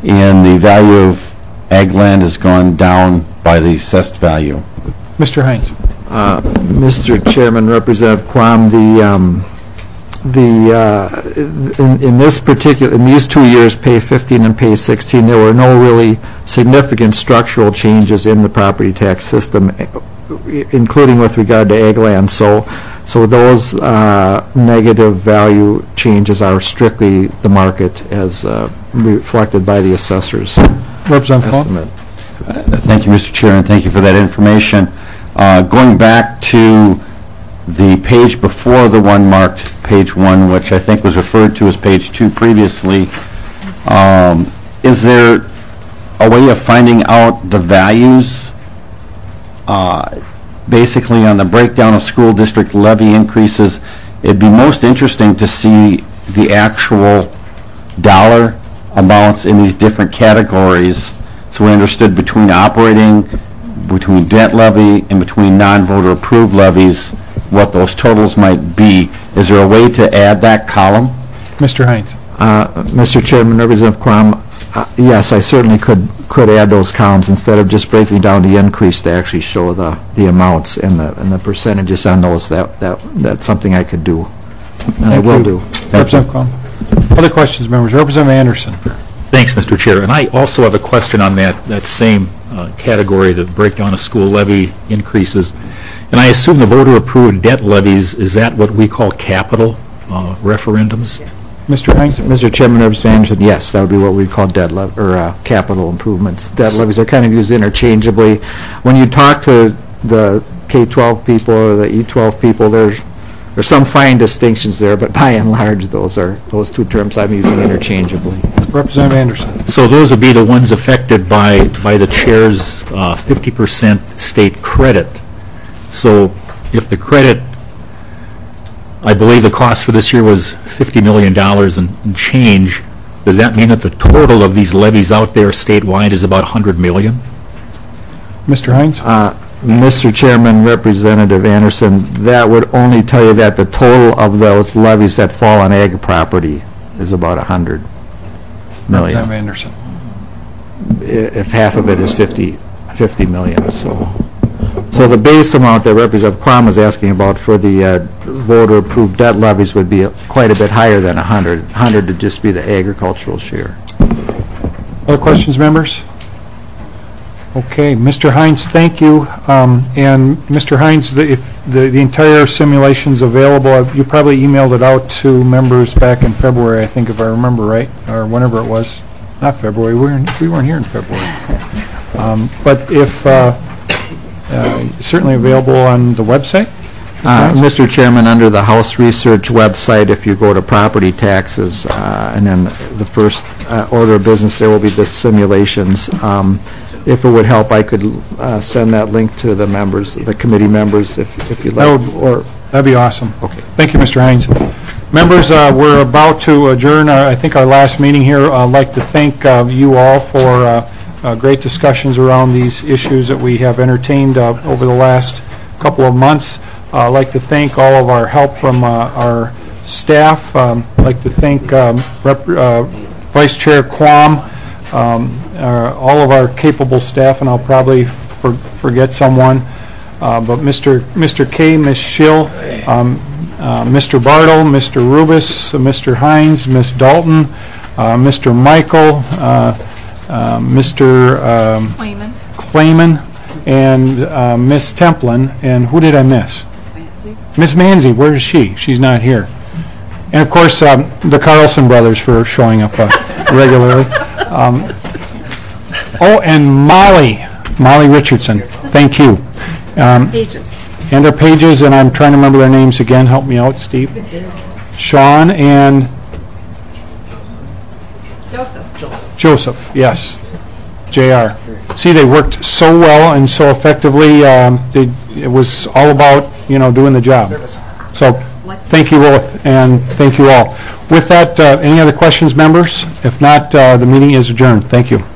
and the value of ag land has gone down by the assessed value. Mister Hines. Uh, Mister Chairman, Representative Quam, the, um, the, uh, in, in this particular, in these two years, pay fifteen and pay sixteen, there were no really significant structural changes in the property tax system, including with regard to ag land. So, so those uh, negative value changes are strictly the market as uh, reflected by the assessor's Representative estimate. Uh, Thank you, Mister Chair, and thank you for that information. Uh, Going back to the page before the one marked page one, which I think was referred to as page two previously, um, is there a way of finding out the values uh, basically on the breakdown of school district levy increases? It'd be most interesting to see the actual dollar amounts in these different categories, so we understood between operating, between debt levy, and between non-voter approved levies, what those totals might be. Is there a way to add that column? Mister Hines. Uh, Mister Chairman, Representative Quam, uh, yes, I certainly could could add those columns instead of just breaking down the increase to actually show the the amounts and the and the percentages on those. That that that's something I could do, and I will do. Representative Quam. Other questions, members? Representative Anderson. Thanks, Mister Chair. And I also have a question on that, that same uh, category, the breakdown of school levy increases. And I assume the voter-approved debt levies, is that what we call capital uh, referendums? Yes. Mister Hines? Mister Chairman, Representative Anderson, yes, that would be what we call debt lev or uh, capital improvements. Debt levies are kind of used interchangeably. When you talk to the K twelve people or the E twelve people, there's There's some fine distinctions there, but by and large, those are those two terms I'm using interchangeably. Representative Anderson. So those would be the ones affected by by the chair's uh, fifty percent state credit. So if the credit, I believe the cost for this year was fifty million dollars and, and change, does that mean that the total of these levies out there statewide is about one hundred million dollars? Mister Hines? Uh, Mister Chairman, Representative Anderson, that would only tell you that the total of those levies that fall on ag property is about one hundred million. Representative Anderson. If half of it is fifty, fifty million, so. So the base amount that Representative Quam is asking about for the uh, voter-approved debt levies would be quite a bit higher than one hundred. one hundred would just be the agricultural share. Other questions, members? Okay, Mister Hines, thank you. Um, and Mister Hines, the, if the, the entire simulation's available, you probably emailed it out to members back in February, I think, if I remember right, or whenever it was. Not February, we weren't, we weren't here in February. Um, but if, uh, uh, certainly available on the website? Uh, Mister Chairman, under the House Research website, if you go to property taxes, uh, and then the first uh, order of business, there will be the simulations. Um, If it would help, I could uh, send that link to the members, the committee members, if if you'd like. That would, or that'd be awesome. Okay. Thank you, Mister Hines. Members, uh, we're about to adjourn, our, I think, our last meeting here. I'd like to thank uh, you all for uh, uh, great discussions around these issues that we have entertained uh, over the last couple of months. Uh, I'd like to thank all of our help from uh, our staff. Um, I'd like to thank um, Rep uh, Vice Chair Quam, um, uh, all of our capable staff, and I'll probably for, forget someone. Uh, but Mister Mister K, Miz Schill, um, uh, Mister Bartle, Mister Rubis, uh, Mister Hines, Miz Dalton, uh, Mister Michael, uh, uh, Mister Um, Clayman. Clayman, and uh, Miz Templin, and who did I miss? Miss Manzi, where is she? She's not here. And of course, um, the Carlson brothers for showing up uh, regularly. Um, oh, and Molly, Molly Richardson, thank you. Um, Pages. And our pages, and I'm trying to remember their names again. Help me out, Steve. Sean and Joseph. Joseph, yes. J R. See, they worked so well and so effectively. Um, they, it was all about, you know, doing the job. So, thank you both, and thank you all. With that, uh, any other questions, members? If not, uh, the meeting is adjourned. Thank you.